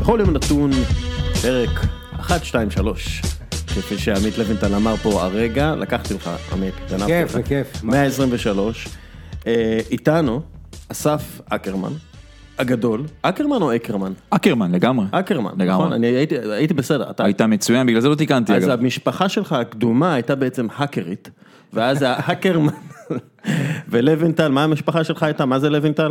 בכל יום נתון, פרק 1, 2, 3. כפי שעמית לוינטל אמר פה הרגע, לקחתי לך, עמית, גנבתי כיף, לך. בכיף. 123. איתנו, אסף אקרמן, הגדול. אקרמן או אקרמן? אקרמן, לגמרי. אקרמן, לגמרי. נכון? אני הייתי בסדר. הייתה מצוין, בגלל זה לא תיקנתי אז אגב. המשפחה שלך הקדומה הייתה בעצם האקרית, ואז האקרמן, ולוינטל, מה המשפחה שלך הייתה? מה זה לוינטל?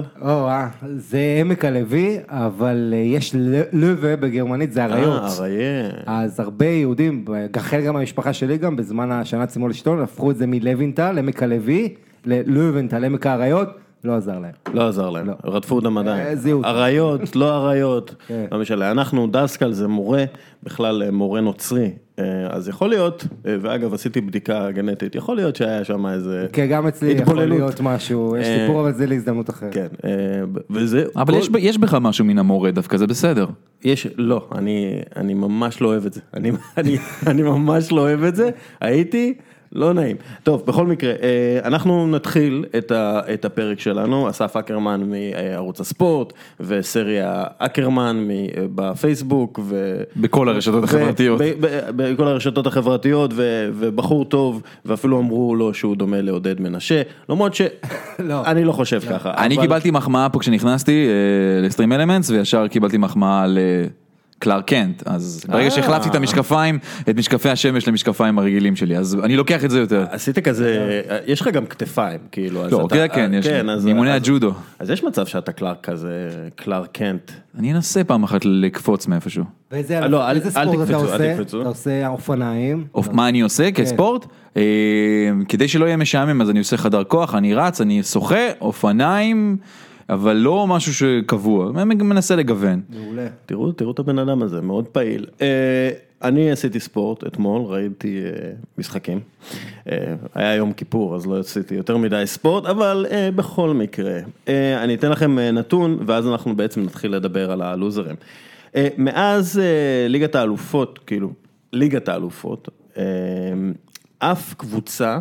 זה עמק הלוי, אבל יש לווה בגרמנית, זה אריות. אריה. אז הרבה יהודים, חלק גם המשפחה שלי גם, בזמן השנה צימול אשתון, הפכו את זה מלוינטל, עמק הלוי, ללוינטל, עמק האריות, לא עזר להם. לא עזר להם, רדפו אותם עדיין. זהות. אריות, לא אריות, לא משנה. אנחנו, דסקל זה מורה, בכלל מורה נוצרי, אז יכול להיות, ואגב עשיתי בדיקה גנטית, יכול להיות שהיה שם איזה כן, גם אצלי יכול להיות משהו, יש סיפור אבל זה להזדמנות אחרת. כן, וזה... אבל יש בך משהו מן המורה דווקא, זה בסדר. לא, אני ממש לא אוהב את זה, אני ממש לא אוהב את זה, הייתי... לא נעים. טוב, בכל מקרה, אנחנו נתחיל את הפרק שלנו, אסף אקרמן מערוץ הספורט, וסריה אקרמן בפייסבוק, בכל הרשתות החברתיות. בכל הרשתות החברתיות, ובחור טוב, ואפילו אמרו לו שהוא דומה לעודד מנשה, למרות שאני לא חושב ככה. אני קיבלתי מחמאה פה כשנכנסתי לסטרים אלמנטס, וישר קיבלתי מחמאה קלארק קנט, אז ברגע שהחלפתי את המשקפיים, את משקפי השמש למשקפיים הרגילים שלי, אז אני לוקח את זה יותר. עשית כזה, יש לך גם כתפיים, כאילו. לא, כן, יש אימוני הג'ודו. אז יש מצב שאתה קלארק כזה, קלארק קנט. אני אנסה פעם אחת לקפוץ מאיפשהו. ואיזה ספורט אתה עושה? אתה עושה אופניים? מה אני עושה כספורט? כדי שלא יהיה משעמם, אז אני עושה חדר כוח, אני רץ, אני שוחה, אופניים, אבל לא משהו שקבוע, מנסה לגוון. מעולה. תראו את הבן אדם הזה, מאוד פעיל. אני עשיתי ספורט אתמול, ראיתי משחקים. היה יום כיפור, אז לא עשיתי יותר מדי ספורט, אבל בכל מקרה. אני אתן לכם נתון, ואז אנחנו בעצם נתחיל לדבר על הלוזרים. מאז ליגת האלופות, כאילו, ליגת האלופות, אף קבוצה,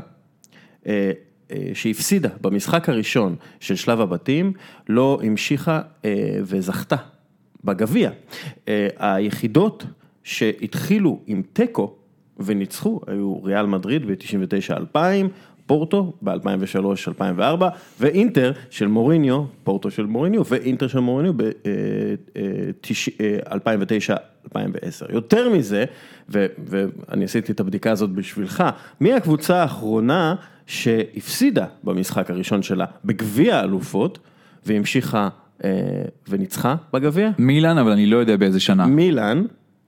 שהפסידה במשחק הראשון של שלב הבתים, לא המשיכה וזכתה בגביע. היחידות שהתחילו עם טקו וניצחו, היו ריאל מדריד ב-99-2000, פורטו ב-2003-2004, ואינטר של מוריניו, פורטו של מוריניו, ואינטר של מוריניו ב-2009-2010. יותר מזה, ואני עשיתי את הבדיקה הזאת בשבילך, מי הקבוצה האחרונה שהפסידה במשחק הראשון שלה בגביע האלופות, והמשיכה וניצחה בגביע? מילאן, אבל אני לא יודע באיזה שנה. מילאן,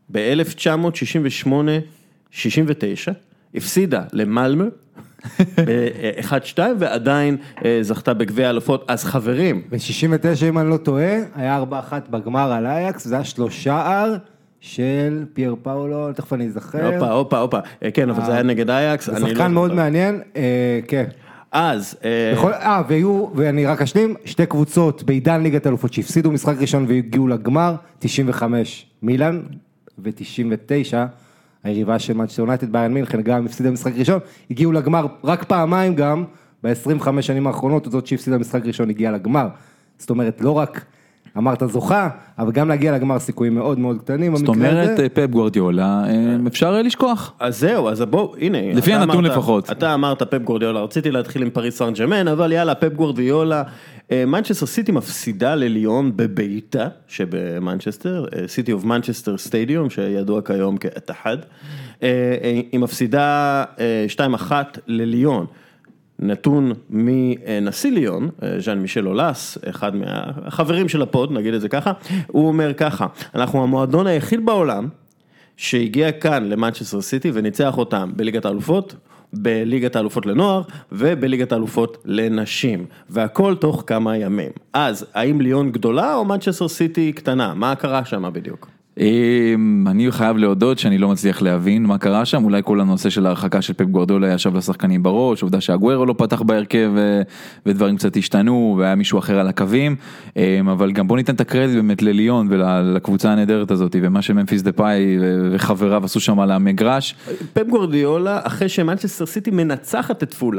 ב-1968-69, הפסידה למלמה, ב-1-2, ועדיין זכתה בגביע האלופות. אז חברים, ב-69, אם אני לא טועה, היה 4-1 בגמר על אייקס, זה היה 3 שער של פייר פאולו, תכף אני אזכר. הופה, כן, אבל זה היה נגד אייקס. זה שחקן מאוד מעניין, כן. אז, ואני רק אשלים, שתי קבוצות בעידן ליגת האלופות שהפסידו משחק ראשון והגיעו לגמר, 95 מילאן ו-99, היריבה של מנצ'סטר יונייטד ביירן מינכן, גם הפסידה משחק ראשון, הגיעו לגמר רק פעמיים גם, ב-25 שנים האחרונות, זאת שהפסידה משחק ראשון הגיעה לגמר. זאת אומרת, לא רק אמרת זוכה, אבל גם להגיע לגמר סיכויים מאוד מאוד קטנים. זאת אומרת, פפ גוארדיולה, אפשר לשכוח. אז זהו, אז בוא, הנה. לפי הנתון לפחות. אתה אמרת פפ גוארדיולה, רציתי להתחיל עם פריס סן ז'רמן, אבל יאללה, פפ גוארדיולה, מנצ'סטר סיטי מפסידה לליון בביתה, שבמנצ'סטר, סיטי אוף מנצ'סטר סטדיום, שידוע כיום כאתחד, היא מפסידה 2-1 לליון. נתון מנשיא ליון, ז'אן מישל אולס, אחד מהחברים של הפוד, נגיד את זה ככה, הוא אומר ככה, אנחנו המועדון היחיד בעולם שהגיע כאן למנצ'סטר סיטי וניצח אותם בליגת האלופות, בליגת האלופות לנוער ובליגת האלופות לנשים, והכל תוך כמה ימים. אז האם ליון גדולה או מנצ'סטר סיטי קטנה? מה קרה שם בדיוק? אני חייב להודות שאני לא מצליח להבין מה קרה שם, אולי כל הנושא של ההרחקה של פפ גוארדיולה ישב לשחקנים בראש, עובדה שהגוארו לא פתח בהרכב ודברים קצת השתנו והיה מישהו אחר על הקווים, אבל גם בוא ניתן את הקרדיט באמת לליון ולקבוצה הנהדרת הזאת, ומה שממפיס דפאי וחבריו עשו שם על המגרש. פפ גוארדיולה, אחרי שמנצ'סטר סיטי מנצחת את פולאם,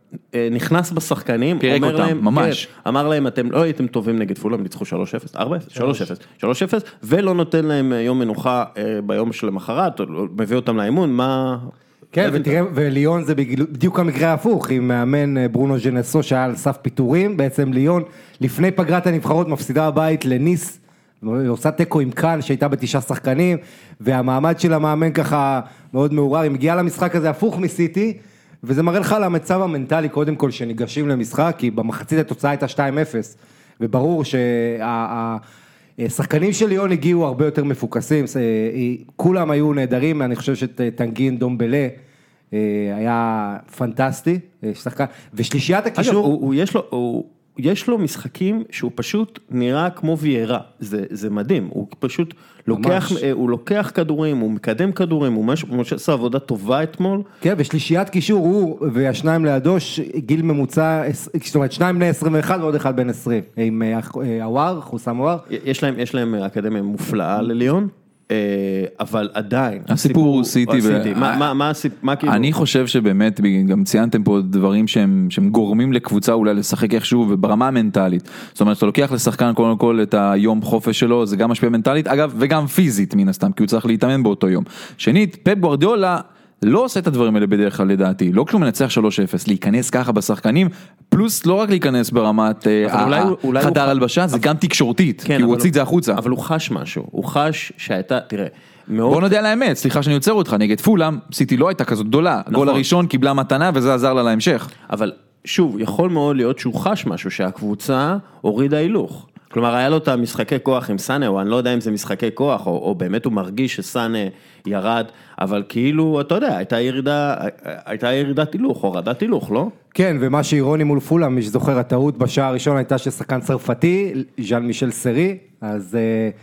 נכנס בשחקנים, פירק אומר אותם, להם, ממש. כן, אמר להם, אתם לא הייתם טובים נגד פולאם, ניצחו 3-0, 4-0, 3-0, ולא נותן להם יום מנוחה ביום שלמחרת, מביא אותם לאימון, מה... כן, ותראה, וליון זה בדיוק המקרה ההפוך, עם מאמן ברונו ג'נסו שהיה על סף פיטורים, בעצם ליון לפני פגרת הנבחרות מפסידה הבית לניס, עושה טקו עם קאן שהייתה ב9 שחקנים, והמעמד של המאמן ככה מאוד מעורר, היא מגיעה למשחק הזה הפוך מסיטי, וזה מראה לך על המצב המנטלי קודם כל שניגשים למשחק, כי במחצית התוצאה הייתה 2-0, וברור שהשחקנים של ליון הגיעו הרבה יותר מפוקסים, כולם היו נהדרים, אני חושב שטנגין דומבלה היה פנטסטי, ושלישיית הקישור... אגב, יש לו משחקים שהוא פשוט נראה כמו ויירה, זה מדהים, הוא פשוט לוקח כדורים, הוא מקדם כדורים, הוא ממש עשה עבודה טובה אתמול. כן, ושלישיית קישור הוא והשניים לידו, גיל ממוצע, זאת אומרת, 2 בני 21 ועוד 1 בן 20, עם הוואר, חוסם הוואר. יש להם אקדמיה מופלאה לליון, אבל עדיין. הסיפור הוא סיטי. מה כאילו? אני חושב שבאמת, גם ציינתם פה דברים שהם גורמים לקבוצה אולי לשחק איכשהו, וברמה המנטלית. זאת אומרת, אתה לוקח לשחקן קודם כל את היום חופש שלו, זה גם משפיע מנטלית, אגב, וגם פיזית מן הסתם, כי הוא צריך להתאמן באותו יום. שנית, פפ גוארדיולה לא עושה את הדברים האלה בדרך כלל לדעתי, לא כשהוא מנצח 3-0, להיכנס ככה בשחקנים, פלוס לא רק להיכנס ברמת חדר הלבשה, זה גם תקשורתית, כי הוא הוציא את זה החוצה. אבל הוא חש משהו, הוא חש שהייתה, תראה, בוא נדע על האמת, סליחה שאני יוצר אותך, נגד פולאם, סיטי לא הייתה כזאת גדולה, גול הראשון קיבלה מתנה וזה עזר לה להמשך. אבל שוב, יכול מאוד להיות שהוא חש משהו, שהקבוצה הורידה הילוך. כלומר, היה לו את המשחקי כוח עם סאנה, או אני לא יודע אם זה משחקי כוח, או באמת הוא מרגיש שסאנה ירד, אבל כאילו, אתה יודע, הייתה ירידת הילוך, הורדת הילוך, לא? כן, ומה שאירוני מול פולאם, מי שזוכר, הטעות בשעה הראשון הייתה ששחקן צרפתי, ז'אן מישל סרי, אז...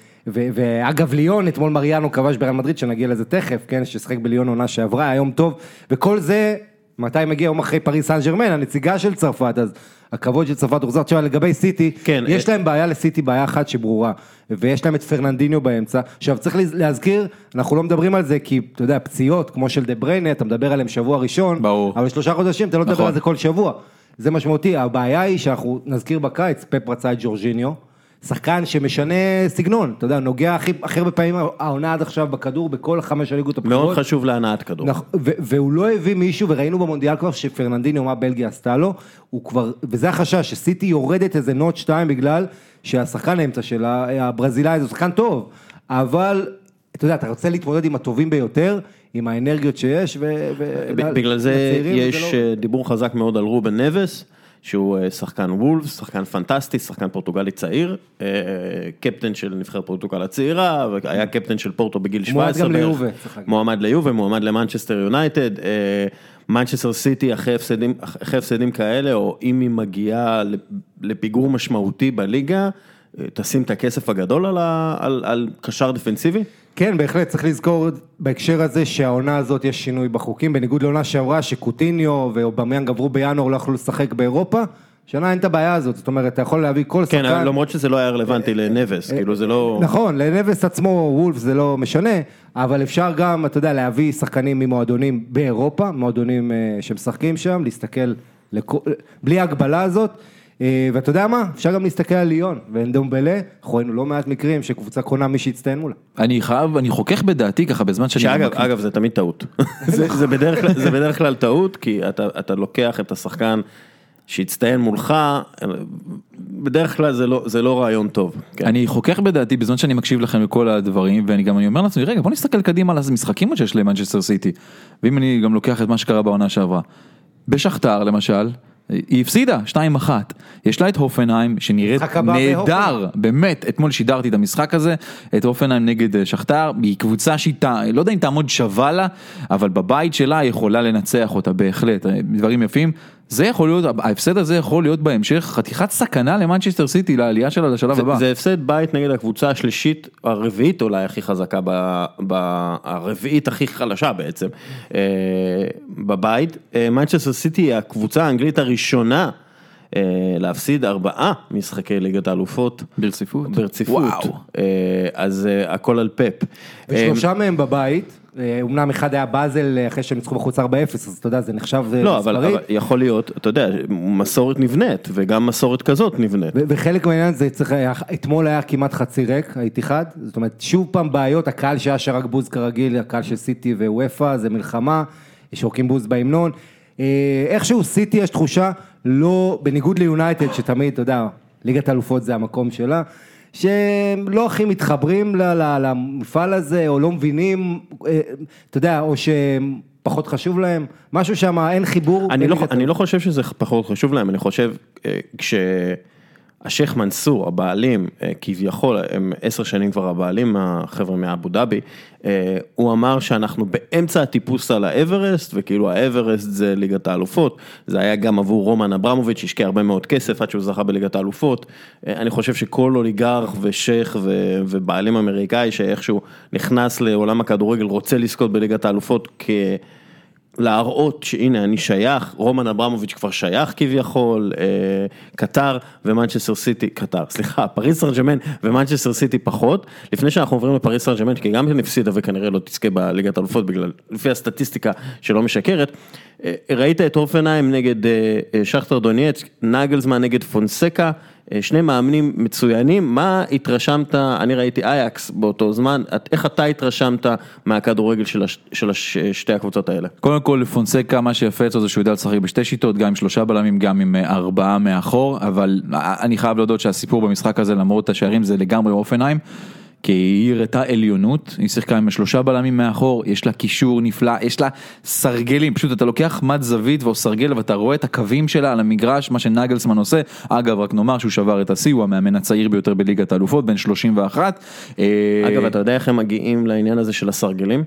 ואגב ליון, אתמול מריאנו כבש בריאל מדריד, שנגיע לזה תכף, כן, ששחק בליון עונה שעברה, היום טוב, וכל זה, מתי מגיע יום אחרי פריס סן ז'רמן, הנציגה של צרפת, אז הכבוד של צרפת הוחזר. עכשיו לגבי סיטי, כן, יש להם בעיה לסיטי, בעיה אחת שברורה, ויש להם את פרננדיניו באמצע. עכשיו צריך להזכיר, אנחנו לא מדברים על זה, כי אתה יודע, פציעות כמו של דה בריינה, אתה מדבר עליהם שבוע ראשון, ברור. אבל 3 חודשים, אתה לא מדבר על זה כל שבוע. זה משמעותי. הבעיה היא שאנחנו נזכיר בקיץ, פפ רצה את ג'ורג'יניו, שחקן שמשנה סגנון, אתה יודע, נוגע הכי הרבה פעמים העונה עד עכשיו בכדור, בכל 5 הליגות הבכירות. מאוד חשוב להנעת כדור. והוא לא הביא מישהו, וראינו במונדיאל כבר שפרננדיניו, מה בלגיה עשתה לו, הוא כבר, וזה החשש, שסיטי יורדת איזה נוט 2 בגלל שהשחקן האמצע שלה, הברזילאי, זה שחקן טוב, אבל, אתה יודע, אתה רוצה להתמודד עם הטובים ביותר, עם האנרגיות שיש, בגלל זה יש דיבור חזק מאוד על רובן נבס, שהוא שחקן וולפס, שחקן פנטסטי, שחקן פורטוגלי צעיר, קפטן של נבחרת פורטוגל הצעירה, והיה קפטן של פורטו בגיל 17. מועמד גם ליובה. מועמד ליובה, מועמד למנצ'סטר יונייטד, מנצ'סטר סיטי אחרי הפסדים כאלה, או אם היא מגיעה לפיגור משמעותי בליגה, תשים את הכסף הגדול על קשר דפנסיבי? כן, בהחלט, צריך לזכור בהקשר הזה שהעונה הזאת יש שינוי בחוקים, בניגוד לעונה שעברה שקוטיניו ואובמיאנג עברו בינואר לא יכלו לשחק באירופה, שנה אין את הבעיה הזאת, זאת אומרת, אתה יכול להביא כל שחקן... כן, למרות שזה לא היה רלוונטי לנבס, כאילו זה לא... נכון, לנבס עצמו, וולף זה לא משנה, אבל אפשר גם, אתה יודע, להביא שחקנים ממועדונים באירופה, מועדונים שמשחקים שם, להסתכל בלי ההגבלה הזאת, ואתה יודע מה? אפשר גם להסתכל על ליון, ואנדומבלה, אנחנו ראינו לא מעט מקרים שקבוצה קונה מי שהצטיין מולה. אני חוכך בדעתי ככה בזמן שאני... אגב, זה תמיד טעות. זה בדרך כלל טעות, כי אתה לוקח את השחקן שהצטיין מולך, בדרך כלל זה לא רעיון טוב. אני חוכך בדעתי בזמן שאני מקשיב לכם לכל הדברים, ואני אומר לעצמי, רגע, בוא נסתכל קדימה על המשחקים שיש למנצ'סטר סיטי, ואם אני גם לוקח את מה שקרה בעונה שעברה. בשכתר למשל, היא הפסידה 2-1, יש לה את הופנהיים שנראית נהדר, באמת, אתמול שידרתי את המשחק הזה, את הופנהיים נגד שכתר, היא קבוצה שיטה, לא יודע אם תעמוד שווה לה, אבל בבית שלה היא יכולה לנצח אותה בהחלט, דברים יפים, זה יכול להיות, ההפסד הזה יכול להיות בהמשך חתיכת סכנה למנצ'סטר סיטי, לעלייה שלה לשלב הבא. זה הפסד בית נגד הקבוצה השלישית, הרביעית אולי הכי חזקה, הרביעית הכי חלשה בעצם, בבית. מנצ'סטר סיטי היא הקבוצה האנגלית הראשונה, להפסיד 4 משחקי ליגת האלופות. ברציפות. אז הכל על פפ. ו3 מהם בבית, אומנם אחד היה באזל אחרי שהם ניצחו בחוץ 4-0, אז אתה יודע, זה נחשב לא, אבל יכול להיות, אתה יודע, מסורת נבנית, וגם מסורת כזאת נבנית. וחלק מהעניין זה צריך, אתמול היה כמעט חצי ריק, האיתיחד, זאת אומרת, שוב פעם בעיות, הקהל שהיה שרק בוז כרגיל, הקהל של סיטי ווופא, זה מלחמה, שורקים בוז בהמנון, איכשהו סיטי יש תחושה, לא, בניגוד ליונייטד, שתמיד, אתה יודע, ליגת האלופות זה המקום שלה, שהם לא הכי מתחברים למפעל הזה, או לא מבינים, אתה יודע, או שפחות חשוב להם, משהו שם, אין חיבור. אני לא חושב שזה פחות חשוב להם, אני חושב, השייך מנסור, הבעלים, כביכול, הם 10 שנים כבר הבעלים, החבר'ה מאבו דאבי, הוא אמר שאנחנו באמצע הטיפוס על האברסט, וכאילו האברסט זה ליגת האלופות, זה היה גם עבור רומן אברמוביץ' שהשקיע הרבה מאוד כסף עד שהוא זכה בליגת האלופות, אני חושב שכל אוליגרך ושייך ובעלים אמריקאי שאיכשהו נכנס לעולם הכדורגל רוצה לזכות בליגת האלופות להראות שהנה אני שייך, רומן אברמוביץ' כבר שייך כביכול, קטר ומנצ'סטר סיטי, פריס סן ז'רמן ומנצ'סטר סיטי פחות, לפני שאנחנו עוברים לפריס סן ז'רמן, כי גם כן הפסידה וכנראה לא תזכה בליגת האלופות, לפי הסטטיסטיקה שלא משקרת, ראית את הופנהיים נגד שכטר דונייצק, נגלזמן נגד פונסקה, שני מאמנים מצוינים, מה התרשמת, אני ראיתי אייקס באותו זמן, איך אתה התרשמת מהכדורגל של שתי הקבוצות האלה? קודם כל פונסקה, מה שיפה אצלו זה שהוא יודע לשחק בשתי שיטות, גם עם 3 בלמים, גם עם 4 מאחור, אבל אני חייב להודות שהסיפור במשחק הזה, למרות השערים, זה לגמרי הופנהיים, כי היא הראתה עליונות, היא שיחקה עם 3 בלמים מאחור, יש לה קישור נפלא, יש לה סרגלים, פשוט אתה לוקח מד זווית או סרגל ואתה רואה את הקווים שלה על המגרש, מה שנגלסמן עושה, אגב רק נאמר שהוא שבר את השיא, הוא המאמן הצעיר ביותר בליגת האלופות, בין 31. אגב, אתה יודע איך הם מגיעים לעניין הזה של הסרגלים?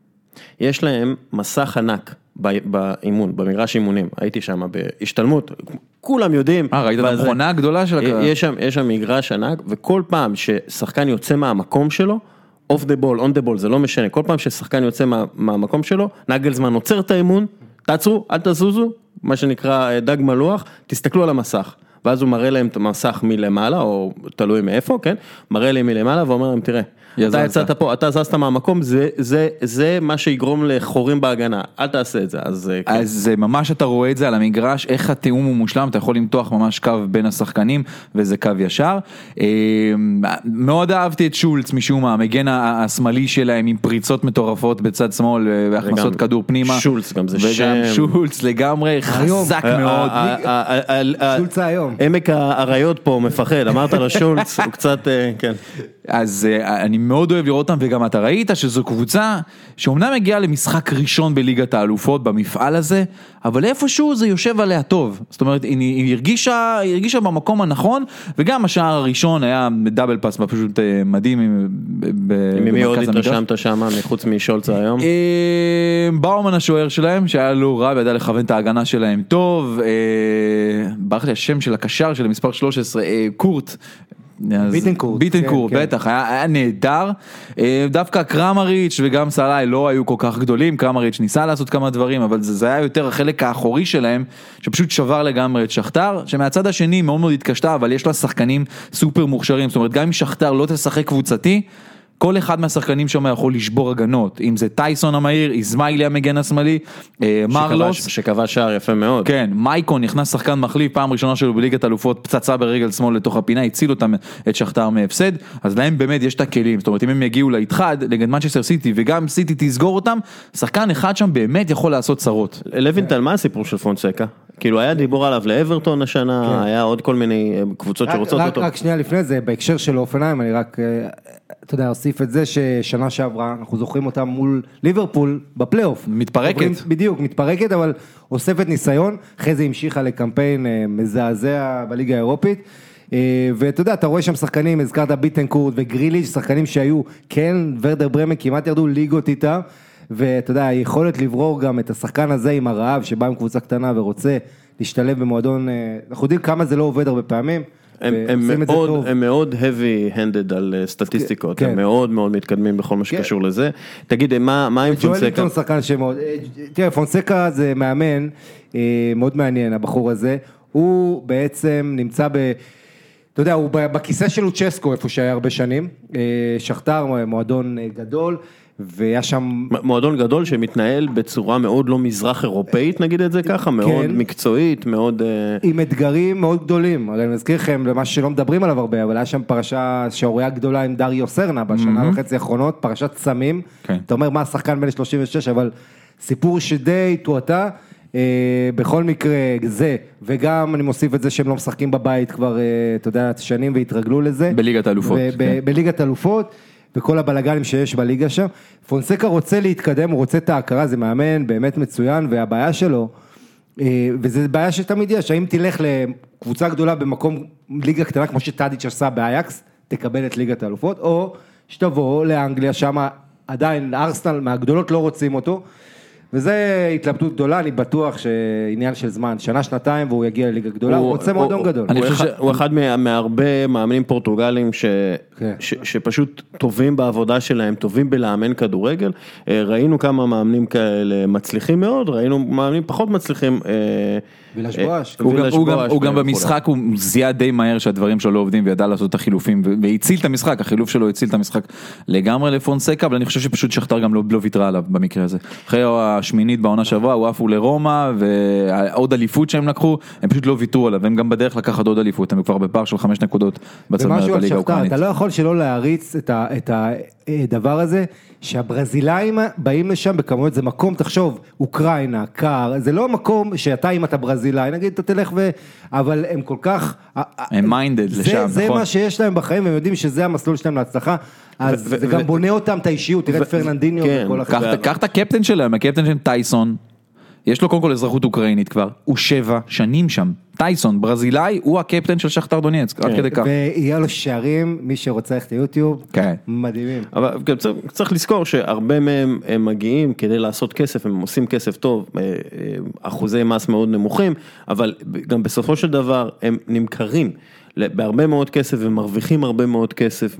יש להם מסך ענק באימון, במגרש אימונים, הייתי שם בהשתלמות, כולם יודעים. ראית את המכונה הגדולה של הקהל? יש שם מגרש ענק, וכל פעם ששחקן יוצא מהמקום שלו, off the ball, on the ball, זה לא משנה, כל פעם ששחקן יוצא מהמקום שלו, נגלזמן עוצר את האימון, תעצרו, אל תזוזו, מה שנקרא דג מלוח, תסתכלו על המסך, ואז הוא מראה להם את המסך מלמעלה, או תלוי מאיפה, כן? מראה להם מלמעלה, ואומר להם, תראה, אתה יצאת פה, אתה זזת מהמקום, זה מה שיגרום לחורים בהגנה, אל תעשה את זה. אז ממש אתה רואה את זה על המגרש, איך התיאום הוא מושלם, אתה יכול למתוח ממש קו בין השחקנים, וזה קו ישר. מאוד אהבתי את שולץ משום מה, המגן השמאלי שלהם עם פריצות מטורפות בצד שמאל, והכנסות כדור פנימה. שולץ גם זה שם. וגם שולץ לגמרי חזק מאוד. שולץ היום. עמק האריות פה מפחד, אמרת לו שולץ, הוא קצת, כן. אז אני מאוד אוהב לראות אותם, וגם אתה ראית שזו קבוצה שאומנם מגיעה למשחק ראשון בליגת האלופות במפעל הזה, אבל איפשהו זה יושב עליה טוב, זאת אומרת היא הרגישה במקום הנכון, וגם השער הראשון היה דאבל פאס פשוט מדהים. מי עוד התרשמת שם מחוץ משולץ היום? באומן השוער שלהם שהיה לא רע וידע לכוון את ההגנה שלהם טוב, ברח לי השם של הקשר של מספר 13, קורט, ביטנקורט, בטח, היה נהדר, דווקא קרמריץ' וגם סלאי לא היו כל כך גדולים, קרמריץ' ניסה לעשות כמה דברים, אבל זה היה יותר החלק האחורי שלהם, שפשוט שבר לגמרי את שכתר, שמהצד השני מאוד מאוד התקשתה, אבל יש לה שחקנים סופר מוכשרים, זאת אומרת, גם אם שכתר לא תשחק קבוצתי, כל אחד מהשחקנים שם יכול לשבור הגנות, אם זה טייסון המהיר, איזמיילי המגן השמאלי, מרלוס. שכבש שער יפה מאוד. כן, מייקון נכנס שחקן מחליף, פעם ראשונה שלו בליגת אלופות, פצצה ברגל שמאל לתוך הפינה, הציל אותם את שכתר מהפסד, אז להם באמת יש את הכלים, זאת אומרת, אם הם יגיעו להתחד, נגד מנצ'סטר סיטי, וגם סיטי תסגור אותם, שחקן אחד שם באמת יכול לעשות צרות. לוינטל, מה הסיפור של פונסקה? כאילו היה דיבור עליו לאברטון השנה, היה עוד כל מיני קבוצות שרוצות אותו. רק שנייה לפני זה, בהקשר של אופנהיים, אני רק, אתה יודע, אוסיף את זה ששנה שעברה, אנחנו זוכרים אותם מול ליברפול בפלייאוף. מתפרקת. בדיוק, מתפרקת, אבל אוספת ניסיון, אחרי זה המשיכה לקמפיין מזעזע בליגה האירופית, ואתה יודע, אתה רואה שם שחקנים, הזכרת ביטנקורט וגריליש, שחקנים שהיו, כן, ורדר ברמן כמעט ירדו ליגות איתה, ואתה יודע, היכולת לברור גם את השחקן הזה עם הרעב, שבא עם קבוצה קטנה ורוצה להשתלב במועדון, אנחנו יודעים כמה זה לא עובד הרבה פעמים, הם מאוד heavy-handed על סטטיסטיקות, הם מאוד מאוד מתקדמים בכל מה שקשור לזה. תגיד, מה עם פונסקה? תראה, פונסקה זה מאמן, מאוד מעניין, הבחור הזה, הוא בעצם נמצא אתה יודע, הוא בכיסא של לוצ'סקו, איפה שהיה הרבה שנים, שכתר, מועדון גדול, והיה שם... מועדון גדול שמתנהל בצורה מאוד לא מזרח אירופאית, נגיד את זה ככה, מאוד מקצועית, מאוד... עם אתגרים מאוד גדולים, הרי אני מזכיר לכם למה שלא מדברים עליו הרבה, אבל היה שם פרשה שעוריה גדולה עם דריו סרנה, בשנה וחצי האחרונות, פרשת סמים, אתה אומר מה השחקן בן 36, אבל סיפור שדי תועתה, בכל מקרה זה, וגם אני מוסיף את זה שהם לא משחקים בבית כבר, אתה יודע, שנים והתרגלו לזה. בליגת האלופות. בליגת האלופות. וכל הבלגנים שיש בליגה שם, פונסקה רוצה להתקדם, הוא רוצה את ההכרה, זה מאמן באמת מצוין, והבעיה שלו, וזה בעיה שתמיד יש, האם תלך לקבוצה גדולה במקום ליגה קטנה, כמו שטאדיץ' עשה באייקס, תקבל את ליגת האלופות, או שתבוא לאנגליה, שם עדיין ארסנל מהגדולות לא רוצים אותו, וזה התלבטות גדולה, אני בטוח שעניין של זמן, שנה, שנתיים, והוא יגיע לליגה גדולה, הוא רוצה מועדון גדול. הוא אחד מהרבה מאמנים פורטוגלים שפשוט טובים בעבודה שלהם, טובים בלאמן כדורגל, ראינו כמה מאמנים כאלה מצליחים מאוד, ראינו מאמנים פחות מצליחים. הוא גם במשחק, הוא זיהה די מהר שהדברים שלו לא עובדים, וידע לעשות את החילופים, והציל את המשחק, החילוף שלו הציל את המשחק לגמרי לפונסקה, אבל אני חושב שפשוט שכתר גם לא ויתרה עליו במקרה הזה. אחרי השמינית בעונה שעברה, הוא עפו לרומא, ועוד אליפות שהם לקחו, הם פשוט לא ויתרו עליו, והם גם בדרך לקחת עוד אליפות, הם כבר בפער של 5 נקודות בצמרת בליגה האוקראינית. אתה לא יכול שלא להריץ את הדבר הזה, שהברזילאים באים לשם בכמויות, זה מקום, תחשוב, אוקראינה, קר, זה לא מקום שאתה אם אתה ברזילאי, נגיד אתה תלך אבל הם כל כך... הם מיינדד לשם, נכון? זה מה שיש להם בחיים, והם יודעים שזה המסלול שלהם להצלחה, אז זה גם בונה אותם את האישיות, תראה את פרננדיניו וכל אחר. קח את הקפטן שלהם, הקפטן של טייסון, יש לו קודם כל אזרחות אוקראינית כבר, הוא 7 שנים שם, טייסון, ברזילאי, הוא הקפטן של שכתר דונייצק, עד כדי כך. ויהיה לו שערים, מי שרוצה ללכת ליוטיוב, מדהימים. אבל צריך לזכור שהרבה מהם הם מגיעים כדי לעשות כסף, הם עושים כסף טוב, אחוזי מס מאוד נמוכים, אבל גם בסופו של דבר הם נמכרים בהרבה מאוד כסף ומרוויחים הרבה מאוד כסף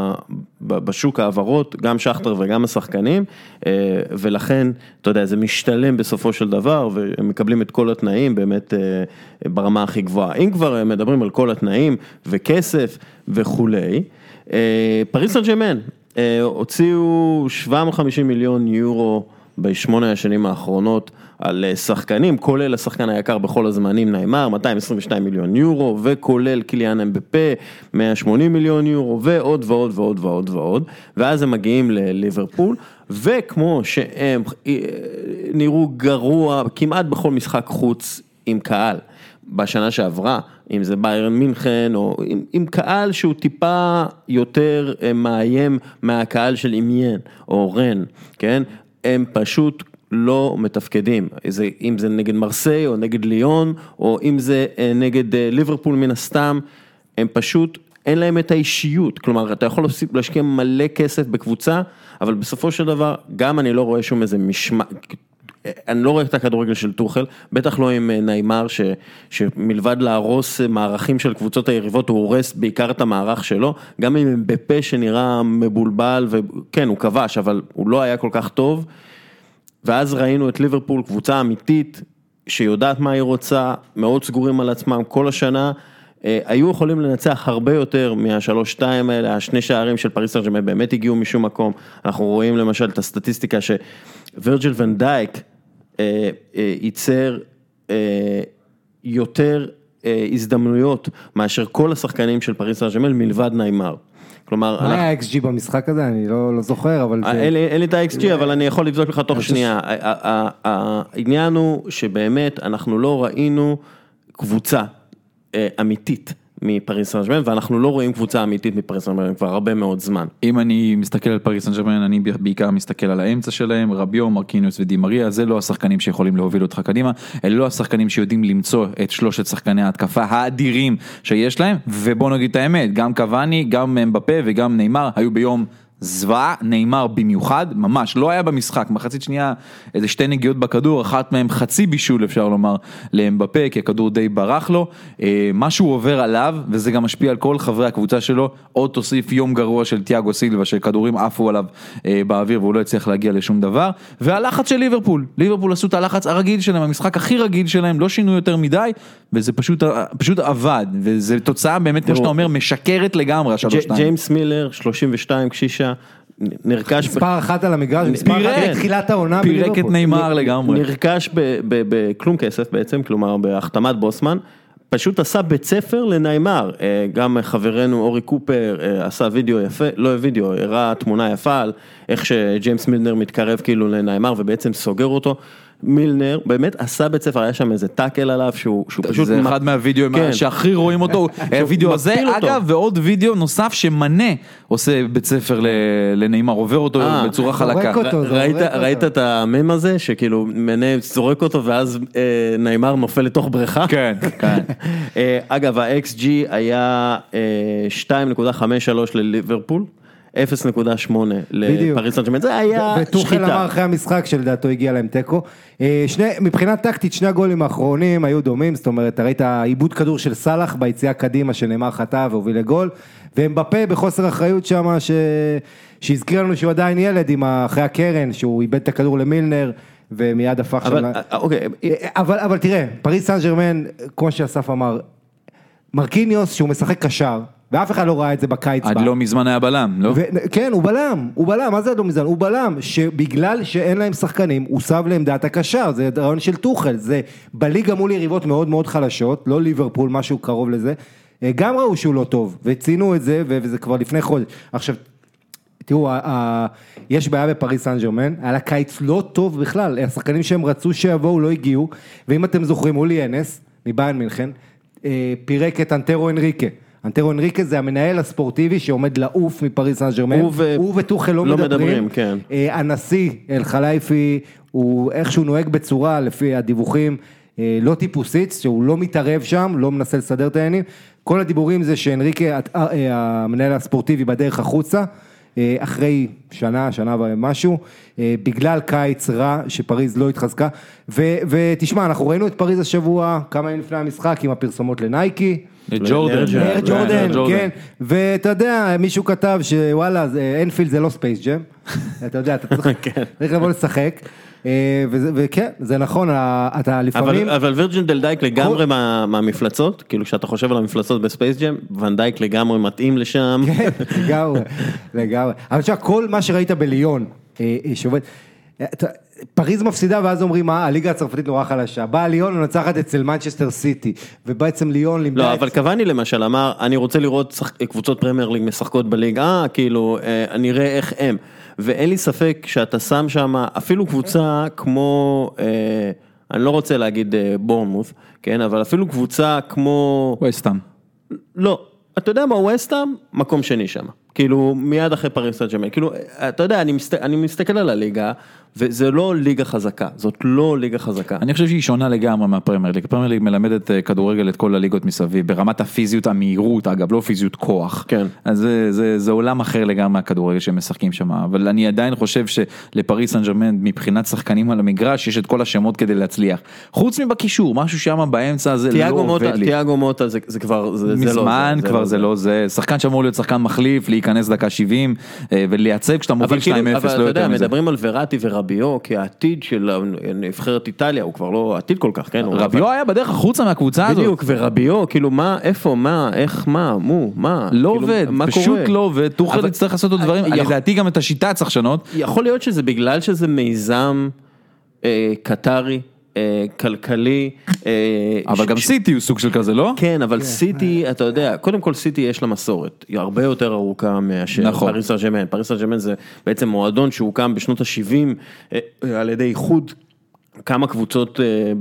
בשוק העברות, גם שכתר וגם השחקנים, ולכן, אתה יודע, זה משתלם בסופו של דבר, והם מקבלים את כל התנאים באמת ברמה הכי גבוהה. אם כבר מדברים על כל התנאים וכסף וכולי, פריס סן ז'רמן הוציאו 750 מיליון יורו ב8 השנים האחרונות על שחקנים, כולל השחקן היקר בכל הזמנים ניימר, 222 מיליון יורו, וכולל קיליאן אמבפה, 180 מיליון יורו, ועוד ועוד ועוד ועוד ועוד, ואז הם מגיעים לליברפול, וכמו שהם נראו גרוע כמעט בכל משחק חוץ עם קהל, בשנה שעברה, אם זה ביירן מינכן, או עם קהל שהוא טיפה יותר מאיים מהקהל של אימיין, או רן, כן? הם פשוט לא מתפקדים, אם זה נגד מרסיי, או נגד ליון, או אם זה נגד ליברפול מן הסתם, הם פשוט, אין להם את האישיות, כלומר, אתה יכול להשקיע מלא כסף בקבוצה, אבל בסופו של דבר, גם אני לא רואה שום איזה אני לא רואה את הכדורגל של טוחל, בטח לא עם ניימר, שמלבד להרוס מערכים של קבוצות היריבות, הוא הורס בעיקר את המערך שלו, גם עם בפה שנראה מבולבל, וכן, הוא כבש, אבל הוא לא היה כל כך טוב, ואז ראינו את ליברפול, קבוצה אמיתית, שיודעת מה היא רוצה, מאוד סגורים על עצמם כל השנה, היו יכולים לנצח הרבה יותר מה3-2 האלה, השני שערים של פריס סן ז'רמן באמת הגיעו משום מקום, אנחנו רואים למשל את הסטטיסטיקה שווירג'יל ון דייק ייצר יותר הזדמנויות מאשר כל השחקנים של פריס סן ז'רמן מלבד ניימר. כלומר, מה היה XG במשחק הזה? אני לא זוכר, אבל אין לי את ה-XG, אבל אני יכול לבדוק לך תוך שנייה. העניין הוא שבאמת אנחנו לא ראינו קבוצה אמיתית מפריס סן ז'רמן, ואנחנו לא רואים קבוצה אמיתית מפריס סן ז'רמן כבר הרבה מאוד זמן. אם אני מסתכל על פריס סן ז'רמן, אני בעיקר מסתכל על האמצע שלהם, רביו, מרקיניוס ודי מריה, זה לא השחקנים שיכולים להוביל אותך קדימה, אלה לא השחקנים שיודעים למצוא את 3 שחקני ההתקפה האדירים שיש להם, ובוא נגיד את האמת, גם קוואני, גם אמבפה וגם ניימר היו ביום זוועה, ניימר במיוחד, ממש, לא היה במשחק, מחצית שנייה, איזה 2 נגיעות בכדור, אחת מהם חצי בישול אפשר לומר, לאמבפה, כי הכדור די ברח לו, משהו עובר עליו, וזה גם משפיע על כל חברי הקבוצה שלו, עוד תוסיף יום גרוע של תיאגו סילבה, שכדורים עפו עליו באוויר, והוא לא הצליח להגיע לשום דבר, והלחץ של ליברפול, ליברפול עשו את הלחץ הרגיל שלהם, המשחק הכי רגיל שלהם, לא שינו יותר מדי, וזה פשוט עבד, וזה תוצאה באמת, כמו שאתה אומר, משקרת לגמרי, ג'יימס מילר, 32 קשישה, נרכש... מספר אחת על המגרש, מספר אחת לתחילת העונה. פירק את ניימר לגמרי. נרכש בכלום כסף בעצם, כלומר בהחתמת בוסמן, פשוט עשה בית ספר לניימר, גם חברנו אורי קופר עשה וידאו יפה, לא וידאו, הראה תמונה יפה על איך שג'יימס מילנר מתקרב כאילו לניימר ובעצם סוגר אותו, מילנר באמת עשה בית ספר, היה שם איזה טאקל עליו שהוא פשוט... זה אחד מהווידאו שהכי רואים אותו, הווידאו הזה אגב, ועוד וידאו נוסף שמנה עושה בית ספר לניימר, עובר אותו בצורה חלקה. ראית את המם הזה שכאילו מנה זורק אותו ואז ניימר נופל לתוך בריכה? כן, כן. אגב ה-XG היה 2.53 לליברפול, 0.8 לפריז סן ז'רמן, זה היה שחיטה. וטוחל אמר אחרי המשחק שלדעתו הגיע להם טקו. מבחינת טקטית, שני הגולים האחרונים היו דומים, זאת אומרת, ראית עיבוד כדור של סלח ביציאה קדימה שנאמר חטא והוביל לגול, ומבפה בחוסר אחריות שם, שהזכיר לנו שהוא עדיין ילד אחרי הקרן, שהוא איבד את הכדור למילנר, ומיד הפך שם... אבל תראה, פריז סן ז'רמן, כמו שאסף אמר, מרקיניוס שהוא משחק קשר, ואף אחד לא ראה את זה בקיץ. עד לא מזמן היה בלם, לא? כן, הוא בלם, מה זה עד לא מזמן? הוא בלם, שבגלל שאין להם שחקנים, הוא סב לעמדת הקשר, זה רעיון של טוחל, זה בליגה מול יריבות מאוד מאוד חלשות, לא ליברפול, משהו קרוב לזה, גם ראו שהוא לא טוב, וצינו את זה, וזה כבר לפני חודש. עכשיו, תראו, יש בעיה בפריז סן ז'רמן, היה לה קיץ לא טוב בכלל, השחקנים שהם רצו שיבואו לא הגיעו, ואם אתם זוכרים, אולי אנס, מביירן מינכן, פירק את אנטרו אנריקה. אנטרו אנריקה זה המנהל הספורטיבי שעומד לעוף מפריז סן ז'רמן, הוא וטוחל לא מדברים, כן. הנשיא אל חלייפי, הוא איכשהו נוהג בצורה לפי הדיווחים, לא טיפוסית, שהוא לא מתערב שם, לא מנסה לסדר את העניינים, כל הדיבורים זה שאנריקה, המנהל הספורטיבי בדרך החוצה, אחרי שנה ומשהו, בגלל קיץ רע שפריז לא התחזקה, ותשמע, אנחנו ראינו את פריז השבוע, כמה ימים לפני המשחק, עם הפרסומות לנייקי, ג'ורדן, כן, ואתה יודע, מישהו כתב שוואלה, אנפילד זה לא ספייס ג'ם, אתה יודע, אתה צריך לבוא לשחק, וכן, זה נכון, אתה לפעמים... אבל וירג'ין דל דייק לגמרי מהמפלצות, כאילו כשאתה חושב על המפלצות בספייס ג'ם, ון דייק לגמרי מתאים לשם. כן, לגמרי. אבל עכשיו, כל מה שראית בליון, שעובד... פריז מפסידה ואז אומרים מה, הליגה הצרפתית נורא חלשה, באה ליון ונצחת אצל מנצ'סטר סיטי, ובעצם ליון לימדה... לא, אבל קוואני למשל אמר, אני רוצה לראות קבוצות פרמייר ליג משחקות בליגה, כאילו, אני אראה איך הם, ואין לי ספק שאתה שם שם, אפילו קבוצה כמו, אני לא רוצה להגיד בורנמות', כן, אבל אפילו קבוצה כמו... וסטהאם. לא, אתה יודע מה, וסטהאם, מקום שני שם. כאילו, מיד אחרי פריז סן ז'רמן, כאילו, אתה יודע, אני מסתכל על הליגה, וזה לא ליגה חזקה, זאת לא ליגה חזקה. אני חושב שהיא שונה לגמרי מהפרמייר ליג, הפרמייר ליג מלמדת כדורגל את כל הליגות מסביב, ברמת הפיזיות, המהירות, אגב, לא פיזיות כוח. כן. אז זה עולם אחר לגמרי מהכדורגל שהם משחקים שם, אבל אני עדיין חושב שלפריז סן ז'רמן, מבחינת שחקנים על המגרש, יש את כל השמות כדי להצליח. חוץ מבקישור, משהו שם באמצע, זה לא עובד לי. תיאגו מוטה, זה כבר, זה לא. מזמן כבר זה לא זה. שחקן שאמור להיות שחקן מחליף, להיכנס דקה 70, ולייצג כשאתה מוביל 2-0, לא יותר מזה. אבל אתה יודע, מדברים על וראטי ורביו, כי העתיד של נבחרת איטליה, הוא כבר לא עתיד כל כך, כן? רביו היה בדרך החוצה מהקבוצה הזאת. בדיוק, ורביו, כאילו מה, איפה, מה, איך, מה? לא עובד, פשוט לא עובד, תוכל להצטרך לעשות עוד דברים, לדעתי גם את השיטה צריך לשנות. יכול להיות שזה בגלל שזה מיזם קטרי, כלכלי. אבל גם סיטי הוא סוג של כזה, לא? כן, אבל סיטי, אתה יודע, קודם כל סיטי יש לה מסורת, היא הרבה יותר ארוכה מאשר פריז סן ז'רמן. פריז סן ז'רמן זה בעצם מועדון שהוקם בשנות ה-70 על ידי איחוד כמה קבוצות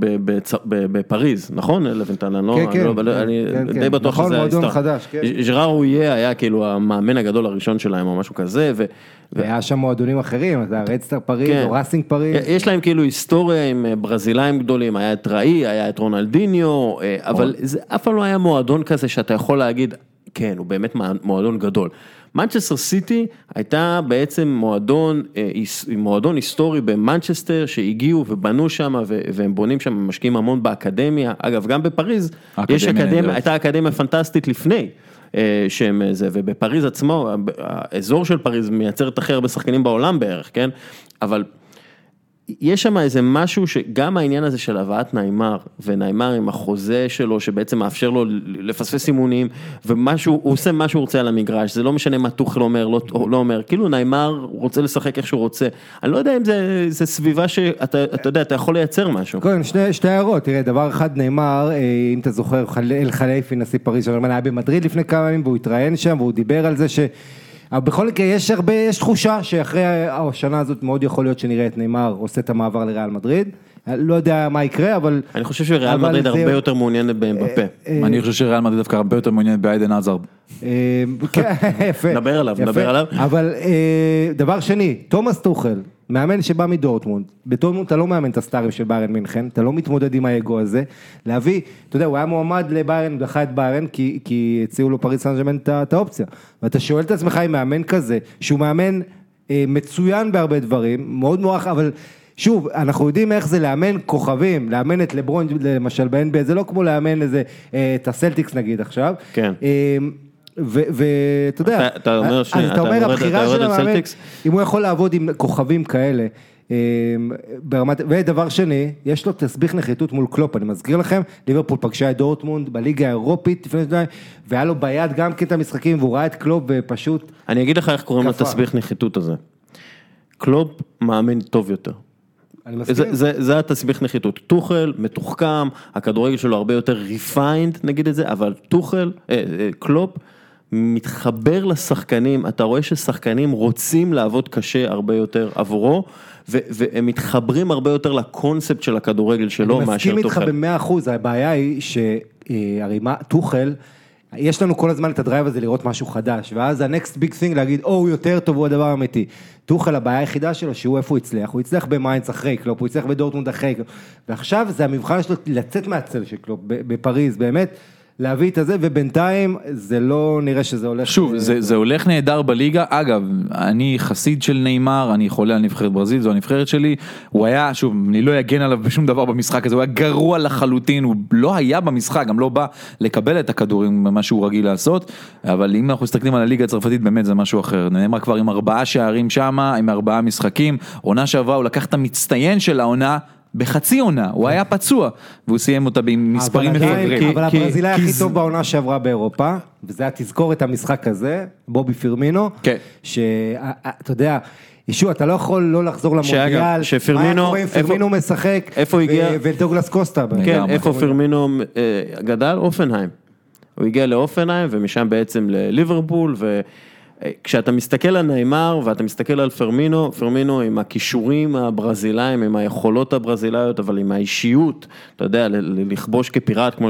בפריז, נכון? לבנטן, אני די בטוח שזה ההיסטוריה. ז'ראר רויה היה כאילו המאמן הגדול הראשון שלהם או משהו כזה, והיה שם מועדונים אחרים, זה הרדסטר פריז או ראסינג פריז. יש להם כאילו היסטוריה עם ברזילאים גדולים, היה את ראי, היה את רונלדיניו, אבל זה אף פעם לא היה מועדון כזה שאתה יכול להגיד, כן, הוא באמת מועדון גדול. מנצ'סטר סיטי הייתה בעצם מועדון היסטורי במנצ'סטר שהגיעו ובנו שם והם בונים שם, משקיעים המון באקדמיה, אגב גם בפריז הייתה אקדמיה פנטסטית לפני שהם זה, ובפריז עצמו, האזור של פריז מייצרת הכי הרבה שחקנים בעולם בערך, כן? אבל יש שם איזה משהו שגם העניין הזה של הבאת ניימר, וניימר עם החוזה שלו, שבעצם מאפשר לו לפספס אימונים, ומשהו, הוא עושה מה שהוא רוצה על המגרש, זה לא משנה מה תוכל אומר, לא אומר, כאילו ניימר רוצה לשחק איך שהוא רוצה, אני לא יודע אם זה סביבה שאתה יודע, אתה יכול לייצר משהו. כן, שתי הערות, תראה, דבר אחד ניימר, אם אתה זוכר, אל חליפי, נשיא פריז, שרמן היה במדריד לפני כמה ימים, והוא התראיין שם, והוא דיבר על זה אבל בכל מקרה יש תחושה שאחרי השנה הזאת מאוד יכול להיות שנראה את ניימר עושה את המעבר לריאל מדריד, לא יודע מה יקרה, אבל... אני חושב שריאל מדריד הרבה יותר מעוניינת בפה. אני חושב שריאל מדריד דווקא הרבה יותר מעוניינת באיידן עזארד. יפה. נדבר עליו. אבל דבר שני, תומאס טוחל, מאמן שבא מדורטמונד, בדורטמונד אתה לא מאמן את הסטארים של ביירן מינכן, אתה לא מתמודד עם האגו הזה, להביא, אתה יודע, הוא היה מועמד לביירן, דחה את ביירן, כי הציעו לו פריז סן ז'רמן את האופציה, ואתה שואל את עצמך עם מאמן כזה, שהוא מאמן מצוין בהרבה דברים, מאוד מוערך, אבל שוב, אנחנו יודעים איך זה לאמן כוכבים, לאמן את לברון למשל ב-NBA, זה לא כמו לאמן את הסלטיקס נגיד עכשיו, כן. ואתה יודע, אתה אומר אתה אומר, הבחירה של המאמן, אם הוא יכול לעבוד עם כוכבים כאלה, ודבר שני, יש לו תסביך נחיתות מול קלופ, אני מזכיר לכם, ליברפול פגשה את דורטמונד בליגה האירופית, והיה לו ביד גם כן את המשחקים, והוא ראה את קלופ ופשוט... אני אגיד לך איך קוראים לתסביך נחיתות הזה. קלופ מאמן טוב יותר. זה התסביך נחיתות, טוחל, מתוחכם, הכדורגל שלו הרבה יותר refined, נגיד את זה, אבל טוחל, קלופ, מתחבר לשחקנים, אתה רואה ששחקנים רוצים לעבוד קשה הרבה יותר עבורו, והם מתחברים הרבה יותר לקונספט של הכדורגל שלו מאשר טוחל. אני מסכים איתך ב100%, הבעיה היא שהרי מה, טוחל, יש לנו כל הזמן את הדרייב הזה לראות משהו חדש, ואז ה-next big thing להגיד, הוא יותר טוב, הוא הדבר האמיתי. טוחל, הבעיה היחידה שלו, שהוא איפה הוא הצליח, הוא הצליח במיינץ אחרי קלופ, הוא הצליח בדורטמונד אחרי קלופ, ועכשיו זה המבחן שלו לצאת מהצל של קלופ, בפריז, באמת, להביא את זה, ובינתיים זה לא נראה שזה הולך... שוב, זה הולך נהדר בליגה, אגב, אני חסיד של ניימר, אני חולה על נבחרת ברזיל, זו הנבחרת שלי, הוא היה, שוב, אני לא אגן עליו בשום דבר במשחק הזה, הוא היה גרוע לחלוטין, הוא לא היה במשחק, גם לא בא לקבל את הכדורים, מה שהוא רגיל לעשות, אבל אם אנחנו מסתכלים על הליגה הצרפתית, באמת זה משהו אחר, ניימר כבר עם 4 שערים שם, עם 4 משחקים, עונה שעברה, הוא לקח את המצטיין של העונה, בחצי עונה, הוא היה פצוע, והוא סיים אותה במספרים מפגרים. אבל הברזילאי הכי טוב בעונה שעברה באירופה, וזה היה תזכור את המשחק הזה, בובי פירמינו, שאתה יודע, ישו, אתה לא יכול לא לחזור למונדיאל, מה היה קורה אם פירמינו משחק, ודוגלס קוסטה. כן, איפה פירמינו גדל? אופנהיים. הוא הגיע לאופנהיים, ומשם בעצם לליברפול, כשאתה מסתכל על ניימר ואתה מסתכל על פרמינו עם הכישורים הברזילאים, עם היכולות הברזילאיות, אבל עם האישיות, אתה יודע, לכבוש כפיראט, כמו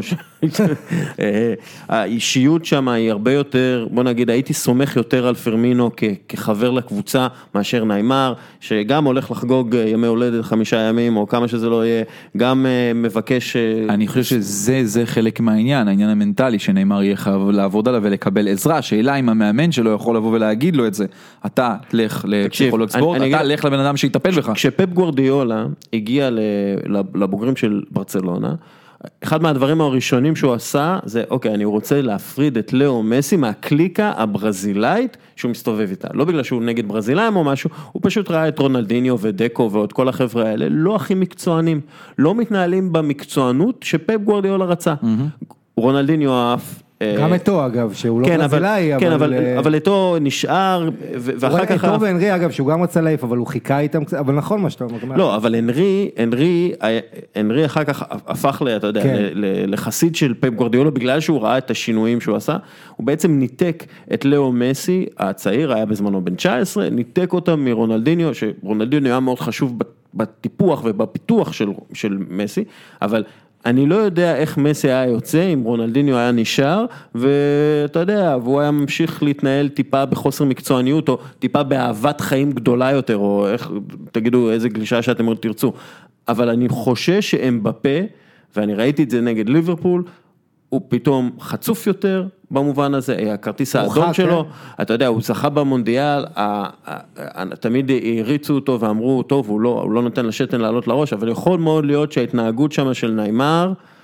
האישיות שם היא הרבה יותר, בוא נגיד, הייתי סומך יותר על פרמינו כחבר לקבוצה מאשר ניימר, שגם הולך לחגוג ימי הולדת 5 ימים, או כמה שזה לא יהיה, גם מבקש... אני חושב שזה חלק מהעניין, העניין המנטלי, שניימר יהיה חייב לעבוד עליו ולקבל עזרה, שאלה אם המאמן שלו יכול לבוא ולהגיד לו את זה, אתה לך לפסיכולוג ספורט, אתה לך לבן אדם שיטפל בך. כשפפ גוארדיולה הגיע לבוגרים של ברצלונה, אחד מהדברים הראשונים שהוא עשה, זה אוקיי, אני רוצה להפריד את לאו מסי מהקליקה הברזילאית שהוא מסתובב איתה, לא בגלל שהוא נגד ברזילאים או משהו, הוא פשוט ראה את רונלדיניו ודקו ועוד כל החבר'ה האלה, לא הכי מקצוענים, לא מתנהלים במקצוענות שפפ גוארדיולה רצה. רונלדיניו אף גם אתו אגב, שהוא לא ברזילאי, כן, אבל אתו נשאר, ואחר כך... אתו והנרי אגב, שהוא גם רצה להיף, אבל הוא חיכה איתם, אבל נכון מה שאתה אומר. לא, אבל הנרי אחר כך הפך, אתה יודע, לחסיד של פפ גוארדיולה, בגלל שהוא ראה את השינויים שהוא עשה, הוא בעצם ניתק את לאו מסי, הצעיר, היה בזמנו בן 19, ניתק אותם מרונלדיניו, שרונלדיניו היה מאוד חשוב בטיפוח ובפיתוח של מסי, אבל... אני לא יודע איך מסי היה יוצא, אם רונלדיניו היה נשאר, ואתה יודע, והוא היה ממשיך להתנהל טיפה בחוסר מקצועניות, או טיפה באהבת חיים גדולה יותר, או איך, תגידו איזה גלישה שאתם תרצו. אבל אני חושש שהם בפה, ואני ראיתי את זה נגד ליברפול, הוא פתאום חצוף יותר במובן הזה, הכרטיס האדום שלו, אתה יודע, הוא זכה במונדיאל, תמיד הריצו אותו ואמרו, טוב, הוא לא נותן לשתן לעלות לראש, אבל יכול מאוד להיות שההתנהגות שם של ניימר,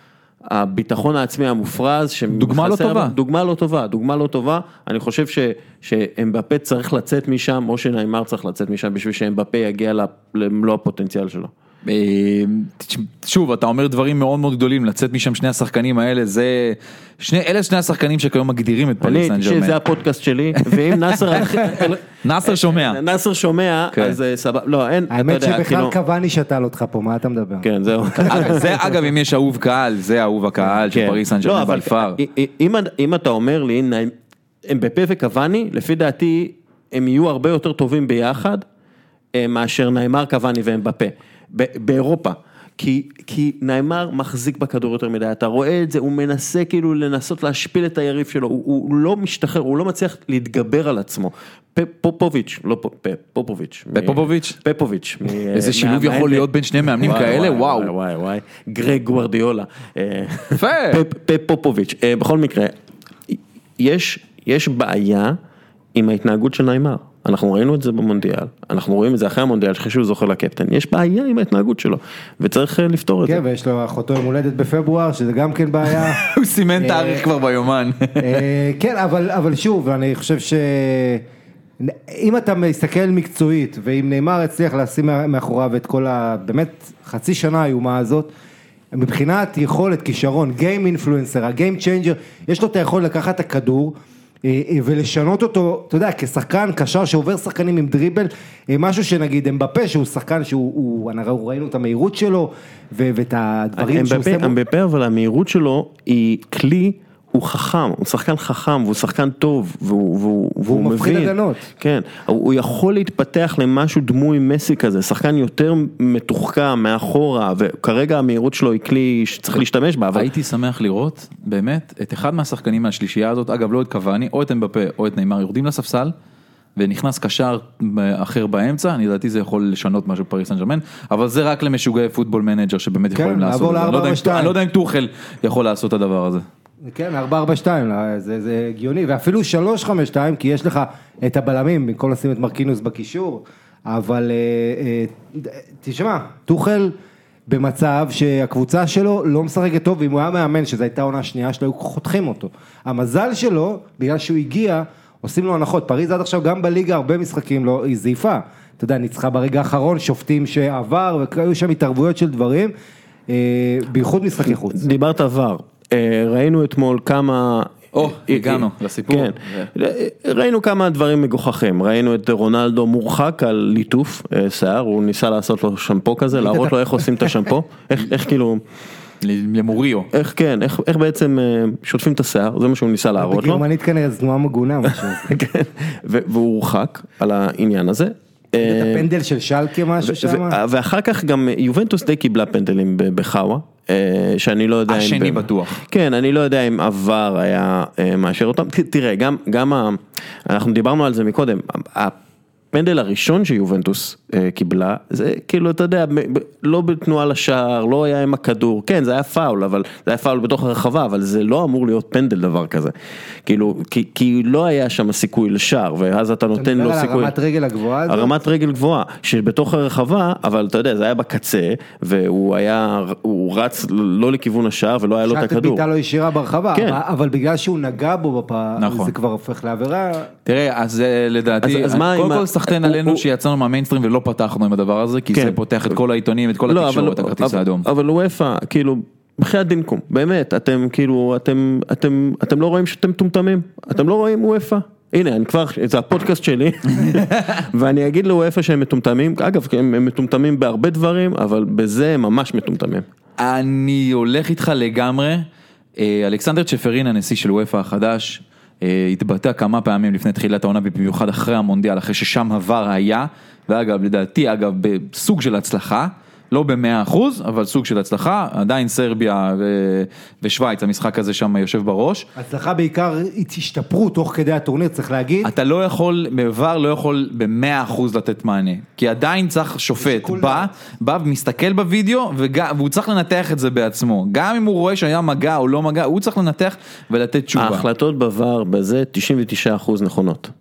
הביטחון העצמי המופרז, דוגמה לא טובה. דוגמה לא טובה, אני חושב שאמבפה צריך לצאת משם, או שניימר צריך לצאת משם, בשביל שאמבפה יגיע למלוא הפוטנציאל שלו. שוב, אתה אומר דברים מאוד מאוד גדולים, לצאת משם שני השחקנים האלה, אלה שני השחקנים שכיום מגדירים את פריס סן ז'רמן. שזה הפודקאסט שלי, ואם נאסר שומע, אז סבבה, לא, אין, האמת שבכלל קוואני שתל אותך פה, מה אתה מדבר? כן, זהו. זה אגב, אם יש אהוב קהל, זה אהוב הקהל של פריס סן ז'רמן בלפאר. אם אתה אומר לי, אמבפה וקוואני, לפי דעתי, הם יהיו הרבה יותר טובים ביחד, מאשר ניימר, קוואני ואמבפה. באירופה, כי ניימר מחזיק בכדור יותר מדי, אתה רואה את זה, הוא מנסה כאילו לנסות להשפיל את היריב שלו, הוא לא משתחרר, הוא לא מצליח להתגבר על עצמו. פופוביץ', לא פופוביץ'. פופוביץ'. איזה שילוב יכול להיות בין שני מאמנים כאלה, וואו. וואי, גרג גוארדיולה. יפה. פופוביץ'. בכל מקרה, יש בעיה עם ההתנהגות של ניימר. אנחנו ראינו את זה במונדיאל, אנחנו רואים את זה אחרי המונדיאל, שחשוב זוכר לקפטן, יש בעיה עם ההתנהגות שלו, וצריך לפתור את זה. כן, ויש לו אחותו יום הולדת בפברואר, שזה גם כן בעיה. הוא סימן תאריך כבר ביומן. כן, אבל שוב, אני חושב אם אתה מסתכל מקצועית, ואם ניימר הצליח לשים מאחוריו את כל באמת חצי שנה האיומה הזאת, מבחינת יכולת, כישרון, גיים אינפלואנסר, הגיים צ'יינג'ר, יש לו את היכולת לקחת את הכדור, ולשנות אותו, אתה יודע, כשחקן קשר שעובר שחקנים עם דריבל, משהו שנגיד אמבפה, שהוא שחקן אנחנו ראינו את המהירות שלו, ואת הדברים שהוא עושה. אמבפה, אבל המהירות שלו היא כלי, הוא חכם, הוא שחקן חכם, והוא שחקן טוב, והוא מפחיד הגנות. כן, הוא יכול להתפתח למשהו דמוי מסי כזה, שחקן יותר מתוחכם, מאחורה, וכרגע המהירות שלו היא כלי שצריך להשתמש בה. הייתי שמח לראות, באמת, את אחד מהשחקנים מהשלישייה הזאת, אגב, לא את קוואני, או את אמבפה, או את ניימר, יורדים לספסל, ונכנס קשר אחר באמצע, אני לדעתי זה יכול לשנות משהו בפריס סן ז'רמן, אבל זה רק למשוגעי פוטבול מנג'ר, שבאמת יכולים לעשות את זה. אני לא יודע אם טוחל יכול לעשות את הדבר הזה. כן, 4-4-2, זה הגיוני, ואפילו 3-5-2, כי יש לך את הבלמים, במקום לשים את מרקינוס בקישור, אבל תשמע, טוחל במצב שהקבוצה שלו לא משחקת טוב, ואם הוא היה מאמן, שזו הייתה עונה שנייה שלו, היו חותכים אותו. המזל שלו, בגלל שהוא הגיע, עושים לו הנחות, פריז עד עכשיו גם בליגה, הרבה משחקים לא, היא זייפה, אתה יודע, ניצחה ברגע האחרון, שופטים שעבר, והיו שם התערבויות של דברים, בייחוד משחקי חוץ. דיברת עבר. ראינו אתמול כמה... הגענו לסיפור. כן, ראינו כמה דברים מגוחכים, ראינו את רונלדו מורחק על ליטוף שיער, הוא ניסה לעשות לו שמפו כזה, להראות לו איך עושים את השמפו, איך כאילו... למוריו. איך כן, איך בעצם שוטפים את השיער, זה מה שהוא ניסה להראות לו. בגרמנית כנראה זו תנועה מגונה משהו. כן, והוא הורחק על העניין הזה. את הפנדל של שלקה משהו שם? ואחר כך גם יובנטוס די קיבלה פנדלים בחאווה, שאני לא יודע... השני בטוח. כן, אני לא יודע אם עבר היה מאשר אותם. תראה, גם אנחנו דיברנו על זה מקודם, הפנדל הראשון שיובנטוס קיבלה, זה כאילו, אתה יודע, לא בתנועה לשער, לא היה עם הכדור, כן, זה היה פאול, אבל זה היה פאול בתוך הרחבה, אבל זה לא אמור להיות פנדל דבר כזה. כאילו, כי לא היה שם סיכוי לשער, ואז אתה נותן לו סיכוי... הרמת רגל הגבוהה? הרמת רגל גבוהה, שבתוך הרחבה, אבל אתה יודע, זה היה בקצה, והוא רץ לא לכיוון השער, ולא היה לו את הכדור. שעת ביתה לא ישירה ברחבה, אבל בגלל שהוא נגע בו בפעם, זה כבר הופך לעבירה. תראה, אז לדעתי, קודם כל סחטן עלינו שיצאנו מהמיינסטרים ולא פתחנו עם הדבר הזה, כי זה פותח את כל העיתונים, את כל התקשורת, הכרטיס האדום. אבל וופא, כאילו, בחיית דינקום, באמת, אתם כאילו, אתם לא רואים שאתם טומטמים, אתם לא רואים וופא. הנה, אני כבר, זה הפודקאסט שלי, ואני אגיד לוופא שהם מטומטמים, אגב, הם מטומטמים בהרבה דברים, אבל בזה הם ממש מטומטמים. אני הולך איתך לגמרי, אלכסנדר צ'פרין, הנשיא של וופא החדש, התבטא כמה פעמים לפני תחילת העונה, במיוחד אחרי המונדיאל, אחרי ששם עבר היה, ואגב, לדעתי, בסוג של הצלחה, לא ב100%, אבל סוג של הצלחה, עדיין סרביה ושוויץ, המשחק הזה שם יושב בראש. הצלחה בעיקר השתפרו תוך כדי הטורניר, צריך להגיד. אתה לא יכול, בעבר לא יכול ב100% לתת מענה, כי עדיין צריך שופט, בא ומסתכל בווידאו, והוא צריך לנתח את זה בעצמו, גם אם הוא רואה שהיה מגע או לא מגע, הוא צריך לנתח ולתת תשובה. ההחלטות בעבר בזה 99% נכונות.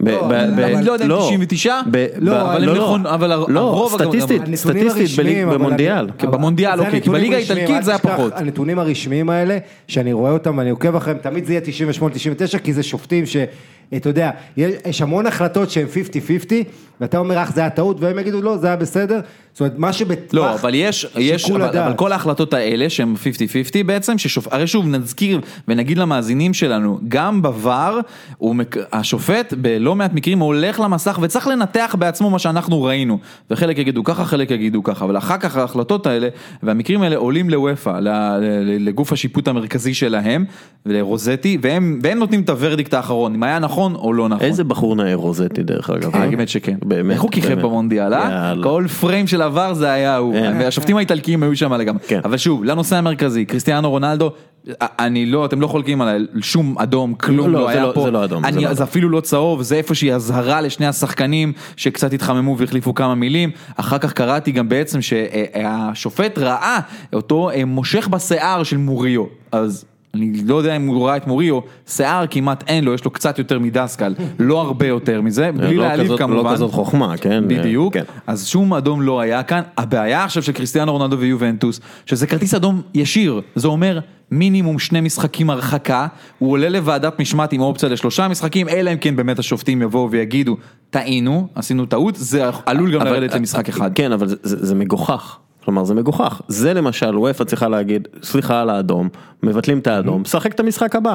אני לא יודע אם 99, אבל הם נכון, אבל הרוב סטטיסטית במונדיאל. במונדיאל, אוקיי, כי בליגה האיטלקית זה היה פחות. הנתונים הרשמיים האלה, שאני רואה אותם ואני עוקב אחריהם, תמיד זה יהיה 98-99, כי זה שופטים אתה יודע, יש המון החלטות שהן 50-50, ואתה אומר, זה היה טעות, והם יגידו, לא, זה היה בסדר, זאת אומרת, מה שבטווח, לא, אבל אבל כל ההחלטות האלה, שהן 50-50 בעצם, הרי שוב נזכיר, ונגיד למאזינים שלנו, גם בוואר, השופט, בלא מעט מקרים, הולך למסך, וצריך לנתח בעצמו מה שאנחנו ראינו, וחלק יגידו ככה, חלק יגידו ככה, אבל אחר כך ההחלטות האלה, והמקרים האלה עולים לוופא, לגוף השיפוט המרכזי שלהם, ולרוזטי, והם נותנים את הוורדיקט האחרון, אם היה נכון או לא נכון. איזה בחור נאה רוזטי דרך אגב. באמת שכן. איך הוא כיכב במונדיאל, כל פריים של עבר זה היה הוא, והשופטים האיטלקיים היו שם לגמרי. אבל שוב, לנושא המרכזי, קריסטיאנו רונלדו, אתם לא חולקים עליי, שום אדום, כלום לא היה פה. זה לא אדום. זה אפילו לא צהוב, זה איפושהי הזהרה לשני השחקנים, שקצת התחממו והחליפו כמה מילים. אחר כך קראתי גם בעצם שהשופט ראה אותו מושך בשיער של מוריו. אז אני לא יודע אם הוא ראה את מוריו, שיער כמעט אין לו, יש לו קצת יותר מדסקל, לא הרבה יותר מזה, בלי להעליב כמובן. לא כזאת חוכמה, כן. בדיוק, אז שום אדום לא היה כאן. הבעיה עכשיו של קריסטיאנו רונלדו ויובנטוס, שזה כרטיס אדום ישיר, זה אומר מינימום 2 משחקים הרחקה, הוא עולה לוועדת משמעת עם אופציה ל3 משחקים, אלא אם כן באמת השופטים יבואו ויגידו, טעינו, עשינו טעות, זה עלול גם לרדת למשחק אחד. כן, אבל זה מגוחך. כלומר זה מגוחך, זה למשל וופא צריכה להגיד סליחה על האדום, מבטלים את האדום, שחק את המשחק הבא,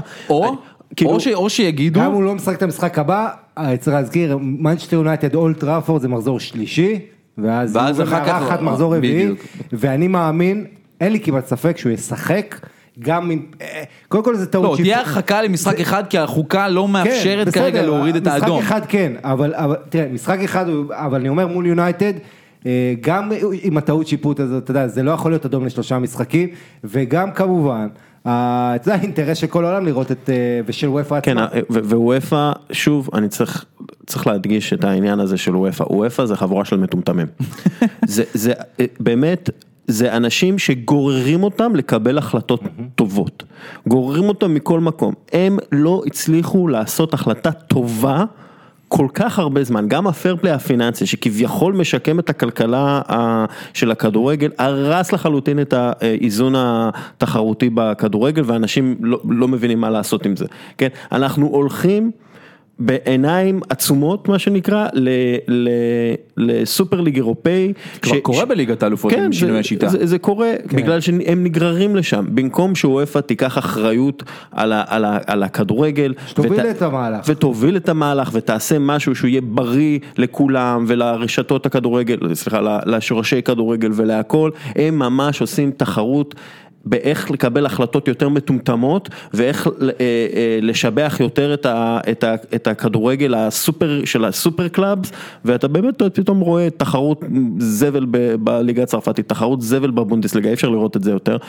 או שיגידו, גם הוא לא משחק את המשחק הבא, צריך להזכיר, מנצ'סטר יונייטד אולד טראפורד זה מחזור שלישי, ואז הוא מארחת מחזור רביעי, ואני מאמין, אין לי כמעט ספק שהוא ישחק, גם אם, קודם כל זה טעות שיפוט. לא, תהיה הרחקה למשחק אחד, כי החוקה לא מאפשרת כרגע להוריד את האדום. משחק אחד כן, אבל תראה, משחק אחד, אבל אני אומר מול יונייטד, גם עם הטעות שיפוט הזאת, אתה יודע, זה לא יכול להיות אדום ל3 משחקים, וגם כמובן, זה האינטרס של כל העולם לראות את, ושל וופא עצמה. כן, ווופא, שוב, אני צריך להדגיש את העניין הזה של וופא, וופא זה חבורה של מטומטמים. זה באמת, זה אנשים שגוררים אותם לקבל החלטות טובות, גוררים אותם מכל מקום, הם לא הצליחו לעשות החלטה טובה, כל כך הרבה זמן, גם הפרפלי הפיננסי, שכביכול משקם את הכלכלה של הכדורגל, הרס לחלוטין את האיזון התחרותי בכדורגל, ואנשים לא מבינים מה לעשות עם זה. כן? אנחנו הולכים בעיניים עצומות, מה שנקרא, לסופר ליג אירופאי. כבר קורה בליגת האלופות עם שינוי השיטה. זה קורה, בגלל שהם נגררים לשם, במקום שוופא תיקח אחריות על הכדורגל, ותוביל את המהלך, ותעשה משהו שהוא יהיה בריא לכולם, ולרשתות הכדורגל, סליחה, לשורשי כדורגל ולהכל, הם ממש עושים תחרות, באיך לקבל החלטות יותר מטומטמות, ואיך לשבח יותר את הכדורגל של הסופר קלאבס, ואתה באמת פתאום רואה תחרות זבל בליגה הצרפתית, תחרות זבל בבונדסליגה, אי אפשר לראות את זה יותר,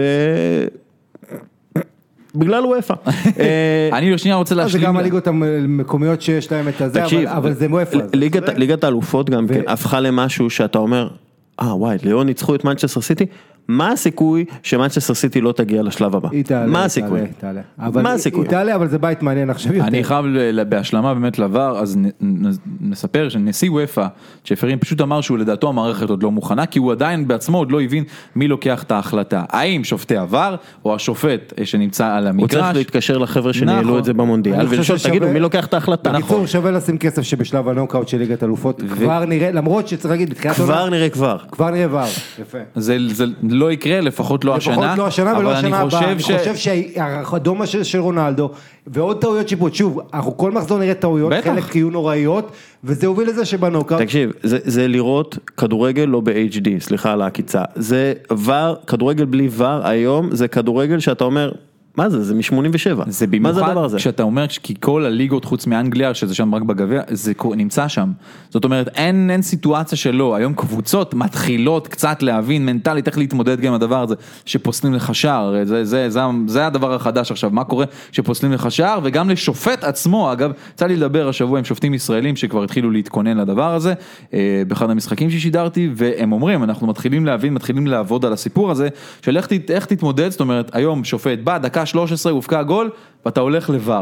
בגלל וופא. אני שנייה רוצה להשלים. זה גם הליגות המקומיות שיש להם את הזה, אבל זה וופא. ליגת האלופות גם כן, הפכה למשהו שאתה אומר, וואי, ליאון ניצחו את מנצ'סטר סיטי, מה הסיכוי שמנצ'סטר סיטי לא תגיע לשלב הבא? מה הסיכוי? מה הסיכוי? היא תעלה, אבל זה בית מעניין עכשיו יותר. אני חייב בהשלמה באמת לעבר, אז נספר שנשיא וופא, צ'פרין פשוט אמר שהוא לדעתו המערכת עוד לא מוכנה, כי הוא עדיין בעצמו עוד לא הבין מי לוקח את ההחלטה. האם שופטי עבר, או השופט שנמצא על המגרש? הוא צריך להתקשר לחבר'ה שניהלו את זה במונדיאל, ולשאול, תגידו, מי לוקח את ההחלטה? בקיצור, שווה לשים כסף שבשלב הנוקאוט של ליגת האלופות כבר נראה, למרות שצריך להגיד, כבר נראה יפה. זה לא יקרה, לפחות לא השנה. לפחות לא השנה ולא השנה הבאה. אני חושב שהאדום של רונלדו, ועוד טעויות שיפוט, שוב, אנחנו כל מחזור נראה טעויות, חלק יהיו נוראיות, וזה הוביל לזה שבנוקאוט. תקשיב, זה לראות כדורגל לא ב-HD, סליחה על העקיצה. זה כדורגל בלי ור היום, זה כדורגל שאתה אומר, מה זה? זה מ-87. זה במיוחד כשאתה אומר, כי כל הליגות חוץ מאנגליה, שזה שם רק בגביע, זה נמצא שם. זאת אומרת, אין סיטואציה שלא. היום קבוצות מתחילות קצת להבין מנטלית איך להתמודד גם עם הדבר הזה, שפוסלים לך שער. זה הדבר החדש עכשיו. מה קורה שפוסלים לך שער? וגם לשופט עצמו, אגב, יצא לי לדבר השבוע עם שופטים ישראלים שכבר התחילו להתכונן לדבר הזה, באחד המשחקים ששידרתי, והם אומרים, אנחנו מתחילים להבין, מתחילים לעבוד על הסיפור הזה, של איך תתמודד, זאת אומרת, היום שופט בא, דקה 13 הופקע גול, ואתה הולך לבר.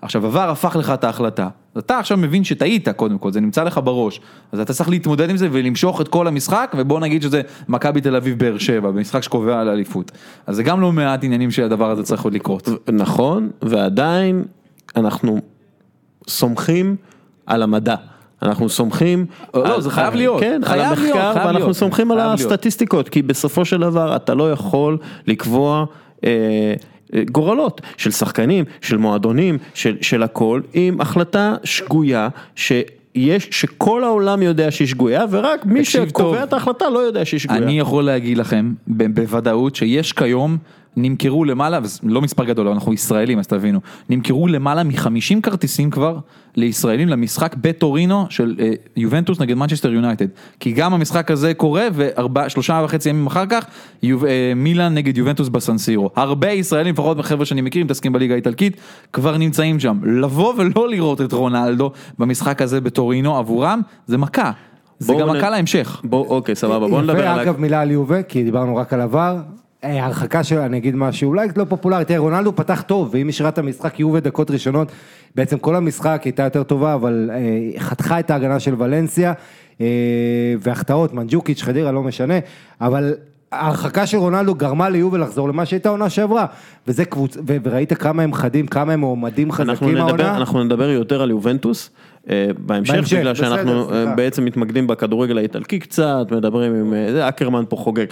עכשיו עבר הפך לך את ההחלטה, אתה עכשיו מבין שטעית קודם כל, זה נמצא לך בראש, אז אתה צריך להתמודד עם זה ולמשוך את כל המשחק, ובוא נגיד שזה מכבי תל אביב באר שבע, במשחק שקובע על האליפות, אז זה גם לא מעט עניינים שהדבר הזה צריך עוד לקרות. נכון, ועדיין אנחנו סומכים על המדע. אנחנו סומכים, לא, זה חייב להיות, כן, על המחקר, ואנחנו סומכים על הסטטיסטיקות, כי בסופו של דבר אתה לא יכול לקבוע גורלות של שחקנים, של מועדונים, של הכל, עם החלטה שגויה, שכל העולם יודע שהיא שגויה, ורק מי שקובע את ההחלטה לא יודע שהיא שגויה. אני יכול להגיד לכם, בוודאות, שיש כיום, נמכרו למעלה, לא מספר גדול, אנחנו ישראלים, אז תבינו, נמכרו למעלה מ-50 כרטיסים כבר לישראלים למשחק בטורינו של יובנטוס נגד מנצ'סטר יונייטד, כי גם המשחק הזה קורה, ו3.5 ימים אחר כך, מילאן נגד יובנטוס בסנסירו. הרבה ישראלים, לפחות בחבר'ה שאני מכיר, מתעסקים בליגה האיטלקית, כבר נמצאים שם. לבוא ולא לראות את רונלדו במשחק הזה בטורינו עבורם, זה מכה. זה גם מכה להמשך. אוקיי, סבבה, בוא נדבר על... ואגב מילה על יובה, כי דיברנו רק על עבר, ההרחקה שלו, אני אגיד משהו, אולי לא פופולרי, תראה, רונלדו פתח טוב, ואם ישרה את המשחק יובה דקות ראשונות, בעצם כל המשחק הייתה יותר טובה, אבל חתכה את ההגנה של ולנסיה, והחטאות, מנג'וקיץ', חדירה, לא משנה, אבל ההרחקה של רונלדו גרמה ליובה לחזור למה שהייתה עונה שעברה, וזה קבוצ... וראית כמה הם חדים, כמה הם מועמדים חזקים העונה. אנחנו נדבר יותר על יובנטוס, בהמשך, בגלל שאנחנו בעצם מתמקדים בכדורגל האיטלקי קצת, מדברים עם, זה אקרמן פה חוגג.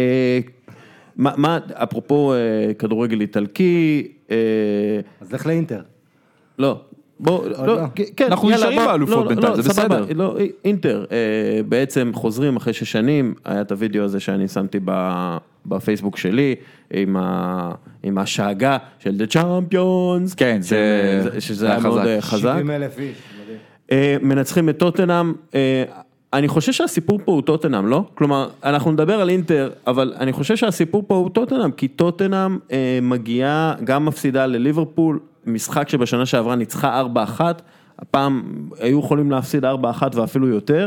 אפרופו כדורגל איטלקי, אז לך לאינטר. לא, בוא, כן, אנחנו נשארים באלופות בינתיים, זה בסדר. לא, אינטר, בעצם חוזרים אחרי 6 שנים, היה את הוידאו הזה שאני שמתי בפייסבוק שלי, עם השאגה של The Champions, כן, שזה היה מאוד חזק. 70,000 איש, מנצחים את טוטנהאם, אני חושב שהסיפור פה הוא טוטנהאם, לא? כלומר, אנחנו נדבר על אינטר, אבל אני חושב שהסיפור פה הוא טוטנהאם, כי טוטנהאם מגיעה, גם מפסידה לליברפול, משחק שבשנה שעברה ניצחה 4-1, הפעם היו יכולים להפסיד 4-1 ואפילו יותר.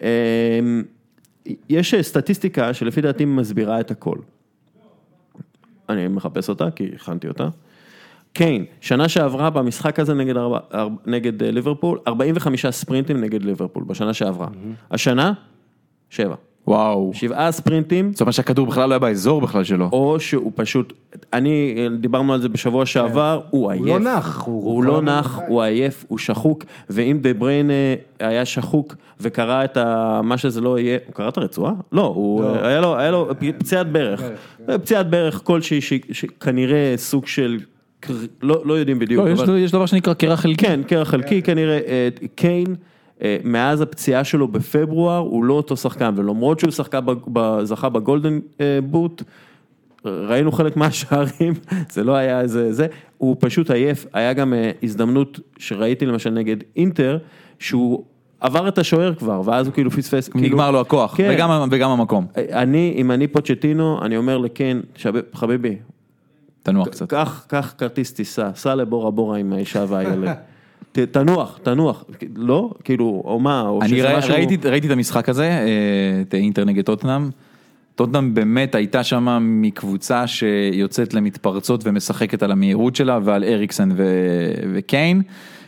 יש סטטיסטיקה שלפי דעתי מסבירה את הכל. אני מחפש אותה, כי הכנתי אותה. קיין, שנה שעברה במשחק הזה נגד ליברפול, 45 ספרינטים נגד ליברפול, בשנה שעברה. השנה, 7. וואו. 7 ספרינטים. זאת אומרת שהכדור בכלל לא היה באזור בכלל שלו. או שהוא פשוט, דיברנו על זה בשבוע שעבר, הוא עייף. הוא לא נח. הוא לא נח, הוא עייף, הוא שחוק, ואם דה בריין היה שחוק, וקרא את מה שזה לא יהיה, הוא קרא את הרצועה? לא, היה לו פציעת ברך. פציעת ברך כלשהי, שכנראה סוג של... לא יודעים בדיוק. יש דבר שנקרא קרע חלקי. כן, קרע חלקי, כנראה קיין, מאז הפציעה שלו בפברואר, הוא לא אותו שחקן, ולמרות שהוא זכה בגולדן בוט, ראינו חלק מהשערים, זה לא היה איזה, הוא פשוט עייף, היה גם הזדמנות שראיתי למשל נגד אינטר, שהוא עבר את השוער כבר, ואז הוא כאילו פספס. נגמר לו הכוח, וגם המקום. אם אני פוצ'טינו, אני אומר לכן, חביבי, תנוח קצת. קח כרטיס טיסה, סע לבורה בורה עם האישה והילד. תנוח, לא? כאילו, או מה? אני ראיתי את המשחק הזה, את אינטר נגד טוטנהאם. טוטנהאם באמת הייתה שם מקבוצה שיוצאת למתפרצות ומשחקת על המהירות שלה ועל אריקסן וקיין.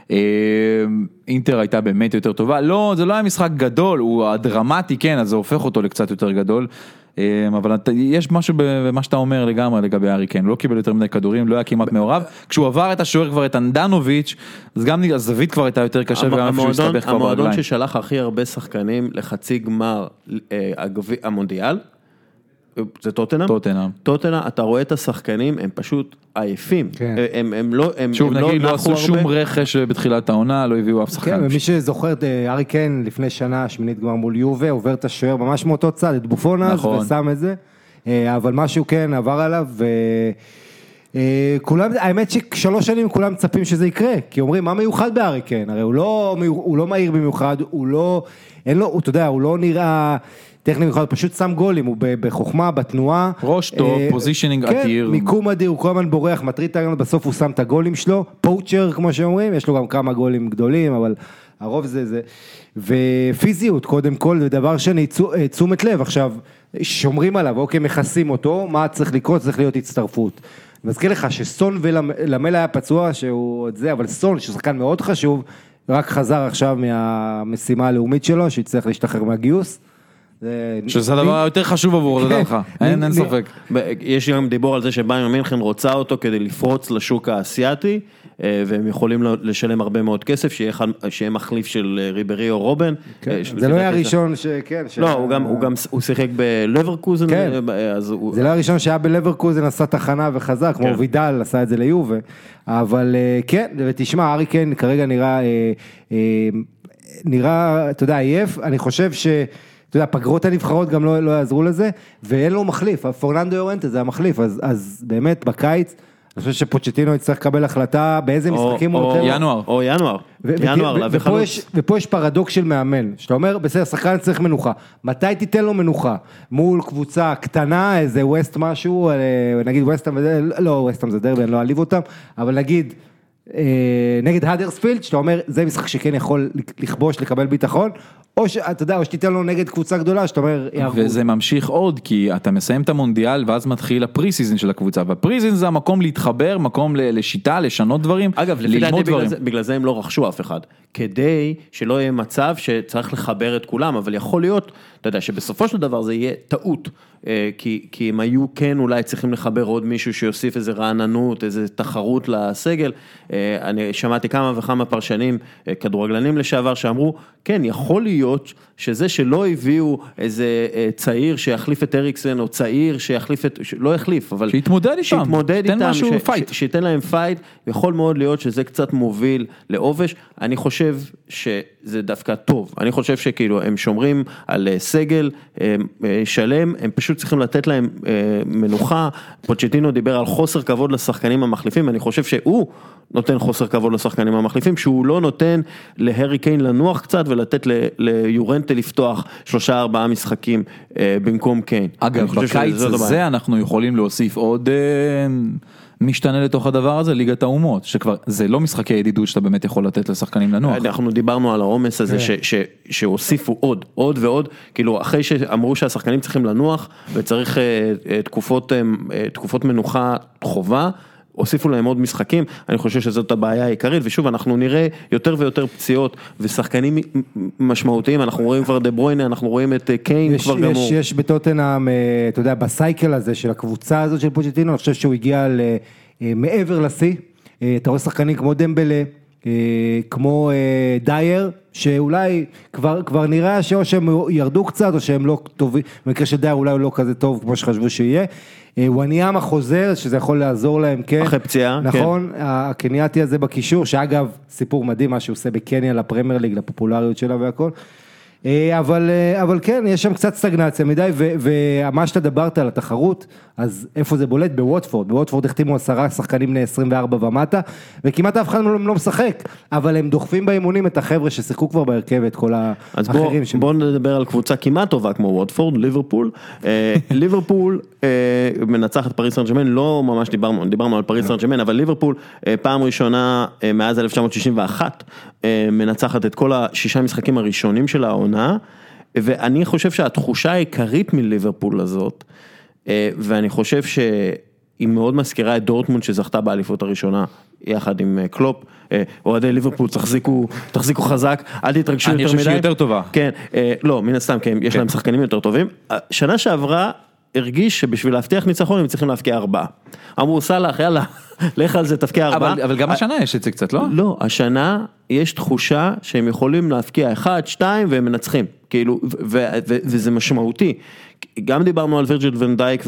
אינטר הייתה באמת יותר טובה. לא, זה לא היה משחק גדול, הוא הדרמטי, כן, אז זה הופך אותו לקצת יותר גדול. אבל יש משהו במה שאתה אומר לגמרי לגבי הארי קיין, לא קיבל יותר מדי כדורים, לא היה כמעט מעורב, כשהוא עבר את השוער כבר את אנדנוביץ', אז גם הזווית כבר הייתה יותר קשה, המועדון ששלח הכי הרבה שחקנים לחצי גמר המונדיאל, זה טוטנהאם? טוטנהאם, אתה רואה את השחקנים, הם פשוט עייפים. הם לא שוב נגיד, לא עשו שום רכש בתחילת העונה, לא הביאו אף שחקן. ומי שזוכר את הארי קיין לפני שנה, שמינית גמר מול יובה, עובר את השוער ממש מאותו צד, את בופונאז, ושם את זה. אבל משהו כן עבר עליו, וכולם, האמת ש3 שנים כולם מצפים שזה יקרה, כי אומרים, מה מיוחד בארי קיין? הרי הוא לא מהיר במיוחד, הוא לא, אין לו, אתה יודע, הוא לא נראה... טכני מיוחד, פשוט שם גולים, הוא בחוכמה, בתנועה. ראש טוב, פוזישנינג אדיר. כן, מיקום אדיר, הוא כל הזמן בורח, מטריד את הגנות, בסוף הוא שם את הגולים שלו, פואוצ'ר, כמו שאומרים, יש לו גם כמה גולים גדולים, אבל הרוב זה. ופיזיות, קודם כל, ודבר שני, תשומת לב, עכשיו, שומרים עליו, אוקיי, מכסים אותו, מה צריך לקרות? צריך להיות הצטרפות. מזכיר לך שסון ולמל היה פצוע שהוא את זה, אבל סון, שהוא שחקן מאוד חשוב, רק חזר עכשיו מהמשימה הלאומית שלו, שיצטרך להשתחרר מהגיוס. שזה הדבר יותר חשוב עבור, תדע לך, אין ספק. יש גם דיבור על זה שביירן מינכן רוצה אותו כדי לפרוץ לשוק האסייתי, והם יכולים לשלם הרבה מאוד כסף, שיהיה מחליף של ריברי או רובן. זה לא היה הראשון שכן. לא, הוא שיחק בלברקוזן. זה לא הראשון שהיה בלברקוזן, עשה תחנה וחזק, כמו וידל עשה את זה ליובה. אבל כן, ותשמע, ארי קיין כרגע נראה, אתה יודע, עייף, אני חושב אתה יודע, פגרות הנבחרות גם לא יעזרו לזה, ואין לו מחליף, פורננדו יורנטה זה המחליף, אז באמת בקיץ, אני חושב שפוצ'טינו יצטרך לקבל החלטה באיזה משחקים הוא נותן. ינואר. או ינואר, להביא חלוץ. ופה יש פרדוקס של מאמן, שאתה אומר, בסדר, שחקן צריך מנוחה, מתי תיתן לו מנוחה? מול קבוצה קטנה, איזה ווסט משהו, נגיד ווסטהאם, לא ווסטהאם זה דרבי, אני לא אעליב אותם, אבל נגיד, נגד האדרספילד, שאתה אומר, זה משחק שכן יכול לכבוש, לקבל ביטחון, או שאתה יודע, או שתיתן לו נגד קבוצה גדולה, שאתה אומר, וזה ממשיך עוד, כי אתה מסיים את המונדיאל, ואז מתחיל הפרי-סיזן של הקבוצה, והפרי-סיזן זה המקום להתחבר, מקום לשיטה, לשנות דברים, אגב, ללמוד דברים. בגלל זה הם לא רכשו אף אחד, כדי שלא יהיה מצב שצריך לחבר את כולם, אבל יכול להיות, אתה יודע, שבסופו של דבר זה יהיה טעות, כי הם היו כן אולי צריכים לחבר עוד מישהו שיוסיף איזה רעננות, איזה תחרות לסגל, אני שמעתי כמה וכמה פרשנים, כדורגלנים לשעבר, שאמרו, כן, יכול להיות שזה שלא הביאו איזה צעיר שיחליף את אריקסן, או צעיר שיחליף לא יחליף, אבל שיתמודד איתם, שייתן להם פייט, יכול מאוד להיות שזה קצת מוביל לעובש, אני חושב שזה דווקא טוב, אני חושב שכאילו הם שומרים על סגל שלם, הם פשוט צריכים לתת להם מנוחה, פוצ'טינו דיבר על חוסר כבוד לשחקנים המחליפים, אני חושב שהוא נותן חוסר כבוד לשחקנים המחליפים, שהוא לא נותן להרי קיין לנוח קצת, ולתת ליורנטה לפתוח 3-4 משחקים במקום קיין. אגב, בקיץ הזה אנחנו יכולים להוסיף עוד משתנה לתוך הדבר הזה, ליגת האומות, שכבר זה לא משחקי ידידות שאתה באמת יכול לתת לשחקנים לנוח. אנחנו דיברנו על העומס הזה שהוסיפו עוד ועוד, כאילו אחרי שאמרו שהשחקנים צריכים לנוח, וצריך תקופות מנוחה חובה, הוסיפו להם עוד משחקים, אני חושב שזאת הבעיה העיקרית, ושוב אנחנו נראה יותר ויותר פציעות, ושחקנים משמעותיים, אנחנו רואים כבר דה ברוינה, אנחנו רואים את קיין כבר גמור. יש בטוטנהאם, אתה יודע, בסייקל הזה של הקבוצה הזאת של פוצ'טינו, אני חושב שהוא הגיע מעבר לשיא, אתה רואה שחקנים כמו דמבלה, כמו דייר, שאולי כבר נראה שאו שהם ירדו קצת, או שהם לא טובים, במקרה של דייר אולי הוא לא כזה טוב כמו שחשבו שיהיה, וואניאמה חוזר, שזה יכול לעזור להם, כן. אחרי פציעה, נכון, כן. הקנייתי הזה בקישור, שאגב, סיפור מדהים, מה שהוא עושה בקניה לפרמייר ליג, לפופולריות שלה והכל, אבל כן, יש שם קצת סטגנציה מדי, ומה שאתה דברת על התחרות, אז איפה זה בולט? בווטפורד החתימו 10 שחקנים בני 24 ומטה, וכמעט אף אחד לא משחק, אבל הם דוחפים באימונים את החבר'ה ששיחקו כבר בהרכב, את כל האחרים. אז בואו נדבר על קבוצה כמעט טובה כמו ווטפורד, ליברפול. ליברפול מנצח את פריס סן ז'רמן, לא ממש דיברנו על פריס סן ז'רמן, אבל ליברפול פעם ראשונה מאז 1961, מנצחת את כל 6 משחקים הראשונים של העונה, ואני חושב שהתחושה העיקרית מליברפול הזאת, ואני חושב שהיא מאוד מזכירה את דורטמונד שזכתה באליפות הראשונה, יחד עם קלופ, אוהדי ליברפול, תחזיקו חזק, אל תתרגשו יותר מדי. אני חושב שהיא יותר טובה. כן, לא, מן הסתם, כן, יש להם שחקנים יותר טובים. שנה שעברה, הרגיש שבשביל להבטיח ניצחון, הם צריכים להבקיע 4. אמרו, סלח, יאללה, לך על זה, תבקיע 4. אבל גם השנה יש את זה קצת, לא? לא, השנה יש תחושה שהם יכולים להבקיע 1, 2 והם מנצחים, כאילו, וזה משמעותי. גם דיברנו על וירג'יל ון דייק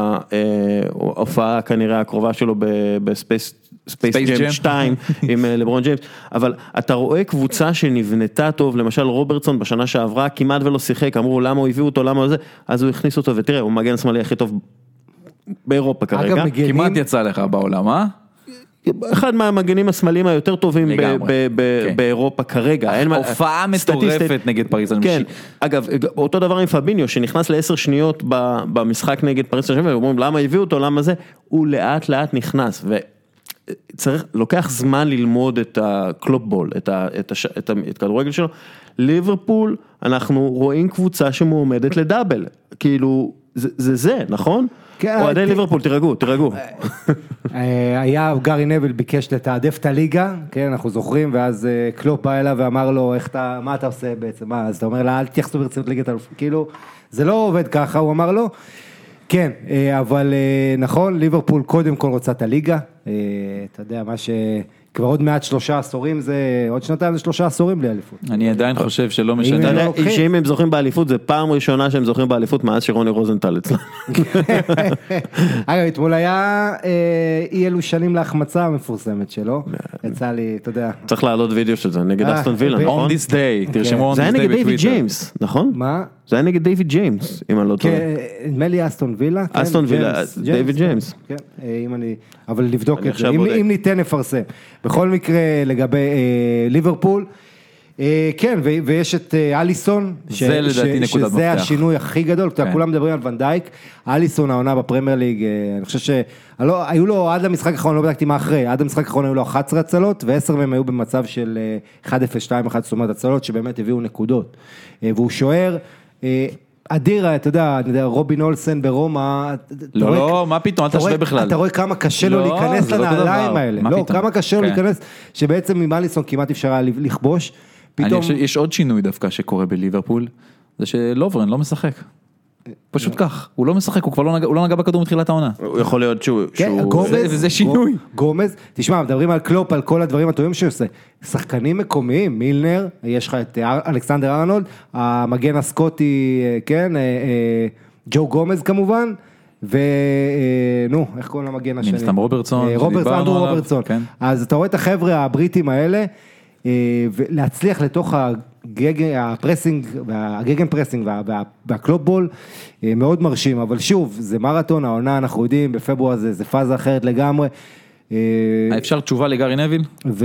וההופעה כנראה הקרובה שלו בספייס ג'ם 2 עם לברון ג'יימס, אבל אתה רואה קבוצה שנבנתה טוב, למשל רוברטסון בשנה שעברה כמעט ולא שיחק, אמרו למה הוא הביאו אותו, למה זה, אז הוא הכניס אותו ותראה, הוא מגן שמאלי הכי טוב באירופה כרגע. כמעט יצא לך בעולם, אה? אחד מהמגנים השמאליים היותר טובים באירופה כרגע. הופעה מטורפת נגד פריז סן ז'רמן. אגב, אותו דבר עם פאביניו, שנכנס ל10 שניות במשחק נגד פריז סן ז'רמן, ואומרים למה הביאו אותו, למה זה? הוא לאט לאט נכנס, וצריך, לוקח זמן ללמוד את הקלופבול, את כדורגל שלו. ליברפול, אנחנו רואים קבוצה שמועמדת לדאבל, כאילו, זה, נכון? אוהדי ליברפול, תירגעו. היה גארי נביל ביקש לתעדף את הליגה, כן, אנחנו זוכרים, ואז קלופ בא אליו ואמר לו, מה אתה עושה בעצם? אז אתה אומר לה, אל תייחסו ברצינות ליגת האלופות, כאילו, זה לא עובד ככה, הוא אמר לו, כן, אבל נכון, ליברפול קודם כל רוצה את הליגה, אתה יודע, מה שכבר עוד מעט 3 עשורים זה, עוד שנתיים זה 3 עשורים בלי אליפות. אני עדיין חושב שלא משנה. אתה יודע, שאם הם זוכים באליפות, זה פעם ראשונה שהם זוכים באליפות, מאז שרוני רוזנטל אצלם. אגב, אתמול היה אי אלו שנים להחמצה המפורסמת שלו, יצא לי, אתה יודע. צריך לעלות וידאו של זה, נגד אסטון וילה, נכון? On this day, תרשמו on this day בטוויטר. זה היה נגד דיוויד ג'יימס, נכון? מה? זה היה נגד דיוויד ג'יימס, אם אני לא טועה. נדמה לי אסטון וילה. אסטון וילה, דיוויד ג'יימס. כן, אבל לבדוק את זה, אם ניתן נפרסם. בכל מקרה לגבי ליברפול, כן, ויש את אליסון, זה לדעתי נקודת מפתח. שזה השינוי הכי גדול, כולם מדברים על ונדייק, אליסון העונה בפרמייר ליג, אני חושב שהיו לו עד למשחק האחרון, לא בדקתי מה אחרי, עד למשחק האחרון היו לו 11 הצלות, ו10 מהם היו במצב של 1-0-2-1, זאת אומרת הצלות שבאמת הביאו נקודות, והוא שוער, אדיר, אתה יודע, רובין אולסן ברומא, לא, מה פתאום, אל תשווה בכלל. אתה רואה כמה קשה לו להיכנס לנעליים האלה, לא, כמה קשה לו להיכנס, שבעצם עם אליסון כמעט אפשר היה לכבוש, יש עוד שינוי דווקא שקורה בליברפול, זה שלוברן לא משחק. פשוט כך, הוא לא משחק, הוא כבר לא נגע בכדור מתחילת העונה. הוא יכול להיות שהוא... וזה שינוי. גומז, תשמע, מדברים על קלופ, על כל הדברים הטובים שהוא עושה. שחקנים מקומיים, מילנר, יש לך את אלכסנדר ארנולד, המגן הסקוטי, כן, ג'ו גומז כמובן, ונו, איך קוראים למגן השני? מן סתם רוברטסון. אנדרו רוברטסון. אז אתה רואה את החבר'ה הבריטים האלה, ולהצליח לתוך הפרסינג, הגגן פרסינג והקלופבול, מאוד מרשים, אבל שוב, זה מרתון, העונה אנחנו יודעים, בפברואר זה פאזה אחרת לגמרי. אפשר תשובה לגארי נביל?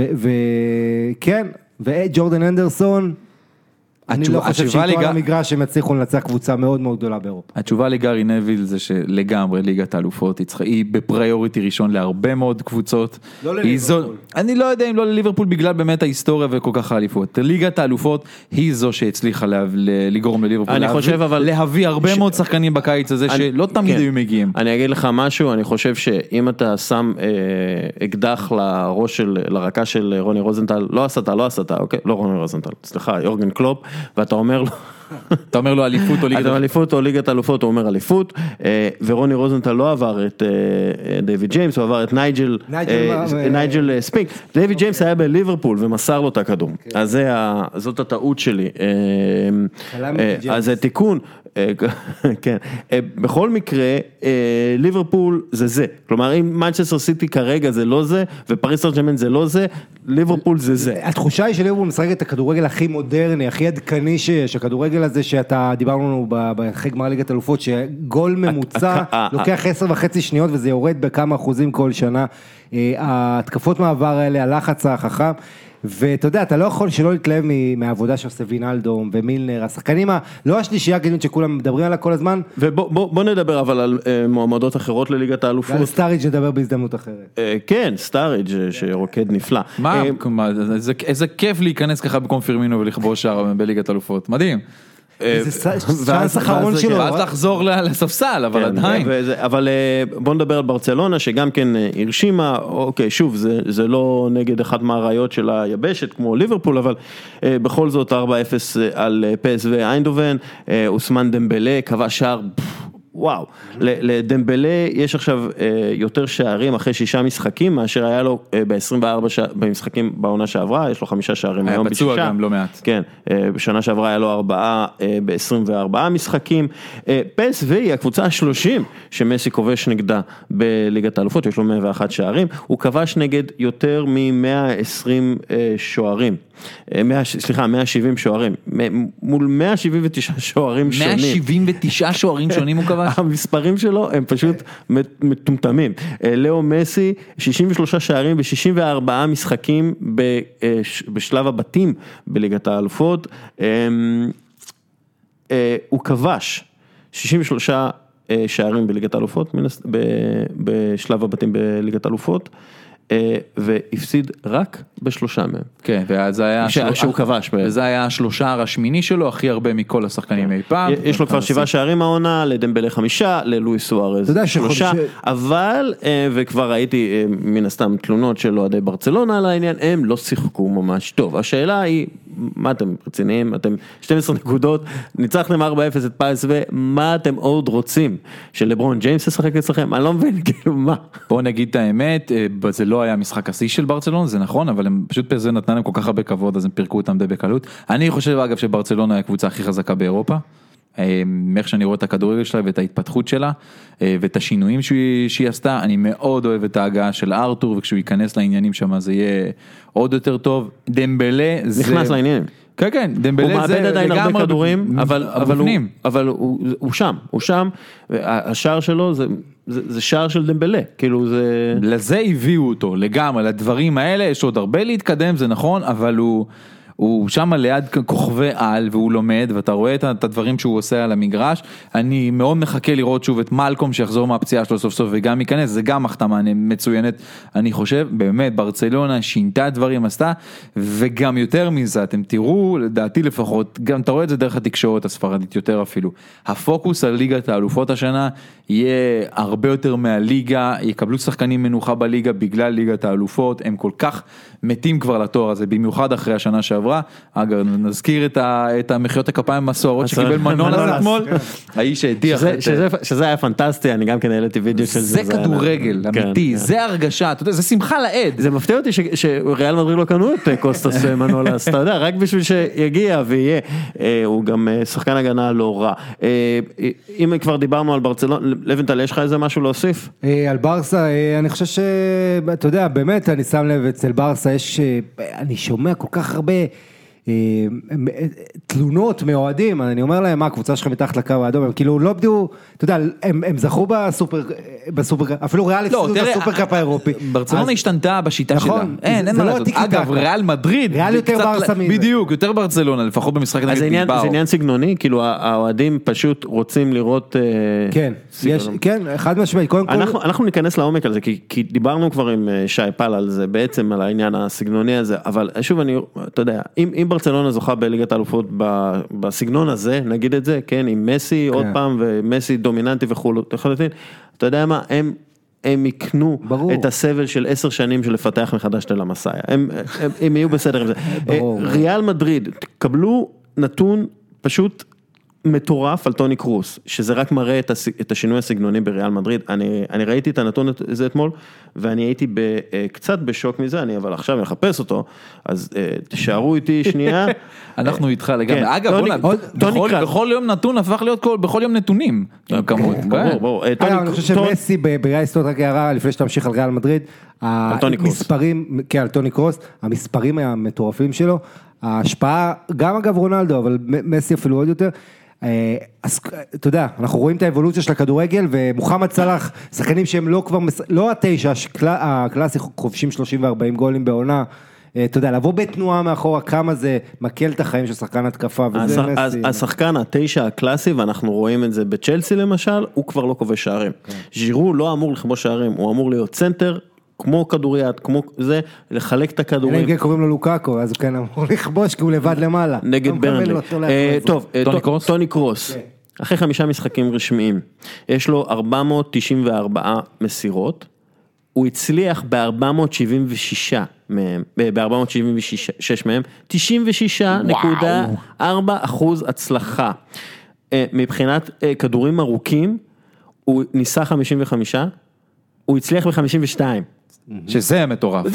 וכן, וג'ורדן אנדרסון, אני לא חושב שאיתו על המגרש הם הצליחו לנצח קבוצה מאוד מאוד גדולה באירופה. התשובה לגארי נביל זה שלגמרי ליגת האלופות היא בפריוריטי ראשון להרבה מאוד קבוצות. לא לליברפול. אני לא יודע אם לא לליברפול בגלל באמת ההיסטוריה וכל כך האליפות. ליגת האלופות היא זו שהצליחה לגרום לליברפול. אני חושב אבל... להביא הרבה מאוד שחקנים בקיץ הזה שלא תמיד היו מגיעים. אני אגיד לך משהו, אני חושב שאם אתה שם אקדח לרקה של רוני רוזנטל, לא הסתה, אוקיי? לא רוני רוזנטל, סליחה, יורגן קלופ, ואתה אומר לו, אתה אומר לו אליפות או ליגת אלופות, הוא אומר אליפות, ורוני רוזנטל לא עבר את דיוויד ג'יימס, הוא עבר את נייג'ל ספינק, דיוויד ג'יימס היה בליברפול ומסר לו את הכדור, אז זאת הטעות שלי, אז זה תיקון, כן, בכל מקרה, ליברפול זה, כלומר אם מנצ'סטר סיטי כרגע זה לא זה, ופריס סן ז'רמן זה לא זה, ליברפול זה. התחושה היא שליברפול משחק את הכדורגל הכי מודרני, הכי עדכני שיש, הכדורגל הזה שאתה דיברנו לנו אחרי גמר ליגת אלופות, שגול ממוצע לוקח 10.5 שניות וזה יורד בכמה אחוזים כל שנה, ההתקפות מעבר האלה, הלחץ החכם, ואתה יודע, אתה לא יכול שלא להתלהב מהעבודה שעושה וינאלדום ומילנר, השחקנים, לא השלישייה הקדמית שכולם מדברים עליה כל הזמן. ובוא נדבר אבל על מועמדות אחרות לליגת האלופות. ועל סטאריג' נדבר בהזדמנות אחרת. כן, סטאריג' שרוקד נפלא. מה, איזה כיף להיכנס ככה במקום פירמינו ולכבוש שער בליגת האלופות, מדהים. זה צ'אנס אחרון שלו. ואז לחזור לספסל, אבל עדיין. אבל בוא נדבר על ברצלונה, שגם כן הרשימה, אוקיי, שוב, זה לא נגד אחת מהראיות של היבשת, כמו ליברפול, אבל בכל זאת 4-0 על פס ואיינדובן, אוסמן דמבלה, קבע שער, וואו, לדמבלה יש עכשיו יותר שערים אחרי 6 משחקים, מאשר היה לו ב-24 משחקים בעונה שעברה, יש לו 5 שערים היום ב-6. היה פצוע גם לא מעט. כן, בשנה שעברה היה לו 4 ב-24 משחקים. PSV היא הקבוצה ה-30 שמסי כובש נגדה בליגת האלופות, יש לו 101 שערים, הוא כבש נגד יותר מ-120 שוערים. 170 שוערים, מול 179 שוערים שונים. 179 שוערים שונים הוא כבש? המספרים שלו הם פשוט מטומטמים. לאו מסי, 63 שערים ו64 משחקים בשלב הבתים בליגת האלופות. הוא כבש 63 שערים בליגת האלופות, בשלב הבתים בליגת האלופות. והפסיד רק בשלושה מהם. כן, ואז היה... שהוא כבש. וזה היה השלושה השמיני שלו, הכי הרבה מכל השחקנים אי פעם. יש לו כבר 7 שערים העונה, לדמבלה 5, ללואיס סוארז 3, אבל, וכבר ראיתי מן הסתם תלונות של אוהדי ברצלונה על העניין, הם לא שיחקו ממש טוב. השאלה היא, מה אתם רציניים? אתם 12 נקודות, ניצחתם 4-0 את פייס, ומה אתם עוד רוצים? שלברון ג'יימס ישחק אצלכם? אני לא מבין, כאילו, מה? בוא נגיד את האמת, זה לא היה משחק השיא של ברצלונה, זה נכון, אבל הם פשוט זה נתנה להם כל כך הרבה כבוד, אז הם פירקו אותם די בקלות. אני חושב, אגב, שברצלונה היא הקבוצה הכי חזקה באירופה, מאיך שאני רואה את הכדורגל שלה ואת ההתפתחות שלה, ואת השינויים שהיא עשתה, אני מאוד אוהב את ההגעה של ארתור, וכשהוא ייכנס לעניינים שם, זה יהיה עוד יותר טוב. דמבלה זה... נכנס לעניינים. כן, כן, דמבלה הוא מאבד עדיין הרבה כדורים, אבל הוא שם, השער שלו זה שער של דמבלה, כאילו זה... לזה הביאו אותו, לגמרי, לדברים האלה, יש עוד הרבה להתקדם, זה נכון, אבל הוא שם ליד כוכבי על, והוא לומד, ואתה רואה את הדברים שהוא עושה על המגרש, אני מאוד מחכה לראות שוב את מלקום, שיחזור מהפציעה שלו סוף סוף, וגם ייכנס, זה גם החתמה מצוינת, אני חושב, באמת, ברצלונה שינתה דברים, עשתה, וגם יותר מזה, אתם תראו, לדעתי לפחות, גם אתה רואה את זה דרך התקשורת הספרדית יותר אפילו, הפוקוס על ליגת האלופות השנה, יהיה הרבה יותר מהליגה, יקבלו שחקנים מנוחה בליגה, בגלל ליגת האלופות, הם כל כך מתים כבר לתואר הזה, במיוחד אחרי השנה שעברה, אגב, נזכיר את המחיות הכפיים המסוערות שקיבל מנולה אתמול, האיש שהדיח. שזה היה פנטסטי, אני גם כן העליתי וידאו של זה. זה כדורגל, אמיתי, זה הרגשה, אתה יודע, זה שמחה לעד. זה מפתיע אותי שריאל מדריד לא קנו את קוסטס מנולס, אתה יודע, רק בשביל שיגיע ויהיה, הוא גם שחקן הגנה לא רע. אם כבר דיברנו על ברצלונה, לבנטל, יש לך איזה משהו להוסיף? על ברסה, אני חושב שאתה יודע, באמת, אני שם לב, אצל ברסה אני שומע כל כך הרבה תלונות מאוהדים, אני אומר להם, מה, הקבוצה שלך מתחת לקו האדום, הם כאילו לא בדיוק, אתה יודע, הם זכו בסופר, אפילו ריאל הפסידו בסופר קאפ האירופי. ברצלונה השתנתה בשיטה שלה. אין מה לעשות. אגב, ריאל מדריד. ריאל יותר ברסה מזה. בדיוק, יותר ברצלונה, לפחות במשחק נגד בילבאו. זה עניין סגנוני, כאילו האוהדים פשוט רוצים לראות... כן, חד משמעית, קודם כל... אנחנו ניכנס לעומק על זה, כי דיברנו כבר עם שי פל על זה, בעצם על העניין הסגנוני הזה, אבל שוב, אתה יודע, אם ברצלונה זוכה בליגת האלופות בסגנון הזה, נגיד את זה, כן, עם מסי עוד פעם, ומסי דומיננטי וכו', אתה יודע מה, הם יקנו את הסבל של 10 שנים של לפתח מחדש את המסאיה, הם יהיו בסדר עם זה. ריאל מדריד, קבלו נתון פשוט מטורף על טוני קרוס, שזה רק מראה את השינוי הסגנוני בריאל מדריד. אני ראיתי את הנתון הזה אתמול, ואני הייתי קצת בשוק מזה, אבל עכשיו מחפש אותו, אז תשארו איתי שנייה. אנחנו איתך לגמרי. אגב, בכל יום נתון הפך להיות בכל יום נתונים. ברור. אני חושב שמסי בריאל היסטורית רק הערה, לפני שתמשיך על ריאל מדריד, המספרים, כן, על טוני קרוס, המספרים המטורפים שלו, ההשפעה, גם אגב רונלדו, אבל מסי אפילו עוד יותר, אז אתה יודע, אנחנו רואים את האבולוציה של הכדורגל, ומוחמד סלאח, שחקנים שהם לא כבר, לא 9, הקלאסי חובשים 30 ו-40 גולים בעונה, אתה יודע, לבוא בתנועה מאחורה, כמה זה מקל את החיים של שחקן התקפה, וזה מסי. השחקן 9 הקלאסי, ואנחנו רואים את זה בצ'לסי למשל, הוא כבר לא כובש שערים. ז'ירו לא אמור לכבוש שערים, הוא אמור להיות צנטר, כמו כדוריית, כמו זה, לחלק את הכדורים. נגד קוראים לו לוקאקו, אז הוא כן אמור לכבוש, כי הוא לבד למעלה. נגד ברנלי. טוב, טוני קרוס. אחרי 5 משחקים רשמיים, יש לו 494 מסירות, הוא הצליח ב-476 מהם, ב-476 מהם, 96.4% הצלחה. מבחינת כדורים ארוכים, הוא ניסה 55, הוא הצליח ב-52. שזה מטורף.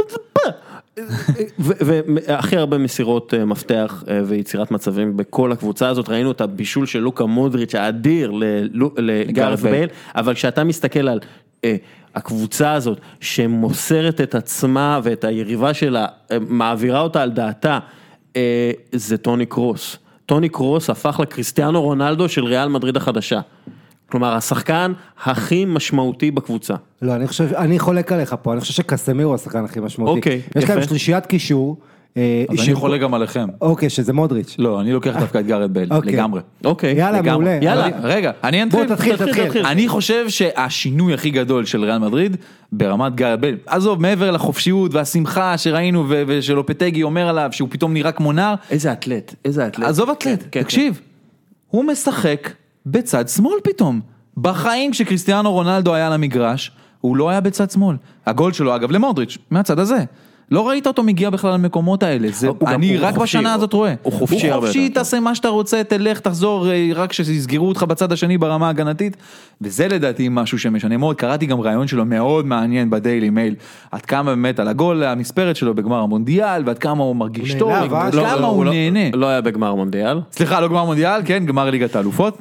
והכי הרבה מסירות מפתח ויצירת מצבים בכל הקבוצה הזאת, ראינו את הבישול של לוקה מודריץ' האדיר לגארת בייל, אבל כשאתה מסתכל על הקבוצה הזאת שמוסרת את עצמה ואת היריבה שלה, מעבירה אותה על דעתה, זה טוני קרוס. טוני קרוס הפך לקריסטיאנו רונלדו של ריאל מדריד החדשה. כלומר, השחקן הכי משמעותי בקבוצה. לא, אני חולק עליך פה, אני חושב שקסמירו הוא השחקן הכי משמעותי. אוקיי, יש להם שלישיית קישור, אז אני חולה גם עליכם. אוקיי, שזה מודריץ'. לא, אני לוקח דווקא את גארד בייל, לגמרי. אוקיי. יאללה, מעולה. יאללה, רגע, אני אתחיל. בוא, תתחיל. אני חושב שהשינוי הכי גדול של ריאל מדריד, ברמת גארד בייל, עזוב, מעבר לחופשיות והשמחה שראינו, ושלופטגי אומר עליו, שהוא פתאום נראה כמו נער. איזה אתלט. עזוב אתלט, תקשיב, הוא משחק בצד שמאל פתאום. בחיים כשקריסטיאנו רונלדו היה על המגרש, הוא לא היה בצד שמאל. הגול שלו אגב למודריץ', מהצד הזה. לא ראית אותו מגיע בכלל למקומות האלה, אני רק בשנה הזאת רואה. הוא חופשי, תעשה מה שאתה רוצה, תלך, תחזור, רק שיסגרו אותך בצד השני ברמה הגנתית, וזה לדעתי משהו שמשנה מאוד. קראתי גם רעיון שלו מאוד מעניין בדיילי מייל, עד כמה באמת על הגול המספרת שלו בגמר המונדיאל, ועד כמה הוא מרגיש טוב, עד כמה הוא נהנה. לא היה בגמר המונדיאל. סליחה, לא גמר מונדיאל, כן, גמר ליגת האלופות.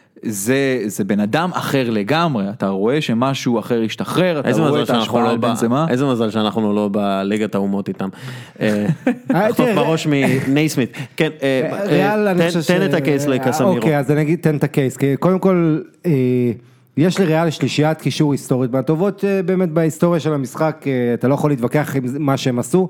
זה בן אדם אחר לגמרי, אתה רואה שמשהו אחר השתחרר, אתה רואה את ההשפעה על בנזמה. איזה מזל שאנחנו לא בליגת האומות איתם. לחטוף בראש מנייסמית. כן, תן את הקייס לקסמירו. אוקיי, אז אני אגיד תן את הקייס, כי קודם כל, יש לריאל שלישיית קישור היסטורית, מהטובות באמת בהיסטוריה של המשחק, אתה לא יכול להתווכח עם מה שהם עשו,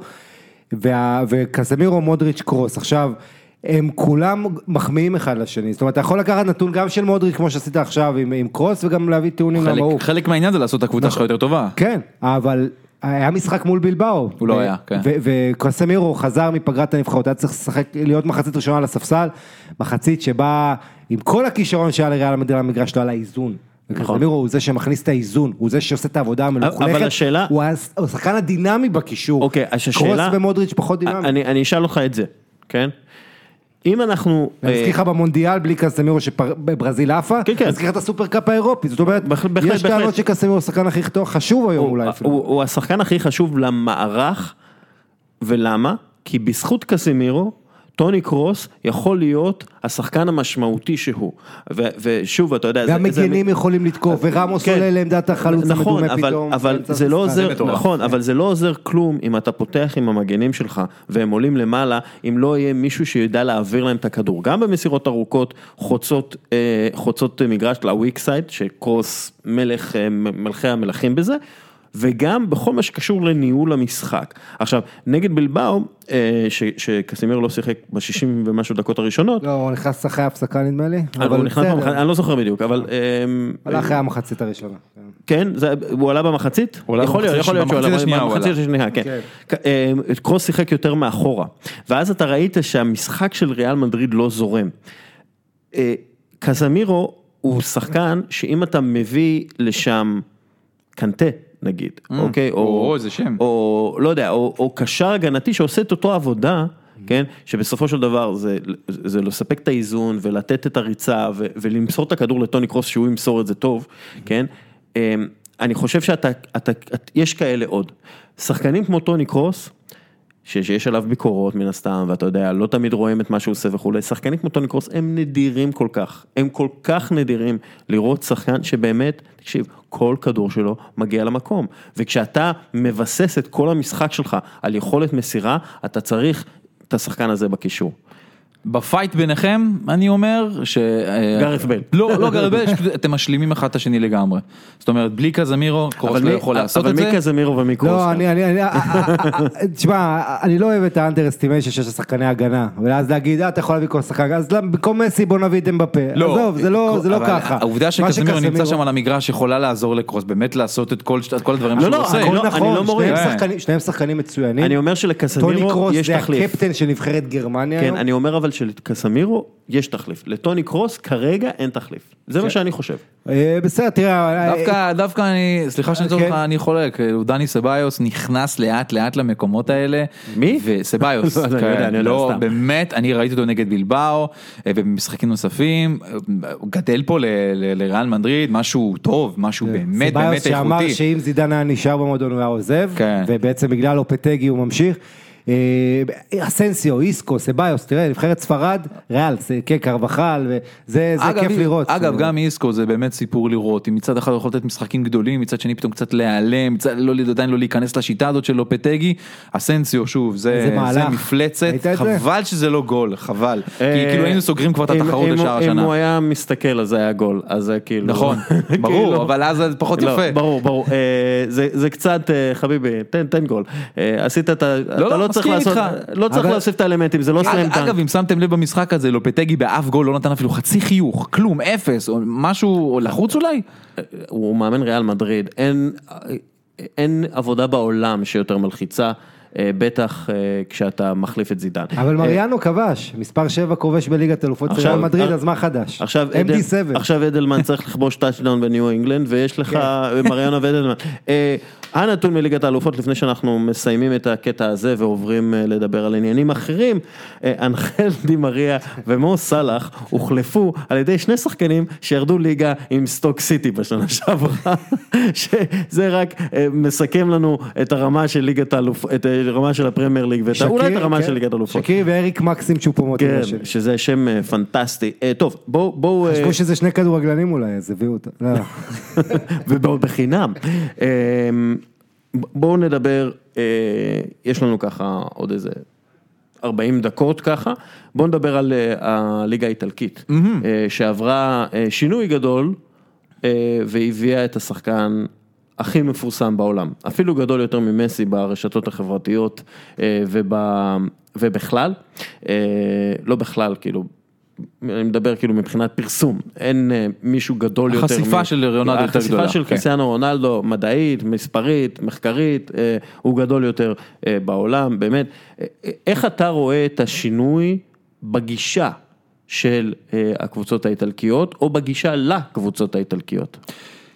וקסמירו, מודריץ', קרוס, עכשיו, הם כולם מחמיאים אחד לשני, זאת אומרת, אתה יכול לקחת נתון גם של מודריץ' כמו שעשית עכשיו עם קרוס, וגם להביא טיעונים למהות. חלק מהעניין זה לעשות את הקבוצה שלך יותר טובה. כן, אבל היה משחק מול בלבאו. הוא לא היה, כן. וקסמירו חזר מפגרת הנבחרות, היה צריך לשחק, להיות מחצית ראשונה על הספסל, מחצית שבה עם כל הכישרון שהיה לריאל מדריד למגרש, לא על האיזון. וקסמירו הוא זה שמכניס את האיזון, הוא זה שעושה את העבודה המלוכלכת, הוא השחקן הדינמי בקישור. קרוס ומודריץ' פחות דינמי. אני אשאל אותך את זה, כן? אם אנחנו... אני אזכיר לך במונדיאל בלי קסמירו שבברזיל עפה, אני אזכיר לך את הסופרקאפ האירופי, זאת אומרת, יש טענות שקסמירו הוא השחקן הכי חשוב היום אולי. הוא השחקן הכי חשוב למערך, ולמה? כי בזכות קסמירו, טוני קרוס יכול להיות השחקן המשמעותי שהוא, ושוב אתה יודע, גם מגנים יכולים לתקוף, ורמוס עולה לעמדת החלוץ המדומה פתאום, אבל זה לא עוזר, נכון, אבל זה לא עוזר כלום אם אתה פותח עם המגנים שלך, והם עולים למעלה, אם לא יהיה מישהו שידע להעביר להם את הכדור, גם במסירות ארוכות, חוצות מגרש לוויק סייד, שקרוס מלכי המלכים בזה, וגם בכל מה שקשור לניהול המשחק. עכשיו, נגד בלבאו, שקסמירו לא שיחק ב-60 ומשהו דקות הראשונות. לא, הוא נכנס אחרי ההפסקה נדמה לי. אני לא זוכר בדיוק, אבל... עלה אחרי המחצית הראשונה. כן, הוא עלה במחצית? יכול להיות שהוא עלה במחצית השנייה, כן. קרוס שיחק יותר מאחורה. ואז אתה ראית שהמשחק של ריאל מדריד לא זורם. קסמירו הוא שחקן שאם אתה מביא לשם קנטה, נגיד, אוקיי, או לא יודע, או קשר הגנתי שעושה את אותו עבודה, כן, שבסופו של דבר זה לספק את האיזון ולתת את הריצה ולמסור את הכדור לטוני קרוס שהוא ימסור את זה טוב, כן, אני חושב יש כאלה עוד, שחקנים כמו טוני קרוס, שיש עליו ביקורות מן הסתם, ואתה יודע, לא תמיד רואים את מה שהוא עושה וכו', שחקנים כמו טוני קרוס הם נדירים כל כך, הם כל כך נדירים לראות שחקן שבאמת, תקשיב, כל כדור שלו מגיע למקום, וכשאתה מבסס את כל המשחק שלך על יכולת מסירה, אתה צריך את השחקן הזה בקישור. בפייט ביניכם, אני אומר גארת בייל. לא גארת בייל, אתם משלימים אחד את השני לגמרי. זאת אומרת, בלי קסמירו, קרוס לא יכול לעשות את זה. אבל מי קסמירו ומי קרוס? לא, תשמע, אני לא אוהב את האנדרסטימיישן של שחקני הגנה, ואז להגיד, אתה יכול להביא כל שחקן, אז במקום מסי בוא נביא דם בפה. עזוב, זה לא ככה. העובדה שקסמירו נמצא שם על המגרש יכולה לעזור לקרוס, באמת לעשות את כל הדברים שהוא עושה. נכון, שניהם שחקנים מצוינים. אני אומר שלקסמירו יש תחליף. טוני קרוס זה הקפטן של נבחרת גרמניה. כן, אני אומר אבל שלקסמירו יש תחליף, לטוני קרוס כרגע אין תחליף, זה מה שאני חושב. בסדר, תראה, דווקא אני, סליחה שאני צודק, אני חולק, דני סביוס נכנס לאט לאט למקומות האלה. מי? וסביוס, לא, באמת, אני ראיתי אותו נגד בלבאו, ובמשחקים נוספים, הוא גדל פה לריאל מדריד, משהו טוב, משהו באמת באמת איכותי. סביוס שאמר שאם זידן היה נשאר במועדון הוא היה עוזב, ובעצם בגלל לופטגי הוא ממשיך, אסנסיו, איסקו, סביוס, תראה, נבחרת ספרד, ריאל, כן, קרבחל, וזה כיף לראות. אגב, גם איסקו זה באמת סיפור לראות, אם מצד אחד הוא יכול לתת משחקים גדולים, מצד שני פתאום קצת להיעלם, עדיין לא להיכנס לשיטה הזאת של לופטגי, אסנסיו, שוב, זה מפלצת, חבל שזה לא גול, חבל, כי כאילו היינו סוגרים כבר את התחרות לשאר השנה. אם הוא היה מסתכל, אז זה היה גול, אז זה כאילו... נכון, ברור, אבל אז זה פחות יפה. ברור, זה קצת, חביבי, תן גול. עשית את... צריך לעשות, לא צריך להוסיף את האלמנטים, זה לא סלאם דנק. אגב, אם שמתם לב במשחק הזה, לופטגי באף גול לא נתן אפילו חצי חיוך, כלום, אפס, או משהו לחוץ אולי? הוא מאמן ריאל מדריד, אין עבודה בעולם שיותר מלחיצה, בטח כשאתה מחליף את זידן. אבל מריאנו כבש, מספר 7 כובש בליגת אלופות ריאל מדריד, אז מה חדש? עכשיו אדלמן צריך לכבוש טאצ'דאון בניו אינגלנד, ויש לך מריאנו ואדלמן. הנתון מליגת האלופות, לפני שאנחנו מסיימים את הקטע הזה, ועוברים לדבר על עניינים אחרים, אנחל די מריה ומו סלח, הוחלפו על ידי שני שחקנים, שירדו ליגה עם סטוק סיטי בשנה שעברה, שזה רק מסכם לנו את הרמה של ליגת האלופות, את הרמה של הפרמייר ליג, ואולי את הרמה של ליגת האלופות. שקיר ואריק מקסים צ'ופומוטי. כן, שזה שם פנטסטי. טוב, בואו... חשבו שזה שני כדורגלנים אולי, אז הביאו אותה. ובואו בחינם. בואו נדבר, יש לנו ככה עוד איזה 40 דקות ככה, בואו נדבר על הליגה האיטלקית, שעברה שינוי גדול, והביאה את השחקן הכי מפורסם בעולם, אפילו גדול יותר ממסי ברשתות החברתיות ובכלל, לא בכלל, כאילו, אני מדבר כאילו מבחינת פרסום, אין מישהו גדול יותר. החשיפה של רונלדו יותר גדולה. החשיפה של קריסטיאנו רונלדו, מדעית, מספרית, מחקרית, הוא גדול יותר בעולם, באמת. איך אתה רואה את השינוי בגישה של הקבוצות האיטלקיות, או בגישה לקבוצות האיטלקיות?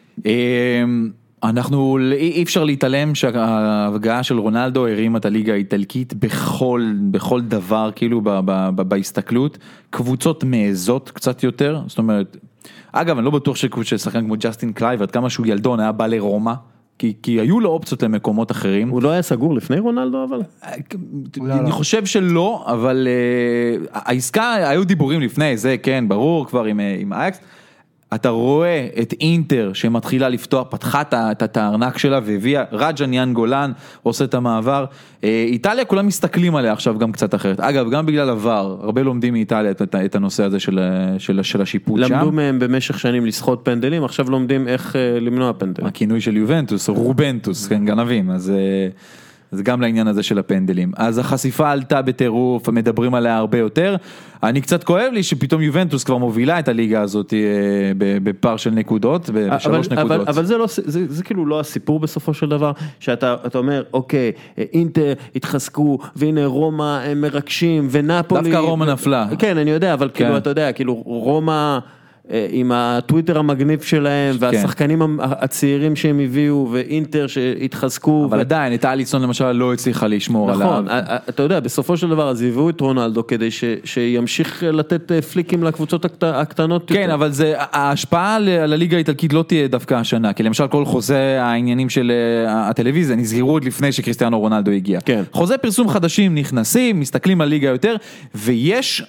אי אפשר להתעלם שההגעה של רונלדו הרימה את הליגה האיטלקית בכל דבר, כאילו בהסתכלות, קבוצות מעזות קצת יותר, זאת אומרת, אגב, אני לא בטוח ששחקן כמו ג'סטין קלייברט, כמה שהוא ילדון היה בא לרומא, כי היו לו אופציות למקומות אחרים. הוא לא היה סגור לפני רונלדו, אבל? אני חושב שלא, אבל העסקה, היו דיבורים לפני, זה כן, ברור, כבר עם האקס, אתה רואה את אינטר שמתחילה לפתוח, פתחה את הארנק שלה והביאה, רג'ן יאן גולן עושה את המעבר, איטליה כולם מסתכלים עליה עכשיו גם קצת אחרת, אגב גם בגלל עבר, הרבה לומדים מאיטליה את הנושא הזה של השיפוט שם. למדו מהם במשך שנים לשחות פנדלים, עכשיו לומדים איך למנוע פנדלים. הכינוי של יובנטוס, רובנטוס, כן, גנבים, אז גם לעניין הזה של הפנדלים. אז החשיפה עלתה בטירוף, מדברים עליה הרבה יותר. אני קצת כואב לי שפתאום יובנטוס כבר מובילה את הליגה הזאת בפער של נקודות, בשלוש נקודות. אבל זה כאילו לא הסיפור בסופו של דבר, שאתה אומר, אוקיי, אינטר התחזקו, והנה רומא הם מרגשים, ונפולי... דווקא רומא נפלה. כן, אני יודע, אבל כאילו, אתה יודע, כאילו רומא... עם הטוויטר המגניב שלהם, והשחקנים הצעירים שהם הביאו, ואינטר שהתחזקו. אבל עדיין, את אליסון למשל לא הצליחה לשמור עליו. נכון, אתה יודע, בסופו של דבר, אז הביאו את רונלדו, כדי שימשיך לתת פליקים לקבוצות הקטנות. כן, אבל ההשפעה על הליגה האיטלקית לא תהיה דווקא השנה, כי למשל כל חוזה העניינים של הטלוויזיה, נסגרו עוד לפני שקריסטיאנו רונלדו הגיע. חוזה פרסום חדשים נכנסים, מסתכלים על ליגה יותר, ויש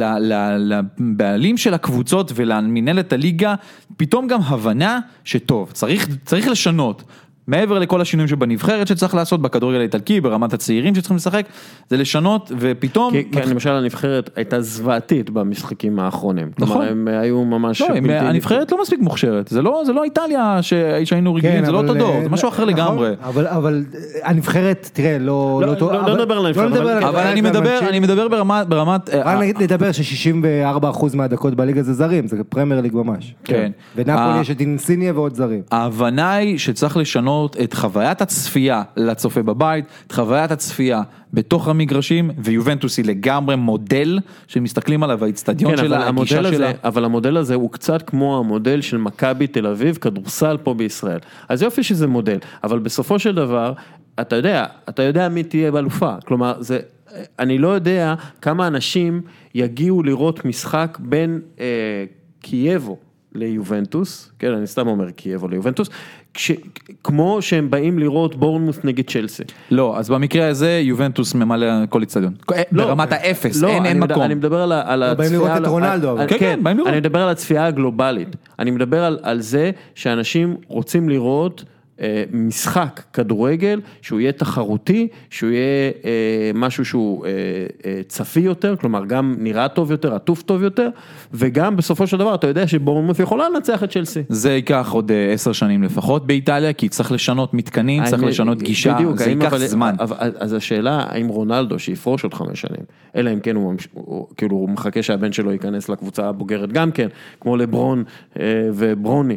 לבעלים של הקבוצות מנהלת הליגה, פתאום גם הבנה שטוב, צריך לשנות, מעבר לכל השינויים שבנבחרת שצריך לעשות, בכדורגל האיטלקי, ברמת הצעירים שצריכים לשחק, זה לשנות, ופתאום... כן, למשל הנבחרת הייתה זוועתית במשחקים האחרונים. נכון. כלומר, הם היו ממש... לא, הנבחרת לא מספיק מוכשרת, זה לא איטליה שהיינו רגילים, זה לא אותו דור, זה משהו אחר לגמרי. אבל הנבחרת, תראה, לא נדבר על הנבחרת. אבל אני מדבר ברמת... נדבר ש64% מהדקות בליגה זה זרים, זה פרמייר ליג ממש. כן. ונפולי יש את אינסיניה ועוד זרים. ההבנה היא שצריך לשנות את חוויית הצפייה לצופה בבית, את חוויית הצפייה בתוך המגרשים, ויובנטוס היא לגמרי מודל שמסתכלים עליו, האצטדיון שלה, הגישה שלה. אבל המודל הזה הוא קצת כמו המודל של מכבי תל אביב, כדורסל פה בישראל. אז יופי שזה מודל, אבל בסופו של דבר, אתה יודע מי תהיה באלופה. כלומר, אני לא יודע כמה אנשים יגיעו לראות משחק בין קייבו ליובנטוס, כן, אני סתם אומר קייבו ליובנטוס, כמו שהם באים לראות בורנמות' נגד צ'לסי. לא, אז במקרה הזה יובנטוס ממלא כל אצטדיון. ברמת האפס, אין מקום. אני מדבר על הצפייה... באים לראות את רונלדו. כן, אני מדבר על הצפייה הגלובלית. אני מדבר על זה שאנשים רוצים לראות משחק כדורגל, שהוא יהיה תחרותי, שהוא יהיה משהו שהוא צפי יותר, כלומר גם נראה טוב יותר, עטוף טוב יותר, וגם בסופו של דבר אתה יודע שבורנמות' יכולה לנצח את צ'לסי. זה ייקח עוד 10 שנים לפחות באיטליה, כי צריך לשנות מתקנים, צריך לשנות גישה, זה ייקח זמן. אז השאלה, האם רונלדו שיפרוש עוד 5 שנים, אלא אם כן הוא מחכה שהבן שלו ייכנס לקבוצה הבוגרת גם כן, כמו לברון וברוני,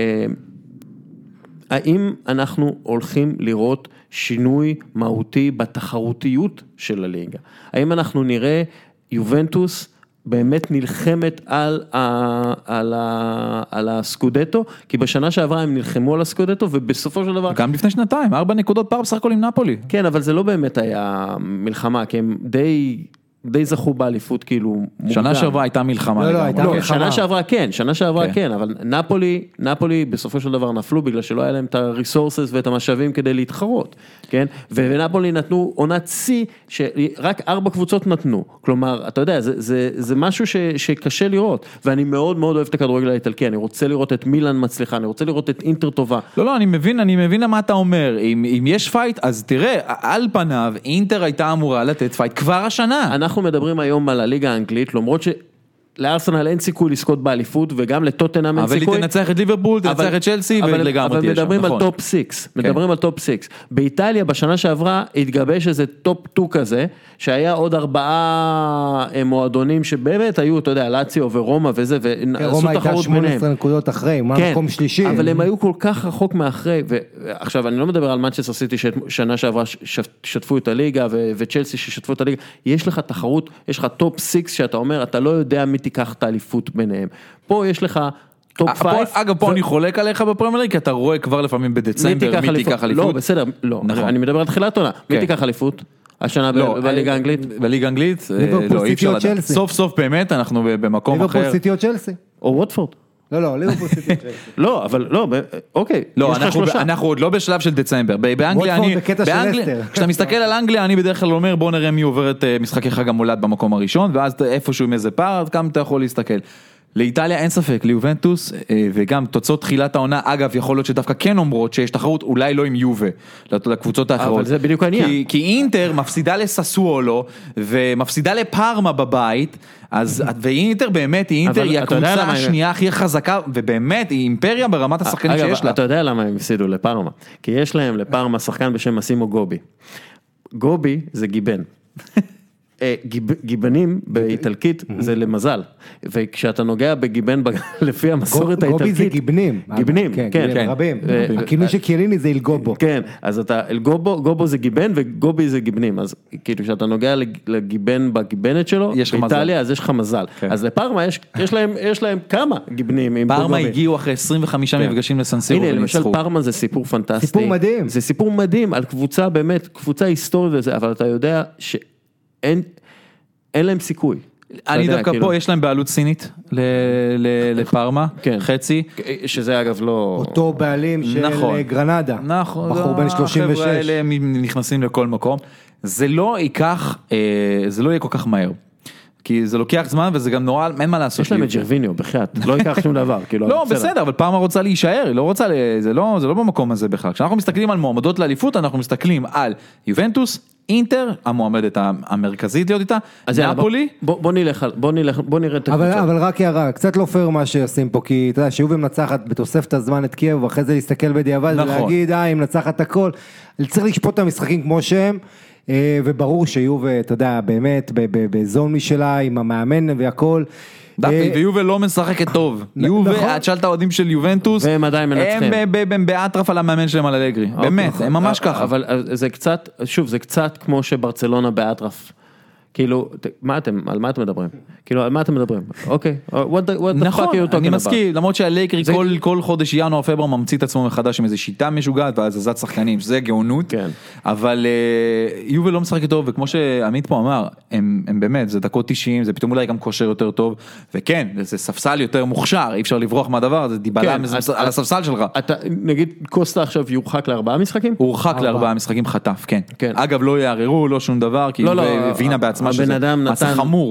האם אנחנו הולכים לראות שינוי מהותי בתחרותיות של הליגה? האם אנחנו נראה יובנטוס באמת נלחמת על הסקודטו? כי בשנה שעברה הם נלחמו על הסקודטו, ובסופו של דבר... גם לפני שנתיים, 4 נקודות פער בסך הכל עם נפולי. כן, אבל זה לא באמת היה מלחמה, כי הם די זכו באליפות כאילו מוקדם. שנה שעברה הייתה מלחמה. לא, שנה שעברה כן, אבל נפולי בסופו של דבר נפלו, בגלל שלא היה להם את הריסורסס ואת המשאבים כדי להתחרות, כן? ונפולי נתנו עונת שיא, שרק 4 קבוצות נתנו, כלומר, אתה יודע, זה משהו שקשה לראות, ואני מאוד מאוד אוהב את הכדורגל האיטלקי, אני רוצה לראות את מילאן מצליחה, אני רוצה לראות את אינטר טובה. לא, אני מבין מה אתה אומר, אם יש פייט, אז תראה, על פניו, אינטר הייתה אמורה לתת פייט כבר השנה. אנחנו מדברים היום על הליגה האנגלית, למרות לארסנל אין סיכוי לזכות באליפות, וגם לטוטנהאם אין סיכוי. אבל היא תנצח את ליברפול, תנצח את צ'לסי, ולגמרי תהיה שם. אבל מדברים על טופ 6, מדברים על טופ 6. באיטליה בשנה שעברה התגבש איזה טופ 2 כזה, שהיה עוד 4 מועדונים שבאמת היו, אתה יודע, לאציו ורומא וזה, ועשו תחרות ביניהם. רומא הייתה 18 נקודות אחרי, מקום שלישי. אבל הם היו כל כך רחוק מאחרי, ועכשיו אני לא מדבר על מנצ'סטר סיטי ששנה שעברה שתפו את הליגה, וצ'לסי ששתפו את הליגה. יש לך תחרות, יש לך טופ 6 שאתה אומר, אתה לא יודע מי תיקח את האליפות ביניהם. פה יש לך טופ 5. אגב, פה אני חולק עליך בפרמייר ליג, כי אתה רואה כבר לפעמים בדצמבר מי תיקח אליפות. לא, בסדר, לא. אני מדבר על תחילת עונה. מי תיקח אליפות? השנה בליגה האנגלית? בליגה האנגלית? ליברפול סיטי או צ'לסי. סוף סוף באמת אנחנו במקום אחר. ליברפול סיטי או צ'לסי. או ווטפורד. לא, ליברפול סיטי או צ'לסי. לא, אבל לא, אוקיי. לא, אנחנו עוד לא בשלב של דצמבר. באנגליה, כשאתה מסתכל על אנגליה, אני בדרך כלל אומר, בוא נראה מי עובר את משחקי חג המולד במקום הראשון, ואז איפשהו עם איזה פער, כמה אתה יכול להסתכל. לאיטליה אין ספק, ליובנטוס, וגם תוצאות תחילת העונה, אגב, יכול להיות שדווקא כן אומרות שיש תחרות, אולי לא עם יובה, לקבוצות האחרות. אבל זה בדיוק העניין. כי אינטר מפסידה לססוולו, ומפסידה לפארמה בבית, ואינטר באמת, אינטר היא הקבוצה השנייה הכי חזקה, ובאמת היא אימפריה ברמת השחקנים שיש לה. אתה יודע למה הם הפסידו לפארמה? כי יש להם לפארמה שחקן בשם אסימו גובי. גובי זה גיבן. גיבנים באיטלקית זה למזל, וכשאתה נוגע בגיבן לפי המסורת האיטלקית, גובי זה גיבנים, כן, רבים, הכינוי של קיליני זה אלגובו, כן, אז אתה גובו זה גיבן וגובי זה גיבנים, אז כאילו כשאתה נוגע לגיבן בגיבנת שלו, באיטליה אז יש לך מזל, אז לפארמה יש להם כמה גיבנים, פארמה הגיעו אחרי 25 מפגשים לסנסירו, הנה למשל פארמה זה סיפור פנטסטי, סיפור מדהים, זה סיפור מדהים על קבוצה באמת, קבוצה היסטורית וזה, אבל אתה יודע אין להם סיכוי. אני דווקא פה, יש להם בעלות סינית לפארמה, חצי. שזה אגב לא... אותו בעלים של גרנדה. נכון. בחור בן 36. החבר'ה האלה נכנסים לכל מקום. זה לא יהיה כל כך מהר. כי זה לוקח זמן וזה גם נורא, אין מה לעשות. יש להם את ג'רוויניו, בחייאת, לא ייקח שום דבר. לא, בסדר, אבל פארמה רוצה להישאר, היא לא רוצה, זה לא במקום הזה בכלל. כשאנחנו מסתכלים על מועמדות לאליפות, אנחנו מסתכלים על יובנטוס, אינטר, המועמדת המרכזית להיות איתה, נפולי. בוא נראה את הקבוצה. אבל רק הערה, קצת לא פייר מה שעושים פה, כי אתה יודע, שיובל מנצחת בתוספת הזמן את קייב, ואחרי זה להסתכל בדיעבד ולהגיד, היא מנצחת הכל. צריך לשפוט את המשחקים כמו שהם, וברור שיובל, אתה יודע, באמת, בזון משלה, עם המאמן והכל. ויובל לא משחקת טוב. יובל, את שאלת האוהדים של יובנטוס, והם עדיין מנצחים. הם באטרף על המאמן שלהם על אלגרי. באמת, הם ממש ככה. אבל זה קצת, שוב, זה קצת כמו שברצלונה באטרף. כאילו, על מה אתם מדברים? כאילו, על מה אתם מדברים? אוקיי, נכון, אני מסכים, למרות שהלגרי כל חודש ינואר פברואר ממציא את עצמו מחדש עם איזו שיטה משוגעת והזזת שחקנים, שזה גאונות, אבל יובל לא משחק טוב, וכמו שעמית פה אמר, הם באמת, זה דקות 90, זה פתאום אולי גם כושר יותר טוב, וכן, זה ספסל יותר מוכשר, אי אפשר לברוח מהדבר, זה דיבלה על הספסל שלך. נגיד, קוסטה עכשיו יורחק ל4 משחקים? הוא הורחק ל4 משחקים חטף, כן. אגב, לא יערערו, לא שום דבר, כי וינה בעצמה שזה חמור.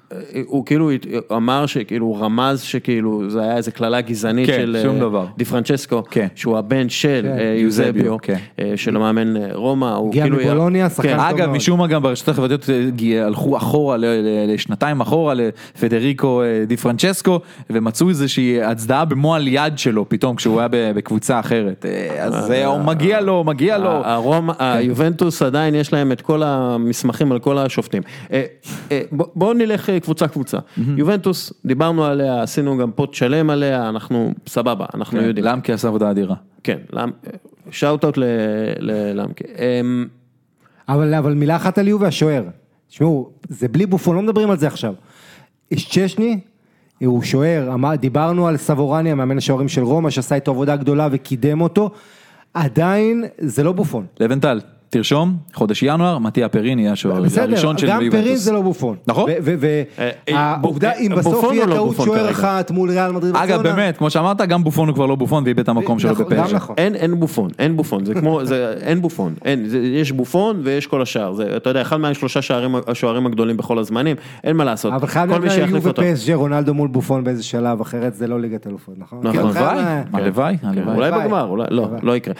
הוא כאילו אמר שכאילו, הוא רמז שכאילו, זה היה איזה כללה גזענית של די פרנצ'סקו, שהוא הבן של יוזביו, של המאמן רומא. הגיע מבולוניה, שחקן טוב מאוד. אגב, משום מה גם ברשתות החברתיות הלכו אחורה, לשנתיים אחורה, לפדריקו די פרנצ'סקו, ומצאו איזושהי הצדעה במועל יד שלו, פתאום כשהוא היה בקבוצה אחרת. אז מגיע לו. היובנטוס עדיין יש להם את כל המסמכים על כל השופטים. בואו נלך קבוצה. יובנטוס, דיברנו עליה, עשינו גם פוט שלם עליה, אנחנו סבבה, אנחנו יודעים. למקה עשה עבודה אדירה. כן, שאוט-אוט ללמקה. אבל מילה אחת על יובה, השוער. תשמעו, זה בלי בופון, לא מדברים על זה עכשיו. צ'שני, הוא שוער, דיברנו על סבורני, המאמן השוערים של רומא, שעשה איתו עבודה גדולה וקידם אותו, עדיין זה לא בופון. לבנטל, תרשום, חודש ינואר, מתיה פריני היה שוער הראשון של גם פרין זה לא בופון. נכון. והעובדה, אם בסוף יהיה טעות שוער אחת מול ריאל מדריד. אגב, באמת, כמו שאמרת, גם בופון הוא כבר לא בופון, ואיבד את המקום שלו בפשע. אין בופון, זה כמו, אין בופון, יש בופון ויש כל השאר, אתה יודע, אחד מהשלושה השוערים הגדולים בכל הזמנים, אין מה לעשות. אבל חייב להיות יובה פסג' רונלדו מול בופון באיזה שלב, אחרת זה לא ליגת אלופות, נכון? הלוואי. אולי בגמר, לא יקרה.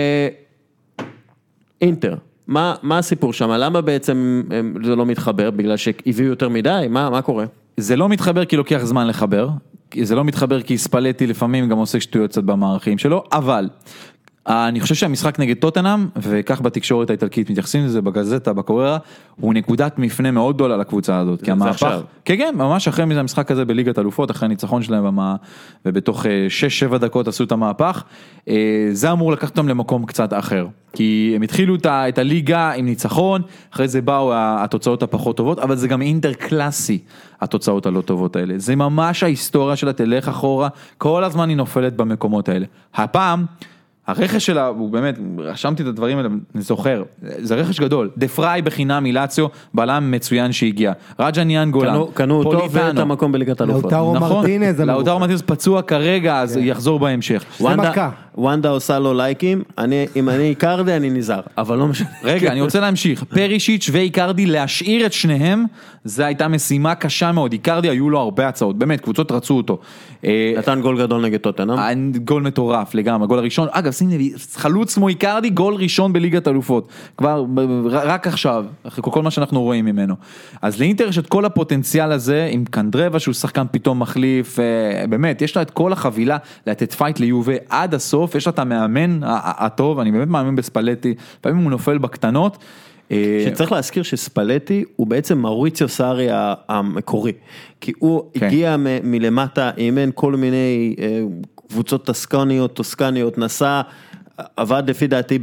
אינטר, מה הסיפור שם? למה בעצם זה לא מתחבר? בגלל שהביאו יותר מדי? מה קורה? זה לא מתחבר כי לוקח זמן לחבר, זה לא מתחבר כי ספלטי לפעמים גם עושה שטויות קצת במערכים שלו, אבל אני חושב שהמשחק נגד טוטנהאם, וכך בתקשורת האיטלקית מתייחסים לזה בגזטה, בקוררה, הוא נקודת מפנה מאוד גדולה לקבוצה הזאת. זה עכשיו. כן, ממש אחרי מזה המשחק הזה בליגת אלופות, אחרי הניצחון שלהם, ובתוך 6-7 דקות עשו את המהפך, זה אמור לקחת אותם למקום קצת אחר. כי הם התחילו את הליגה עם ניצחון, אחרי זה באו התוצאות הפחות טובות, אבל זה גם אינטר קלאסי, התוצאות הלא טובות האלה. זה ממש ההיסטוריה שלה, תלך אחורה, כל הזמן היא נופלת במקומות האלה. הפעם, הרכש שלה, הוא באמת, רשמתי את הדברים האלה, אני זוכר, זה רכש גדול, דפראי בחינם מילאציו, בלם מצוין שהגיע, רג'אן ניאנגולן, קנו אותו ואת המקום בליגת אלופות. לאוטרו מרטינז פצוע כרגע, אז יחזור בהמשך. וונדה עושה לו לייקים, אם אני איקרדי אני נזהר, אבל לא משנה. רגע, אני רוצה להמשיך, פרישיץ' ואיקרדי להשאיר את שניהם, זו הייתה משימה קשה מאוד, איקרדי היו לו הרבה הצעות, באמת, קבוצות רצו אותו. נתן גול גדול נגד טוטנהאם. גול מטורף לגמרי, גול הראשון, אגב, שים לב, חלוץ כמו איקרדי, גול ראשון בליגת אלופות, כבר רק עכשיו, אחרי כל מה שאנחנו רואים ממנו. אז לאינטר יש את כל הפוטנציאל הזה, עם קנדרבה שהוא שחקן פתאום מחליף, באמת, יש לה את כל החבילה, לתת פייט ליובה עד הסוף, יש לה את המאמן הטוב, אני באמת מאמין בספלטי, פעמים הוא נופל בקטנות. שצריך להזכיר שספלטי הוא בעצם מאוריציו סארי המקורי, כי הוא הגיע מלמטה, אימן כל מיני קבוצות טוסקניות, נסע, עבד לפי דעתי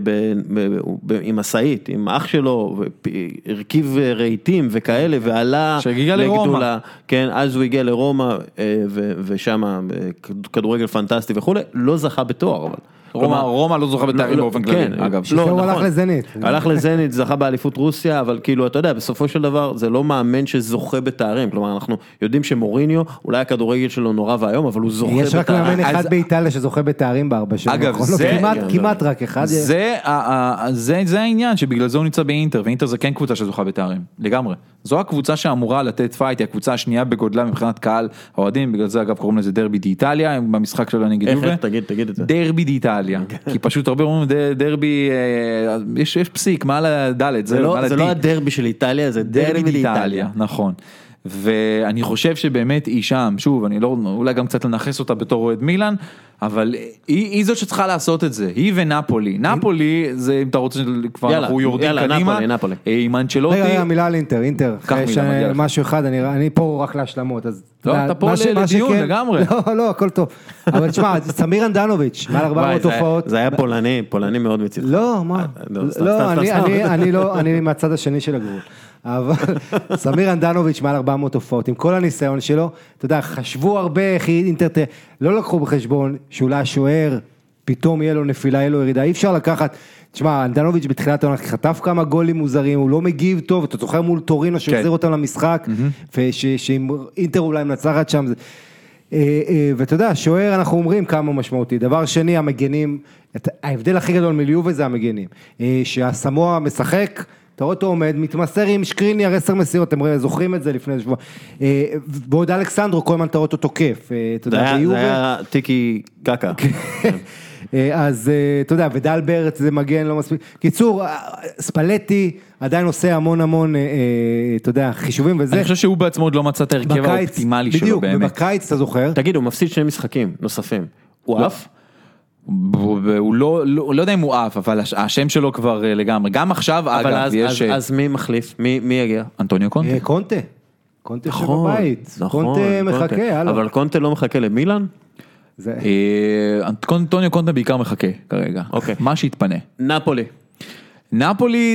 עם מסעית, עם אח שלו, הרכיב רהיטים וכאלה, ועלה לגדולה, כן, אז הוא הגיע לרומא, ושם כדורגל פנטסטי וכו', לא זכה בתואר, אבל. רומא לא זוכה בתארים באופן כללי, אגב. הוא הלך לזנית. הלך לזנית, זכה באליפות רוסיה, אבל כאילו, אתה יודע, בסופו של דבר, זה לא מאמן שזוכה בתארים, כלומר, אנחנו יודעים שמוריניו, אולי הכדורגל שלו נורא והיום, אבל הוא זוכה בתארים. יש רק מאמן אחד באיטליה שזוכה בתארים בארבע שנים. אגב, כמעט רק אחד. זה העניין, שבגלל זה הוא נמצא באינטר, ואינטר זה כן קבוצה שזוכה בתארים, לגמרי. זו הקבוצה שאמורה לתת פייט, היא הקבוצה השנייה בגודלה מבחינת קהל האוהדים, בגלל זה אגב קוראים לזה דרבי די-איטליה, במשחק שלו נגד יובה. תגיד את זה. דרבי די-איטליה, כי פשוט הרבה אומרים דרבי, יש פסיק, מעל הדלת, זה לא הדרבי של איטליה, זה דרבי די-איטליה. נכון. ואני חושב שבאמת היא שם, שוב, אני לא, אולי גם קצת לנחס אותה בתור אוהד מילאן, אבל היא זאת שצריכה לעשות את זה, היא ונפולי, נפולי זה אם אתה רוצה כבר אנחנו יורדים קדימה, עם אנצ'לוטי. רגע, מילה על אינטר, יש משהו אחד, אני פה רק להשלמות, אז לא, אתה פה לדיון לגמרי. לא, הכל טוב, אבל תשמע, סמיר אנדנוביץ', מעל 400 הופעות. זה היה פולני מאוד מציל. לא, מה? לא, אני מהצד השני של הגבול. אבל סמיר אנדנוביץ' מעל 400 הופעות, עם כל הניסיון שלו, אתה יודע, חשבו הרבה איך אינטר, לא לקחו בחשבון שאולי השוער, פתאום יהיה לו נפילה, יהיה לו ירידה, אי אפשר לקחת, תשמע, אנדנוביץ' בתחילת העונה חטף כמה גולים מוזרים, הוא לא מגיב טוב, אתה זוכר מול טורינו שהחזיר אותם למשחק, ושאם אינטר אולי מנצחת שם, ואתה יודע, שוער אנחנו אומרים כמה משמעותי, דבר שני, המגנים, ההבדל הכי גדול מיליובה זה המגנים, שהסמוע משחק, אתה רואה אותו עומד, מתמסר עם שקריניאר 10 מסירות, אתם זוכרים את זה לפני שבוע, בעוד אלכסנדרו כל הזמן אתה רואה אותו תוקף, זה היה טיקי קקה. אז אתה יודע, ודלברט זה מגן לא מספיק, קיצור, ספלטי עדיין עושה המון, אתה יודע, חישובים וזה. אני חושב שהוא בעצמו עוד לא מצא את ההרכב האופטימלי שלו באמת. בדיוק, ובקיץ אתה זוכר. תגיד, הוא מפסיד 2 משחקים נוספים, הוא עף? הוא לא יודע אם הוא עף, אבל השם שלו כבר לגמרי, גם עכשיו אגב יש... אז מי מחליף? מי יגיע? אנטוניו קונטה. קונטה שבבית, קונטה מחכה, אבל קונטה לא מחכה למילאן? אנטוניו קונטה בעיקר מחכה כרגע, מה שהתפנה. נפולי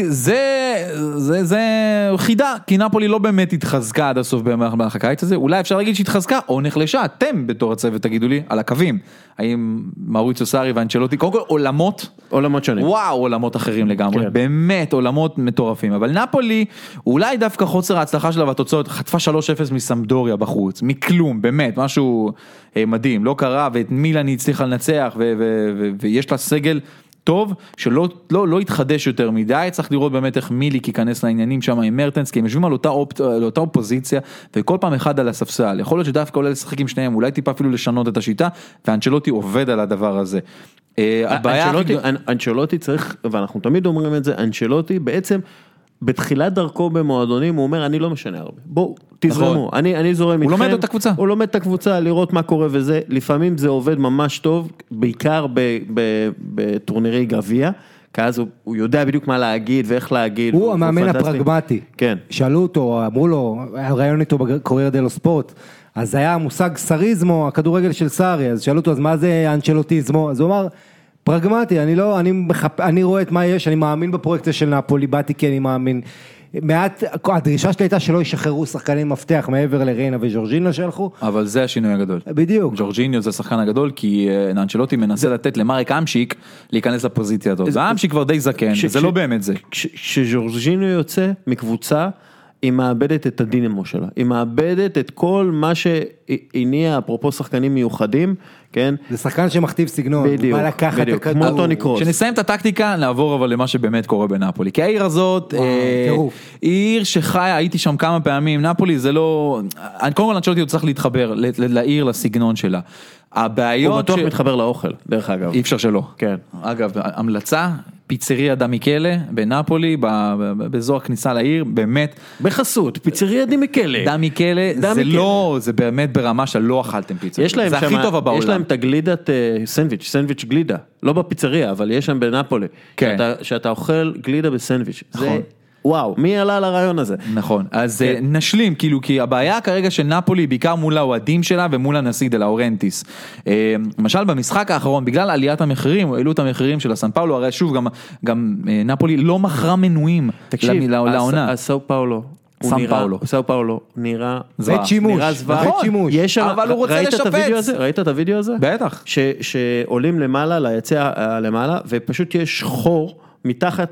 זה חידה, כי נפולי לא באמת התחזקה עד הסוף במהלך הקיץ הזה, אולי אפשר להגיד שהתחזקה או נחלשה, אתם בתור הצוות תגידו לי על הקווים, האם מאוריציו סארי ואנצ'לוטי, קודם כל עולמות שונים, וואו עולמות אחרים לגמרי, באמת עולמות מטורפים, אבל נפולי אולי דווקא חוסר ההצלחה שלה והתוצאות, חטפה 3-0 מסמדוריה בחוץ, מכלום, באמת, משהו מדהים, לא קרה ואת מילאן היא הצליחה לנצח ויש לה סגל טוב, שלא יתחדש יותר מדי, צריך לראות באמת איך מיליק ייכנס לעניינים שם עם מרטנס, כי הם יושבים על אותה אופוזיציה, וכל פעם אחד על הספסל, יכול להיות שדווקא עולה לשחק עם שניהם, אולי טיפה אפילו לשנות את השיטה, ואנצ'לוטי עובד על הדבר הזה. אנצ'לוטי צריך, ואנחנו תמיד אומרים את זה, אנצ'לוטי בעצם, בתחילת דרכו במועדונים, הוא אומר, אני לא משנה הרבה, בואו, תזרמו, אני זורם איתכם. הוא לומד את הקבוצה. הוא לומד את הקבוצה, לראות מה קורה וזה, לפעמים זה עובד ממש טוב, בעיקר בטורנירי גביע, כי אז הוא יודע בדיוק מה להגיד ואיך להגיד. הוא המאמן הפרגמטי. כן. שאלו אותו, אמרו לו, הרעיון איתו בקוריירה דלו ספורט, אז היה המושג סריזמו, הכדורגל של סארי, אז שאלו אותו, אז מה זה אנצ'לוטיזמו? אז הוא אמר, פרגמטי, אני רואה את מה יש, אני מאמין בפרויקט של נפולי, באתי כי אני מאמין. הדרישה שלי הייתה שלא ישחררו שחקנים מפתח מעבר לריינה וג'ורג'יניו שהלכו. אבל זה השינוי הגדול. בדיוק. ג'ורג'יניו זה השחקן הגדול, כי אנצ'לוטי מנסה לתת למרק אמשיק להיכנס לפוזיציה הזאת. זה אמשיק כבר די זקן, זה לא באמת זה. כשג'ורג'יניו יוצא מקבוצה, היא מאבדת את הדינמו שלה, היא מאבדת את כל מה שהניע, אפרופו שחקנים מיוחדים, כן? זה שחקן שמכתיב סגנון, בדיוק, כמו טוני קרוס. כשנסיים את הטקטיקה, נעבור אבל למה שבאמת קורה בנפולי, כי העיר הזאת, היא עיר שחיה, הייתי שם כמה פעמים, נפולי זה לא, קודם כל אנצ'לוטי הוא צריך להתחבר לעיר, לסגנון שלה. הבעיות הוא בטוח מתחבר לאוכל, דרך אגב. אי אפשר שלא. כן. אגב, המלצה, פיצריה דמיקלה בנפולי, באזור הכניסה לעיר, באמת. בחסות, פיצריה דמיקלה. דמיקלה, זה לא, זה באמת ברמה שלא אכלתם פיצריה. זה הכי טובה בעולם. יש להם את הגלידת סנדוויץ' גלידה. לא בפיצריה, אבל יש שם בנפולי. שאתה אוכל גלידה בסנדוויץ'. זה וואו, מי עלה לרעיון הזה? נכון, אז נשלים, כאילו, כי הבעיה כרגע של נפולי, בעיקר מול האוהדים שלה ומול הנשיא דה לאורנטיס. למשל, במשחק האחרון, בגלל עליית המחירים, העלו את המחירים של הסן פאולו, הרי שוב, גם נפולי לא מכרה מנויים לעונה. סאו פאולו. סאו פאולו נראה בית שימוש, אבל הוא רוצה לשפץ. ראית את הוידאו הזה? בטח. שעולים למעלה, ליציע למעלה, ופשוט יש חור מתחת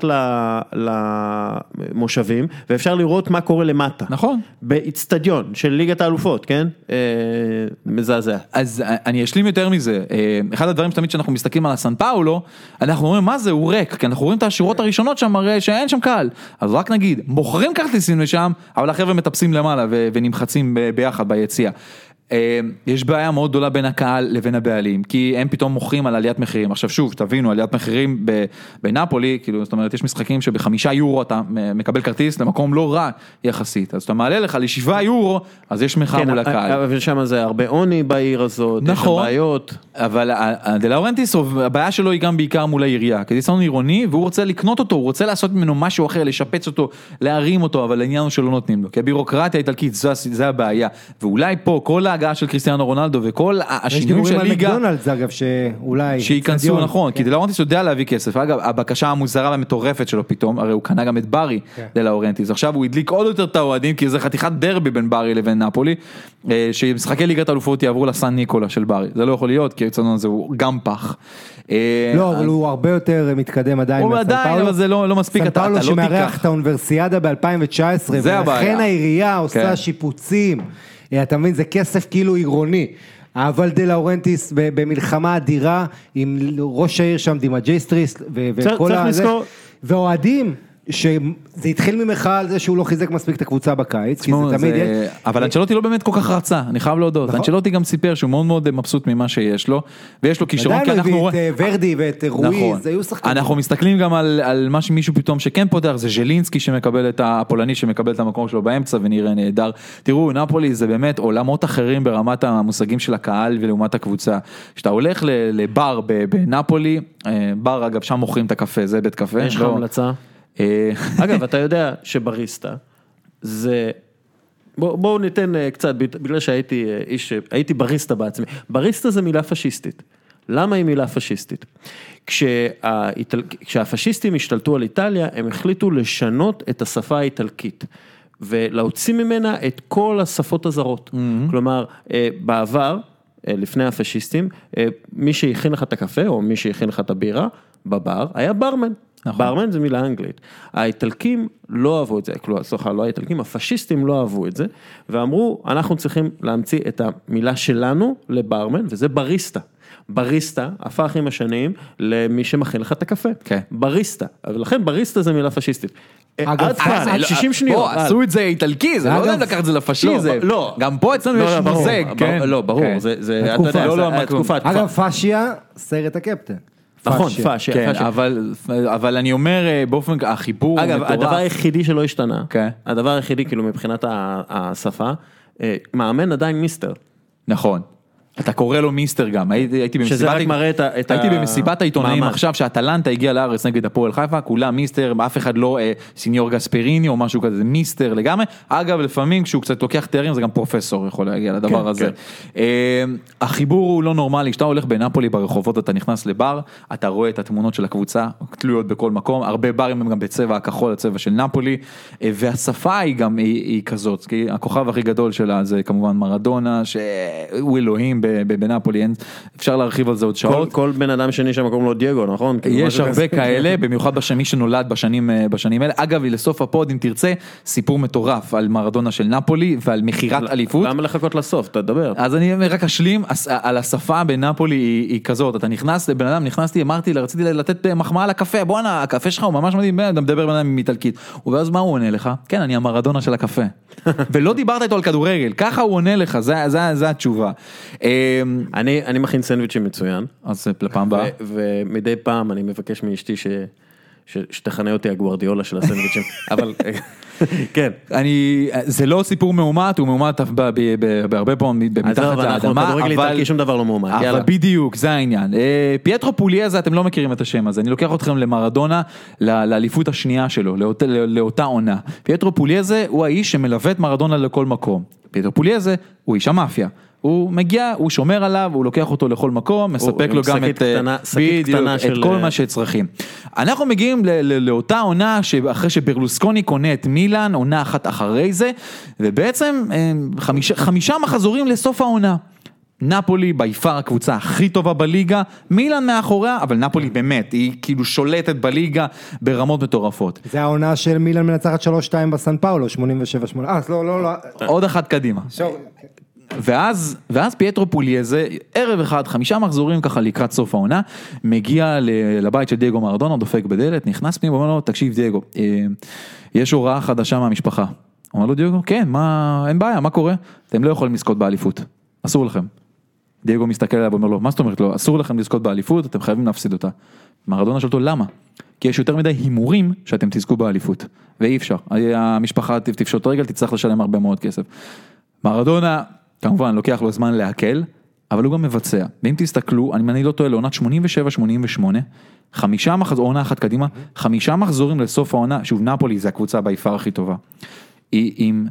למושבים, ואפשר לראות מה קורה למטה. נכון. באצטדיון של ליגת האלופות, כן? מזעזע. אז אני אשלים יותר מזה. אחד הדברים שתמיד שאנחנו מסתכלים על הסן פאולו, אנחנו אומרים, מה זה? הוא ריק, כי אנחנו רואים את השירות הראשונות שם, הרי שאין שם קהל. אז רק נגיד, מוכרים כרטיסים לשם, אבל החבר'ה מטפסים למעלה ונמחצים ביחד ביציאה. יש בעיה מאוד גדולה בין הקהל לבין הבעלים, כי הם פתאום מוכרים על עליית מחירים. עכשיו שוב, תבינו, עליית מחירים בנפולי, כאילו, זאת אומרת, יש משחקים שב5 יורו אתה מקבל כרטיס למקום לא רע יחסית, אז אתה מעלה לך ל7 יורו, אז יש מחר מול הקהל. אבל שם זה הרבה עוני בעיר הזאת, יש שם בעיות. אבל דה לאורנטיס, הבעיה שלו היא גם בעיקר מול העירייה, כי זה סטדיון עירוני, והוא רוצה לקנות אותו, הוא רוצה לעשות ממנו משהו אחר, לשפץ אותו, להרים אותו, אבל העניין הוא שלא נותנים לו, כי הבירוקרטיה האיטלקית, זה הבעיה. ואולי פה, כל ההגעה של קריסטיאנו רונלדו וכל השינויים של ליגה, יש דיבורים על מקדונלדס אגב שאולי שייכנסו, נכון, כי דה לאורנטיס יודע להביא כסף. אגב, הבקשה המוזרה והמטורפת שלו פתאום, הרי הוא קנה גם את ברי דה לאורנטיס, עכשיו הוא הדליק עוד יותר את האוהדים, כי זה חתיכת דרבי בין ברי לבין נפולי, שמשחקי ליגת האלופות יעברו לסן ניקולה של ברי, זה לא יכול להיות, כי הצדון הזה הוא גם פח. לא, אבל הוא הרבה יותר מתקדם עדיין. הוא עדיין, אבל זה לא מספיק. סן פאולו שמארח את האוניברסיאדה ב-2019, ולכן העירייה עושה שיפוצים. אתה מבין, זה כסף כאילו עירוני, אבל דה לאורנטיס במלחמה אדירה, עם ראש העיר שם, דימה ג'ייסטריס, וכל הזה, ואוהדים, שזה התחיל ממך על זה שהוא לא חיזק מספיק את הקבוצה בקיץ, כי זה תמיד יש... אבל אנצ'לוטי לא באמת כל כך רצה, אני חייב להודות, אנצ'לוטי גם סיפר שהוא מאוד מאוד מבסוט ממה שיש לו, ויש לו כישרון, עדיין הוא הביא את ורדי ואת רויז, היו שחקנים. אנחנו מסתכלים גם על מה שמישהו פתאום שכן פותח, זה ז'לינסקי שמקבל את הפולני שמקבל את המקום שלו באמצע ונראה נהדר. תראו, נפולי זה באמת עולמות אחרים ברמת המושגים של הקהל ולעומת הקבוצה. כשאתה הולך לבר בנפולי, בר אגב שם מוכרים את הקפה, זה בית קפה. יש לך המלצה? אגב, אתה יודע שבריסטה, זה, בואו ניתן קצת, בגלל שהייתי בריסטה בעצמי, בריסטה זה מילה פשיסטית. למה היא מילה פשיסטית? כשהפשיסטים השתלטו על איטליה, הם החליטו לשנות את השפה האיטלקית, ולהוציא ממנה את כל השפות הזרות. כלומר, בעבר, לפני הפשיסטים, מי שהכין לך את הקפה, או מי שהכין לך את הבירה, בבר, היה ברמן. ברמן זה מילה אנגלית. האיטלקים לא אהבו את זה, סליחה, לא האיטלקים, הפשיסטים לא אהבו את זה, ואמרו, אנחנו צריכים להמציא את המילה שלנו לברמן, וזה בריסטה. בריסטה הפך עם השנים למי שמכין לך את הקפה. בריסטה. ולכן בריסטה זה מילה פשיסטית. עד כאן, עד 60 שניות. עשו את זה איטלקי, זה לא יודע לקחת את זה לפשיזם. גם פה אצלנו יש מושג. לא, ברור. זה התקופה. אגב, פשיה, סרט הקפטן. נכון, פשיה. אבל אני אומר, באופן, החיבור... אגב, הדבר היחידי שלא השתנה, הדבר היחידי, כאילו, מבחינת השפה, מאמן עדיין מיסטר. נכון. אתה קורא לו מיסטר גם, הייתי במסיבת העיתונאים עכשיו שהטלנטה הגיע לארץ נגד הפועל חיפה, כולם מיסטר, אף אחד לא סיניור גספריני או משהו כזה, זה מיסטר לגמרי, אגב לפעמים כשהוא קצת לוקח תארים זה גם פרופסור יכול להגיע לדבר הזה. החיבור הוא לא נורמלי, כשאתה הולך בנפולי ברחובות אתה נכנס לבר, אתה רואה את התמונות של הקבוצה, תלויות בכל מקום, הרבה ברים הם גם בצבע הכחול, הצבע של נפולי, והשפה היא גם היא כזאת, כי הכוכב הכי גדול שלה זה כמובן מרדונה, שהוא אלוהים בנפולי, אפשר להרחיב על זה עוד שעות. כל בן אדם שני שמקום לו דייגו, נכון? יש הרבה כאלה, במיוחד מי שנולד בשנים האלה. אגב, לסוף הפוד, אם תרצה, סיפור מטורף על מרדונה של נפולי ועל מחירת אליפות. למה לחכות לסוף? תדבר. אז אני רק אשלים, על השפה בנפולי היא כזאת, אתה נכנס לבן אדם, נכנסתי, אמרתי, רציתי לתת מחמאה לקפה, בואנה, הקפה שלך הוא ממש מדהים, אתה מדבר בן אדם עם איטלקית. ואז מה הוא עונה לך? כן, אני המרדונה של הקפה. ולא דיברת איתו על כדורגל, ככה הוא עונה לך, זה התשובה. אני מכין סנדוויצ'ים מצוין. אז לפעם הבאה. ומדי פעם אני מבקש מאשתי שתכנה אותי הגוארדיולה של הסנדוויצ'ים. אבל כן. זה לא סיפור מאומת, הוא מאומת בהרבה פעם מתחת לאדמה. כדורגל איטלקי שום דבר לא מאומת. אבל בדיוק, זה העניין. פייטרו פוליאזה, אתם לא מכירים את השם הזה. אני לוקח אתכם למרדונה, לאליפות השנייה שלו, לאותה עונה. פייטרו פוליאזה הוא האיש שמלווה את מרדונה לכל מקום. פייטרו פוליאזה הוא איש המאפיה. הוא מגיע, הוא שומר עליו, הוא לוקח אותו לכל מקום, מספק לו גם את כל מה שצריכים. אנחנו מגיעים לאותה עונה, אחרי שברלוסקוני קונה את מילאן, עונה אחת אחרי זה, ובעצם 5 מחזורים לסוף העונה. נפולי ביפר הקבוצה הכי טובה בליגה, מילאן מאחוריה, אבל נפולי באמת, היא כאילו שולטת בליגה ברמות מטורפות. זה העונה של מילאן מנצחת 3-2 בסן פאולו, 87-8, לא. עוד אחת קדימה. ואז פייטרו פוליאזה, ערב אחד, 5 מחזורים ככה לקראת סוף העונה, מגיע לבית של דייגו מרדונה, דופק בדלת, נכנס פנימה, אומר לו, תקשיב דייגו, יש הוראה חדשה מהמשפחה. אומר לו דייגו, כן, אין בעיה, מה קורה? אתם לא יכולים לזכות באליפות, אסור לכם. דייגו מסתכל עליו ואומר לו, מה זאת אומרת לו? אסור לכם לזכות באליפות, אתם חייבים להפסיד אותה. מרדונה שואל אותו, למה? כי יש יותר מדי הימורים שאתם תזכו באליפות, ואי אפשר. המשפחה תפשוט רגל, תצטרך לשלם הרבה מאוד כסף. מרדונה כמובן, לוקח לו זמן להקל, אבל הוא גם מבצע. ואם תסתכלו, אני לא טועה, לעונת 87-88, 5 מחזורים, עונה אחת קדימה, 5 מחזורים לסוף העונה, שוב, נפולי זה הקבוצה ביפר הכי טובה, היא עם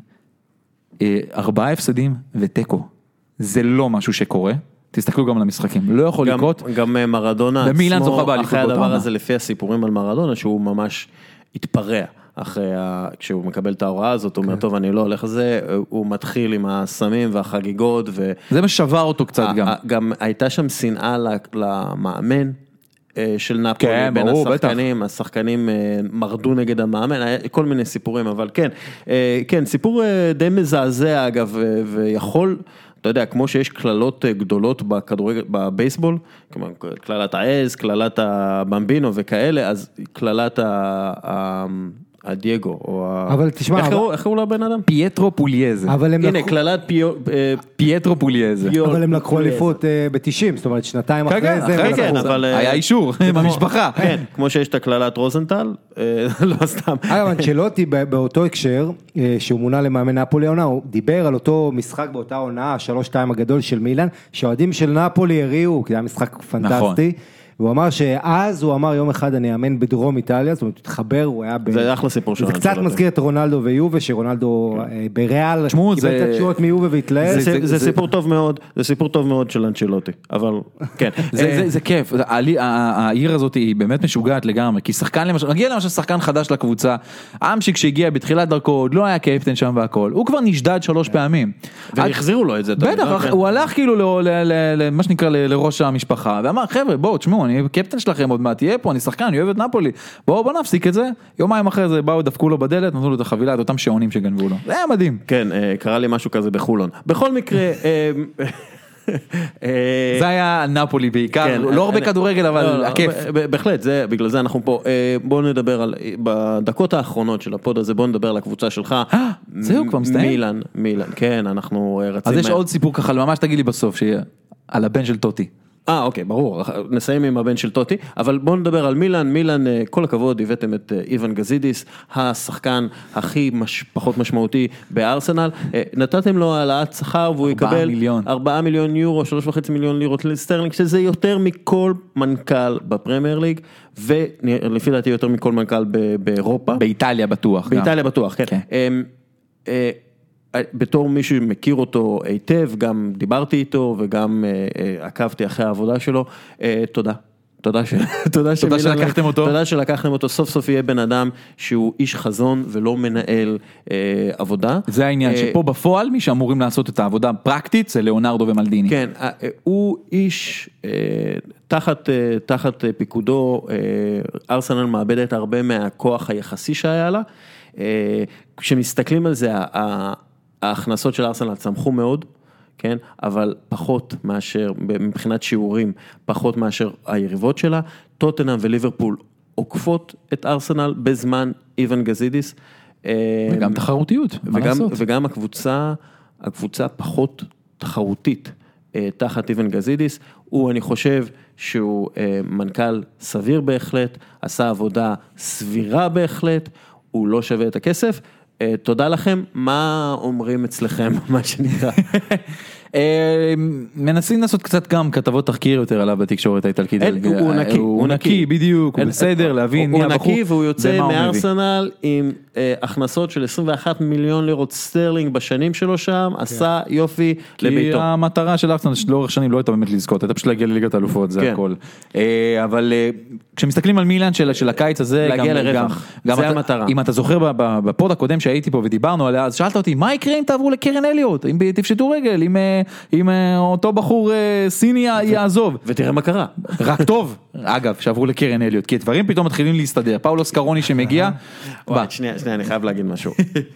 4 הפסדים וטקו. זה לא משהו שקורה, תסתכלו גם על המשחקים, לא יכול לקרות. גם מרדונה עצמו, אחרי הדבר הזה, לפי הסיפורים על מרדונה, שהוא ממש התפרע. כשהוא מקבל את ההוראה הזאת, הוא אומר, טוב, אני לא הולך לזה, הוא מתחיל עם הסמים והחגיגות. זה משבר אותו קצת גם. גם הייתה שם שנאה למאמן של נפולי, בין השחקנים, השחקנים מרדו נגד המאמן, כל מיני סיפורים, אבל כן, סיפור די מזעזע אגב, ויכול, אתה יודע, כמו שיש כללות גדולות בכדורגל, בבייסבול, כמו כללת העז, כללת הבמבינו וכאלה, אז כללת הדייגו, או אבל תשמע, איך קראו לבן אדם? פייטרו פוליאזה. הנה, קללת פייטרו פוליאזה. אבל הם לקחו אליפות ב-90, זאת אומרת שנתיים אחרי זה. כן, אבל... היה אישור במשפחה. כן, כמו שיש את הקללת רוזנטל, לא סתם. אגב, אנצ'לוטי באותו הקשר, שהוא מונה למאמן נאפולי העונה, הוא דיבר על אותו משחק באותה עונה, 3-2 הגדול של מילאן, שהאוהדים של נאפולי הריעו, כי זה היה משחק פנטסטי, והוא אמר שאז הוא אמר יום אחד אני אאמן בדרום איטליה, זאת אומרת, התחבר, הוא היה זה אחלה סיפור שלנו. זה קצת מזכיר את רונלדו ויובה, שרונלדו בריאל, קיבל את התשואות מיובה והתלהב. זה סיפור טוב מאוד, זה סיפור טוב מאוד של אנצ'לוטי, אבל כן. זה כיף, העיר הזאת היא באמת משוגעת לגמרי, כי שחקן למשל, מגיע למשל שחקן חדש לקבוצה, אמשיק שהגיע בתחילת דרכו, עוד לא היה קפטן שם והכל, הוא כבר נשדד 3 פעמים. והחזירו לו את זה. בטח, הוא הלך כאילו מה שנקרא לראש המשפחה, ואמר חבר'ה בואו תשמעו, אני קפטן שלכם עוד מעט תהיה פה, אני שחקן, אני אוהב את נאפולי, בואו נפסיק את זה, יומיים אחרי זה באו דפקו לו בדלת, נתנו לו את החבילה, את אותם שעונים שגנבו לו, זה היה מדהים. כן, קרה לי משהו כזה בחולון. בכל מקרה, זה היה נאפולי בעיקר, לא הרבה כדורגל אבל הכיף. בהחלט, בגלל זה אנחנו פה, בואו נדבר על, בדקות האחרונות של הפוד הזה, בואו נדבר על הקבוצה שלך. זהו כבר מסתיים? מילאן, כן, אנחנו רצים. אז יש עוד סיפור ככה, ממש תגיד לי בסוף, על הבן של טוטי. אוקיי, ברור, נסיים עם הבן של טוטי, אבל בואו נדבר על מילאן, כל הכבוד, הבאתם את איוון גזידיס, השחקן הכי פחות משמעותי בארסנל, נתתם לו העלאת שכר והוא יקבל 4 מיליון יורו, 3.5 מיליון לירות לסטרלינג, שזה יותר מכל מנכ"ל בפרמייר ליג, ולפי דעתי יותר מכל מנכ"ל באירופה. באיטליה בטוח. באיטליה בטוח, כן. בתור מישהו מכיר אותו היטב, גם דיברתי איתו וגם עקבתי אחרי העבודה שלו, תודה. תודה שלקחתם אותו. תודה שלקחתם אותו, סוף סוף יהיה בן אדם שהוא איש חזון ולא מנהל עבודה. זה העניין, שפה בפועל מי שאמורים לעשות את העבודה פרקטית זה ליאונרדו ומלדיני. כן, הוא איש, תחת פיקודו, ארסנל מאבדת הרבה מהכוח היחסי שהיה לה, כשמסתכלים על זה, ההכנסות של ארסנל צמחו מאוד, כן, אבל פחות מאשר, מבחינת שיעורים, פחות מאשר היריבות שלה, טוטנהאם וליברפול עוקפות את ארסנל בזמן איוון גזידיס. וגם תחרותיות, וגם הקבוצה פחות תחרותית תחת איוון גזידיס, אני חושב שהוא מנכ"ל סביר בהחלט, עשה עבודה סבירה בהחלט, הוא לא שווה את הכסף, תודה לכם, מה אומרים אצלכם, מה שנקרא? מנסים לעשות קצת גם כתבות תחקיר יותר עליו בתקשורת האיטלקית. הוא נקי, בדיוק, הוא בסדר, להבין מי הבחור. הוא נקי והוא יוצא מארסנל עם הכנסות של 21 מיליון לירות סטרלינג בשנים שלו שם, עשה יופי לביתו. כי המטרה של ארסנל לאורך שנים לא הייתה באמת לזכות, הייתה פשוט להגיע לליגת האלופות, זה הכל. אבל כשמסתכלים על מילאן של הקיץ הזה, להגיע לרווח, זה המטרה. אם אתה זוכר בפוד הקודם שהייתי פה ודיברנו עליה, אז שאלת אותי, מה יקרה אם תעברו לקרן אליוט, אם תפשטו רגל, אם אותו בחור סיני יעזוב. ותראה מה קרה. רק טוב, אגב, שעברו לקרן אליוט, כי דברים פתאום מתחילים להסתדר. פאולוס קרוני שמגיע. שנייה, אני חייב להגיד משהו.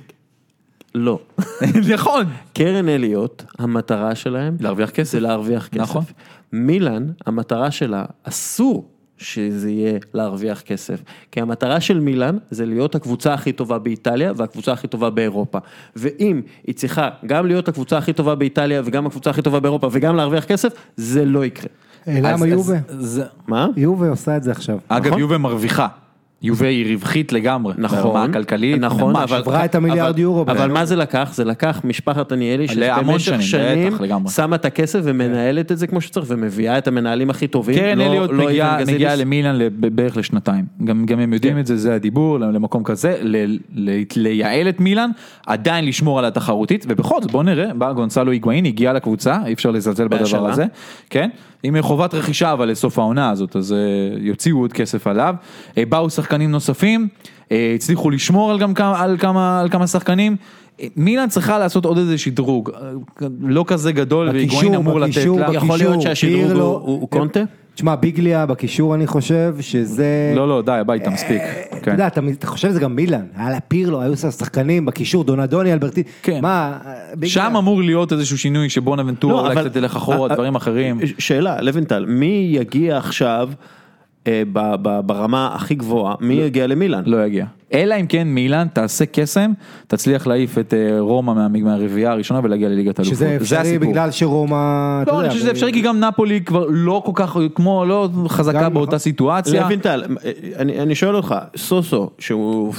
לא. נכון. קרן אליוט, המטרה שלהם, להרוויח כסף. זה להרוויח כסף. נכון. מילאן, המטרה שלה, אסור שזה יהיה להרוויח כסף. כי המטרה של מילאן זה להיות הקבוצה הכי טובה באיטליה והקבוצה הכי טובה באירופה. ואם היא צריכה גם להיות הקבוצה הכי טובה באיטליה וגם הקבוצה הכי טובה באירופה וגם להרוויח כסף, זה לא יקרה. למה יובה? מה? יובה עושה את זה עכשיו. אגב, יובה מרוויחה. יובה היא רווחית לגמרי, ברמה הכלכלית, נכון, שברה את המיליארד יורו. אבל מה זה לקח? זה לקח משפחת עניאלי שבמשך שנים שמה את הכסף ומנהלת את זה כמו שצריך ומביאה את המנהלים הכי טובים. כן, אליוט מגיעה למילאן בערך לשנתיים, גם הם יודעים את זה, זה הדיבור, למקום כזה, לייעל את מילאן, עדיין לשמור על התחרותית, ובכל זאת בוא נראה, בא גונסלו היגואין, הגיע לקבוצה, אי אפשר לזלזל בדבר הזה, כן? עם חובת רכישה אבל לסוף העונה הזאת, אז יוציאו עוד כסף עליו, באו שחקנים נוספים, הצליחו לשמור על כמה שחקנים, מילאן צריכה לעשות עוד איזה שדרוג, לא כזה גדול, והיגואין אמור לתת לה. יכול להיות שהשדרוג הוא קונטה? תשמע, ביגליה בקישור אני חושב שזה... לא, די, הביתה מספיק. אתה יודע, אתה חושב שזה גם מילאן, היה לה פירלו, היו שחקנים בקישור, דונדוני, אלברטי, מה... שם אמור להיות איזשהו שינוי שבו נבנטורה, אולי קצת תלך אחורה, דברים אחרים. שאלה, לוינטל, מי יגיע עכשיו ברמה הכי גבוהה, מי יגיע למילאן? לא יגיע. אלא אם כן מילאן תעשה קסם, תצליח להעיף את רומא מהרביעייה הראשונה ולהגיע לליגת האלופות. שזה אפשרי בגלל שרומא... לא, אני חושב שזה אפשרי כי גם נפולי כבר לא כל כך, כמו לא חזקה באותה סיטואציה. לוינטל, אני שואל אותך, סוסו, שהוא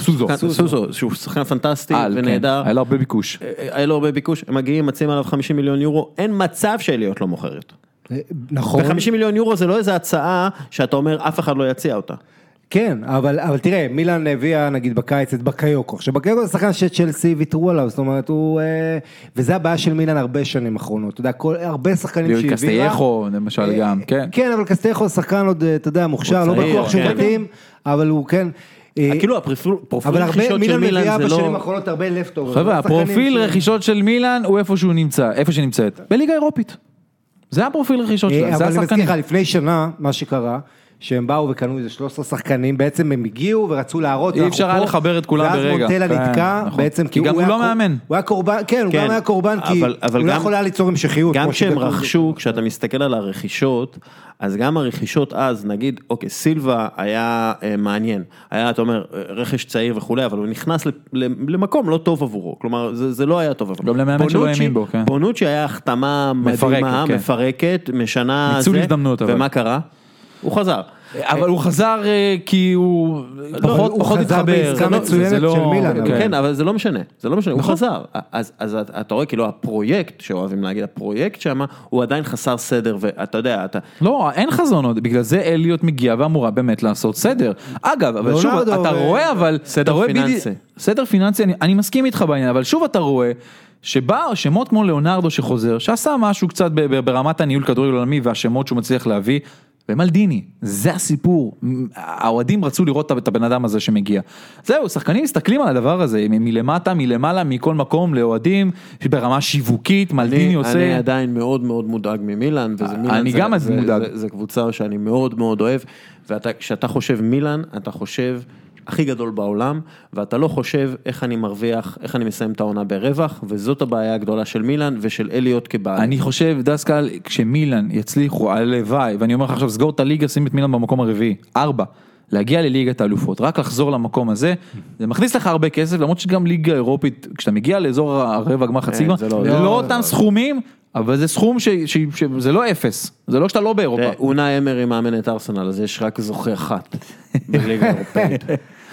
שחקן פנטסטי ונהדר. היה לו הרבה ביקוש. היה לו הרבה ביקוש, הם מגיעים, מציעים עליו 50 מיליון יורו, אין מצב שאליות לא מוכרת. נכון. ו50 מיליון יורו זה לא איזו הצעה שאתה אומר אף אחד לא יציע אותה. כן, אבל תראה, מילאן הביאה נגיד בקיץ את בקיוקו, עכשיו בקיוקו זה שחקן שצ'לסי ויתרו עליו, זאת אומרת הוא, וזה הבעיה של מילאן הרבה שנים אחרונות, אתה יודע, הרבה שחקנים שהביאה. קסטייחו למשל גם, כן. כן, אבל קסטייחו זה שחקן עוד, אתה יודע, מוכשר, לא בטוח שהוא מתאים, אבל הוא כן. כאילו הפרופיל רכישות של מילאן זה לא... בשנים האחרונות הרבה לפטור. חבר'ה, הפרופיל רכישות של מילאן הוא איפה שהוא נמצא, איפה שנמצאת, בליגה אירופית. זה הפרופיל רכישות שלה, זה אבל אני השחקנים. מזכיר לך, לפני שנה, מה שקרה, שהם באו וקנו איזה 13 שחקנים, בעצם הם הגיעו ורצו להראות, אי אפשר היה לחבר את כולם ברגע. ואז מונטלה נתקע, בעצם כי גם הוא לא מאמן. הוא היה קורבן, כן, הוא גם היה קורבן, כי הוא לא יכול היה ליצור המשכיות. גם כשהם רכשו, כשאתה מסתכל על הרכישות, אז גם הרכישות אז, נגיד, אוקיי, סילבה היה מעניין, היה, אתה אומר, רכש צעיר וכולי, אבל הוא נכנס למקום לא טוב עבורו, כלומר, זה לא היה טוב עבורו. גם למאמן שלא האמין בו, כן. בונוצ'י היה החתמה מדהימה, מפרקת, משנה ניצול הזדמנות, ומה קרה? הוא חזר. אבל הוא חזר כי הוא פחות התחבר. הוא חזר בעסקה מצוינת של מילאן. כן, אבל זה לא משנה, הוא חזר. אז אתה רואה כאילו הפרויקט, שאוהבים להגיד, הפרויקט שם, הוא עדיין חסר סדר, ואתה יודע, אתה... לא, אין חזון עוד, בגלל זה אליות מגיע ואמורה באמת לעשות סדר. אגב, אבל שוב, אתה רואה, אבל... סדר פיננסי. סדר פיננסי, אני מסכים איתך בעניין, אבל שוב אתה רואה, שבא שמות כמו ליאונרדו שחוזר, שעשה משהו קצת ברמת הניהול כדורגל עולמי, והשמות שהוא מצליח להביא, ומלדיני, זה הסיפור, האוהדים רצו לראות את הבן אדם הזה שמגיע, זהו, שחקנים מסתכלים על הדבר הזה, מלמטה, מלמעלה, מכל מקום, לאוהדים, ברמה שיווקית, מלדיני עושה... אני עדיין מאוד מאוד מודאג ממילאן, אני גם אז מודאג. זה קבוצה שאני מאוד מאוד אוהב, וכשאתה חושב מילאן, אתה חושב הכי גדול בעולם, ואתה לא חושב איך אני מרוויח, איך אני מסיים את העונה ברווח, וזאת הבעיה הגדולה של מילאן ושל אליות כבעל. אני חושב, דסקל, כשמילאן יצליחו, הלוואי, ואני אומר לך עכשיו, סגור את הליגה, שים את מילאן במקום הרביעי, 4, להגיע לליגת האלופות, רק לחזור למקום הזה, זה מכניס לך הרבה כסף, למרות שגם ליגה אירופית, כשאתה מגיע לאזור הרבע גמר חצי גמר, לא אותם סכומים, אבל זה סכום שזה לא אפס, זה לא שאתה לא באירופה. אונה אמרי מאמן את ארסנל, אז יש רק זוכה אחת בליגה האירופאית.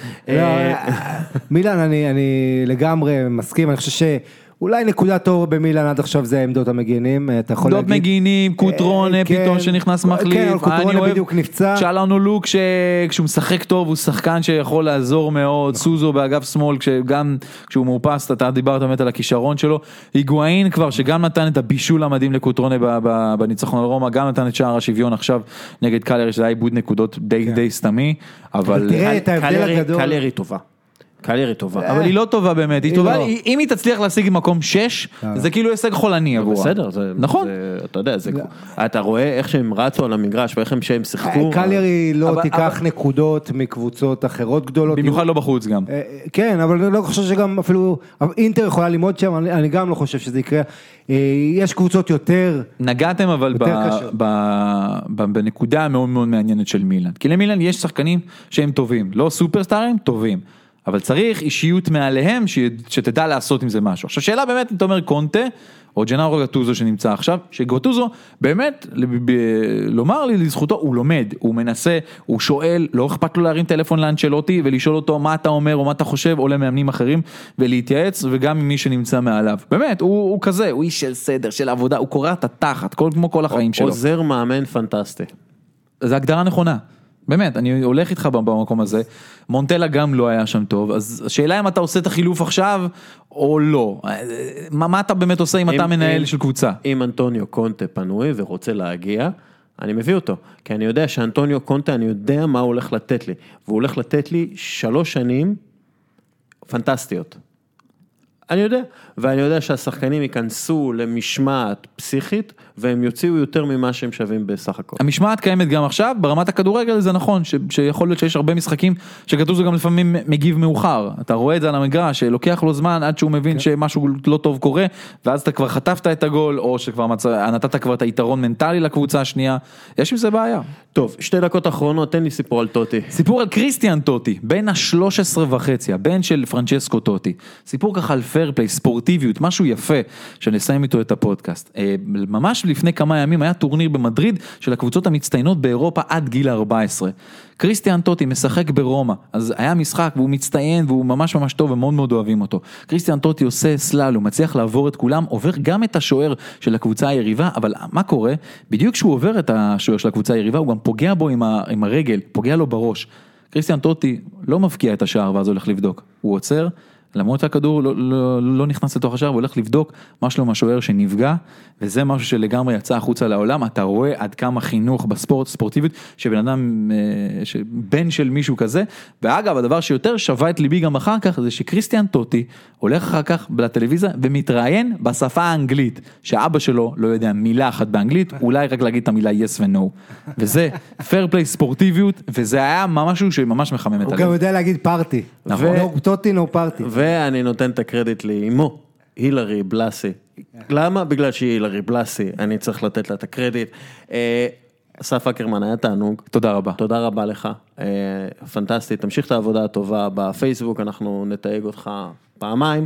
מילאן, אני לגמרי מסכים, אני חושב שאולי נקודה טוב במילאן עד עכשיו זה העמדות המגינים, אתה יכול להגיד... עמדות מגינים, קוטרונה פתאום שנכנס מחליף, כן, קוטרונה בדיוק נפצע. צ'אלנו לוק כשהוא משחק טוב, הוא שחקן שיכול לעזור מאוד, סוזו באגף שמאל, גם כשהוא מאופס, אתה דיברת באמת על הכישרון שלו, היגואין כבר שגם נתן את הבישול המדהים לקוטרונה בניצחון על רומא, גם נתן את שער השוויון עכשיו נגד קליירי, שזה היה איבוד נקודות די סתמי, אבל... תראה את ההבדל הגדול. קליירי טובה. קליירי טובה. אבל היא לא טובה באמת, היא טובה, אם היא תצליח להשיג מקום 6, זה כאילו הישג חולני עבורה. בסדר, נכון. אתה יודע, אתה רואה איך שהם רצו על המגרש, ואיך שהם שיחקו. קליירי לא תיקח נקודות מקבוצות אחרות גדולות. במיוחד לא בחוץ גם. כן, אבל אני לא חושב שגם אפילו, אינטר יכולה ללמוד שם, אני גם לא חושב שזה יקרה. יש קבוצות יותר... נגעתם אבל בנקודה המאוד מאוד מעניינת של מילאן. כי למילאן יש שחקנים שהם טובים, לא סופרסטארים, טובים. אבל צריך אישיות מעליהם שתדע לעשות עם זה משהו. עכשיו שאלה באמת, אתה אומר קונטה, או ג'נארו גטוזו שנמצא עכשיו, שגטוזו באמת, לומר לי לזכותו, הוא לומד, הוא מנסה, הוא שואל, לא אכפת לו להרים טלפון לאנצ'לוטי, ולשאול אותו מה אתה אומר או מה אתה חושב, או למאמנים אחרים, ולהתייעץ, וגם עם מי שנמצא מעליו. באמת, הוא כזה, הוא איש של סדר, של עבודה, הוא קורא את התחת, כמו כל החיים שלו. עוזר מאמן פנטסטי. זו הגדרה נכונה. באמת, אני הולך איתך במקום הזה, מונטלה גם לא היה שם טוב, אז השאלה אם אתה עושה את החילוף עכשיו, או לא, מה אתה באמת עושה אם אתה מנהל של קבוצה? אם אנטוניו קונטה פנוי ורוצה להגיע, אני מביא אותו, כי אני יודע שאנטוניו קונטה, אני יודע מה הוא הולך לתת לי, והוא הולך לתת לי 3 שנים פנטסטיות. אני יודע, ואני יודע שהשחקנים ייכנסו למשמעת פסיכית, והם יוציאו יותר ממה שהם שווים בסך הכל. המשמעת קיימת גם עכשיו, ברמת הכדורגל זה נכון, שיכול להיות שיש הרבה משחקים, שכתוב זה גם לפעמים מגיב מאוחר, אתה רואה את זה על המגרש, שלוקח לו זמן עד שהוא מבין שמשהו לא טוב קורה, ואז אתה כבר חטפת את הגול, או שכבר נתת כבר את היתרון מנטלי לקבוצה השנייה, יש עם זה בעיה. טוב, 2 דקות אחרונות, תן לי סיפור על טוטי. סיפור על קריסטיאן טוטי, בן ה-13.5, הבן של פרנצ'סקו טוטי, סיפור ככה על פייר פליי, ספורטיביות, משהו יפה, שנסיים איתו את הפודקאסט. ממש לפני כמה ימים היה טורניר במדריד של הקבוצות המצטיינות באירופה עד גיל 14. קריסטיאן טוטי משחק ברומא, אז היה משחק והוא מצטיין והוא ממש ממש טוב ומאוד מאוד אוהבים אותו. קריסטיאן טוטי עושה סלל, הוא מצליח לעבור את כולם, עובר גם את השוער של הקבוצה היריבה, אבל מה קורה? בדיוק כשהוא עובר את השוער של הקבוצה היריבה, הוא גם פוגע בו עם הרגל, פוגע לו בראש. קריסטיאן טוטי לא מבקיע את השער ואז הולך לבדוק. הוא עוצר, למרות שהכדור לא נכנס לתוך השער, והולך לבדוק מה שלום השוער שנפגע, וזה משהו שלגמרי יצא החוצה לעולם. אתה רואה עד כמה חינוך בספורט, ספורטיבית, שבן אדם, בן של מישהו כזה, ואגב, הדבר שיותר שווה את ליבי גם אחר כך, זה שקריסטיאן טוטי הולך אחר כך לטלוויזיה, ומתראיין בשפה האנגלית, שאבא שלו לא יודע מילה אחת באנגלית, אולי רק להגיד את המילה yes ו-no, וזה fair play ספורטיביות, וזה היה משהו שממש מחמם את הלב. הוא גם יודע להגיד פארטי, טוטי נו פארטי. ואני נותן את הקרדיט לאמו, הילרי בלאסי. למה? בגלל שהיא הילרי בלאסי, אני צריך לתת לה את הקרדיט. אסף אקרמן, היה תענוג. תודה רבה. תודה רבה לך, פנטסטי, תמשיך את העבודה הטובה בפייסבוק, אנחנו נתייג אותך פעמיים,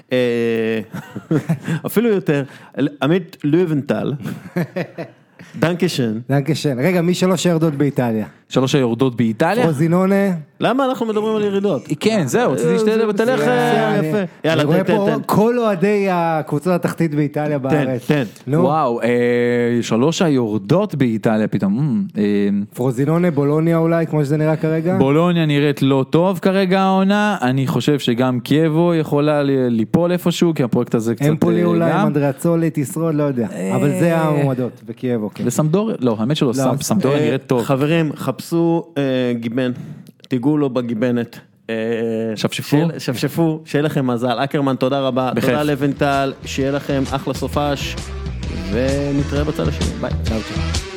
אפילו יותר, עמית לויבנטל, דנקשן. דנקשן, רגע, מי 3 ירדות באיטליה? 3 היורדות באיטליה? פרוזינונה. למה אנחנו מדברים על ירידות? כן, זהו, רציתי שתלך יפה. אני רואה פה כל אוהדי הקבוצות התחתית באיטליה בארץ. תן. וואו, 3 היורדות באיטליה פתאום. פרוזינונה, בולוניה אולי, כמו שזה נראה כרגע? בולוניה נראית לא טוב כרגע העונה, אני חושב שגם קייבו יכולה ליפול איפשהו, כי הפרויקט הזה קצת... אמפולי אולי, מנדריאצולי, תשרוד, לא יודע. אבל זה המועדות, בקייבו. וסמדוריה, לא, האמת שלא, סמדוריה נראית טוב. חברים, חפשו גיבן, תיגעו לו בגיבנת. שפשפו, שיהיה לכם מזל. אקרמן, תודה רבה. תודה לוינטל, שיהיה לכם אחלה סופש, ונתראה בצד השני. ביי. צ'או צ'או.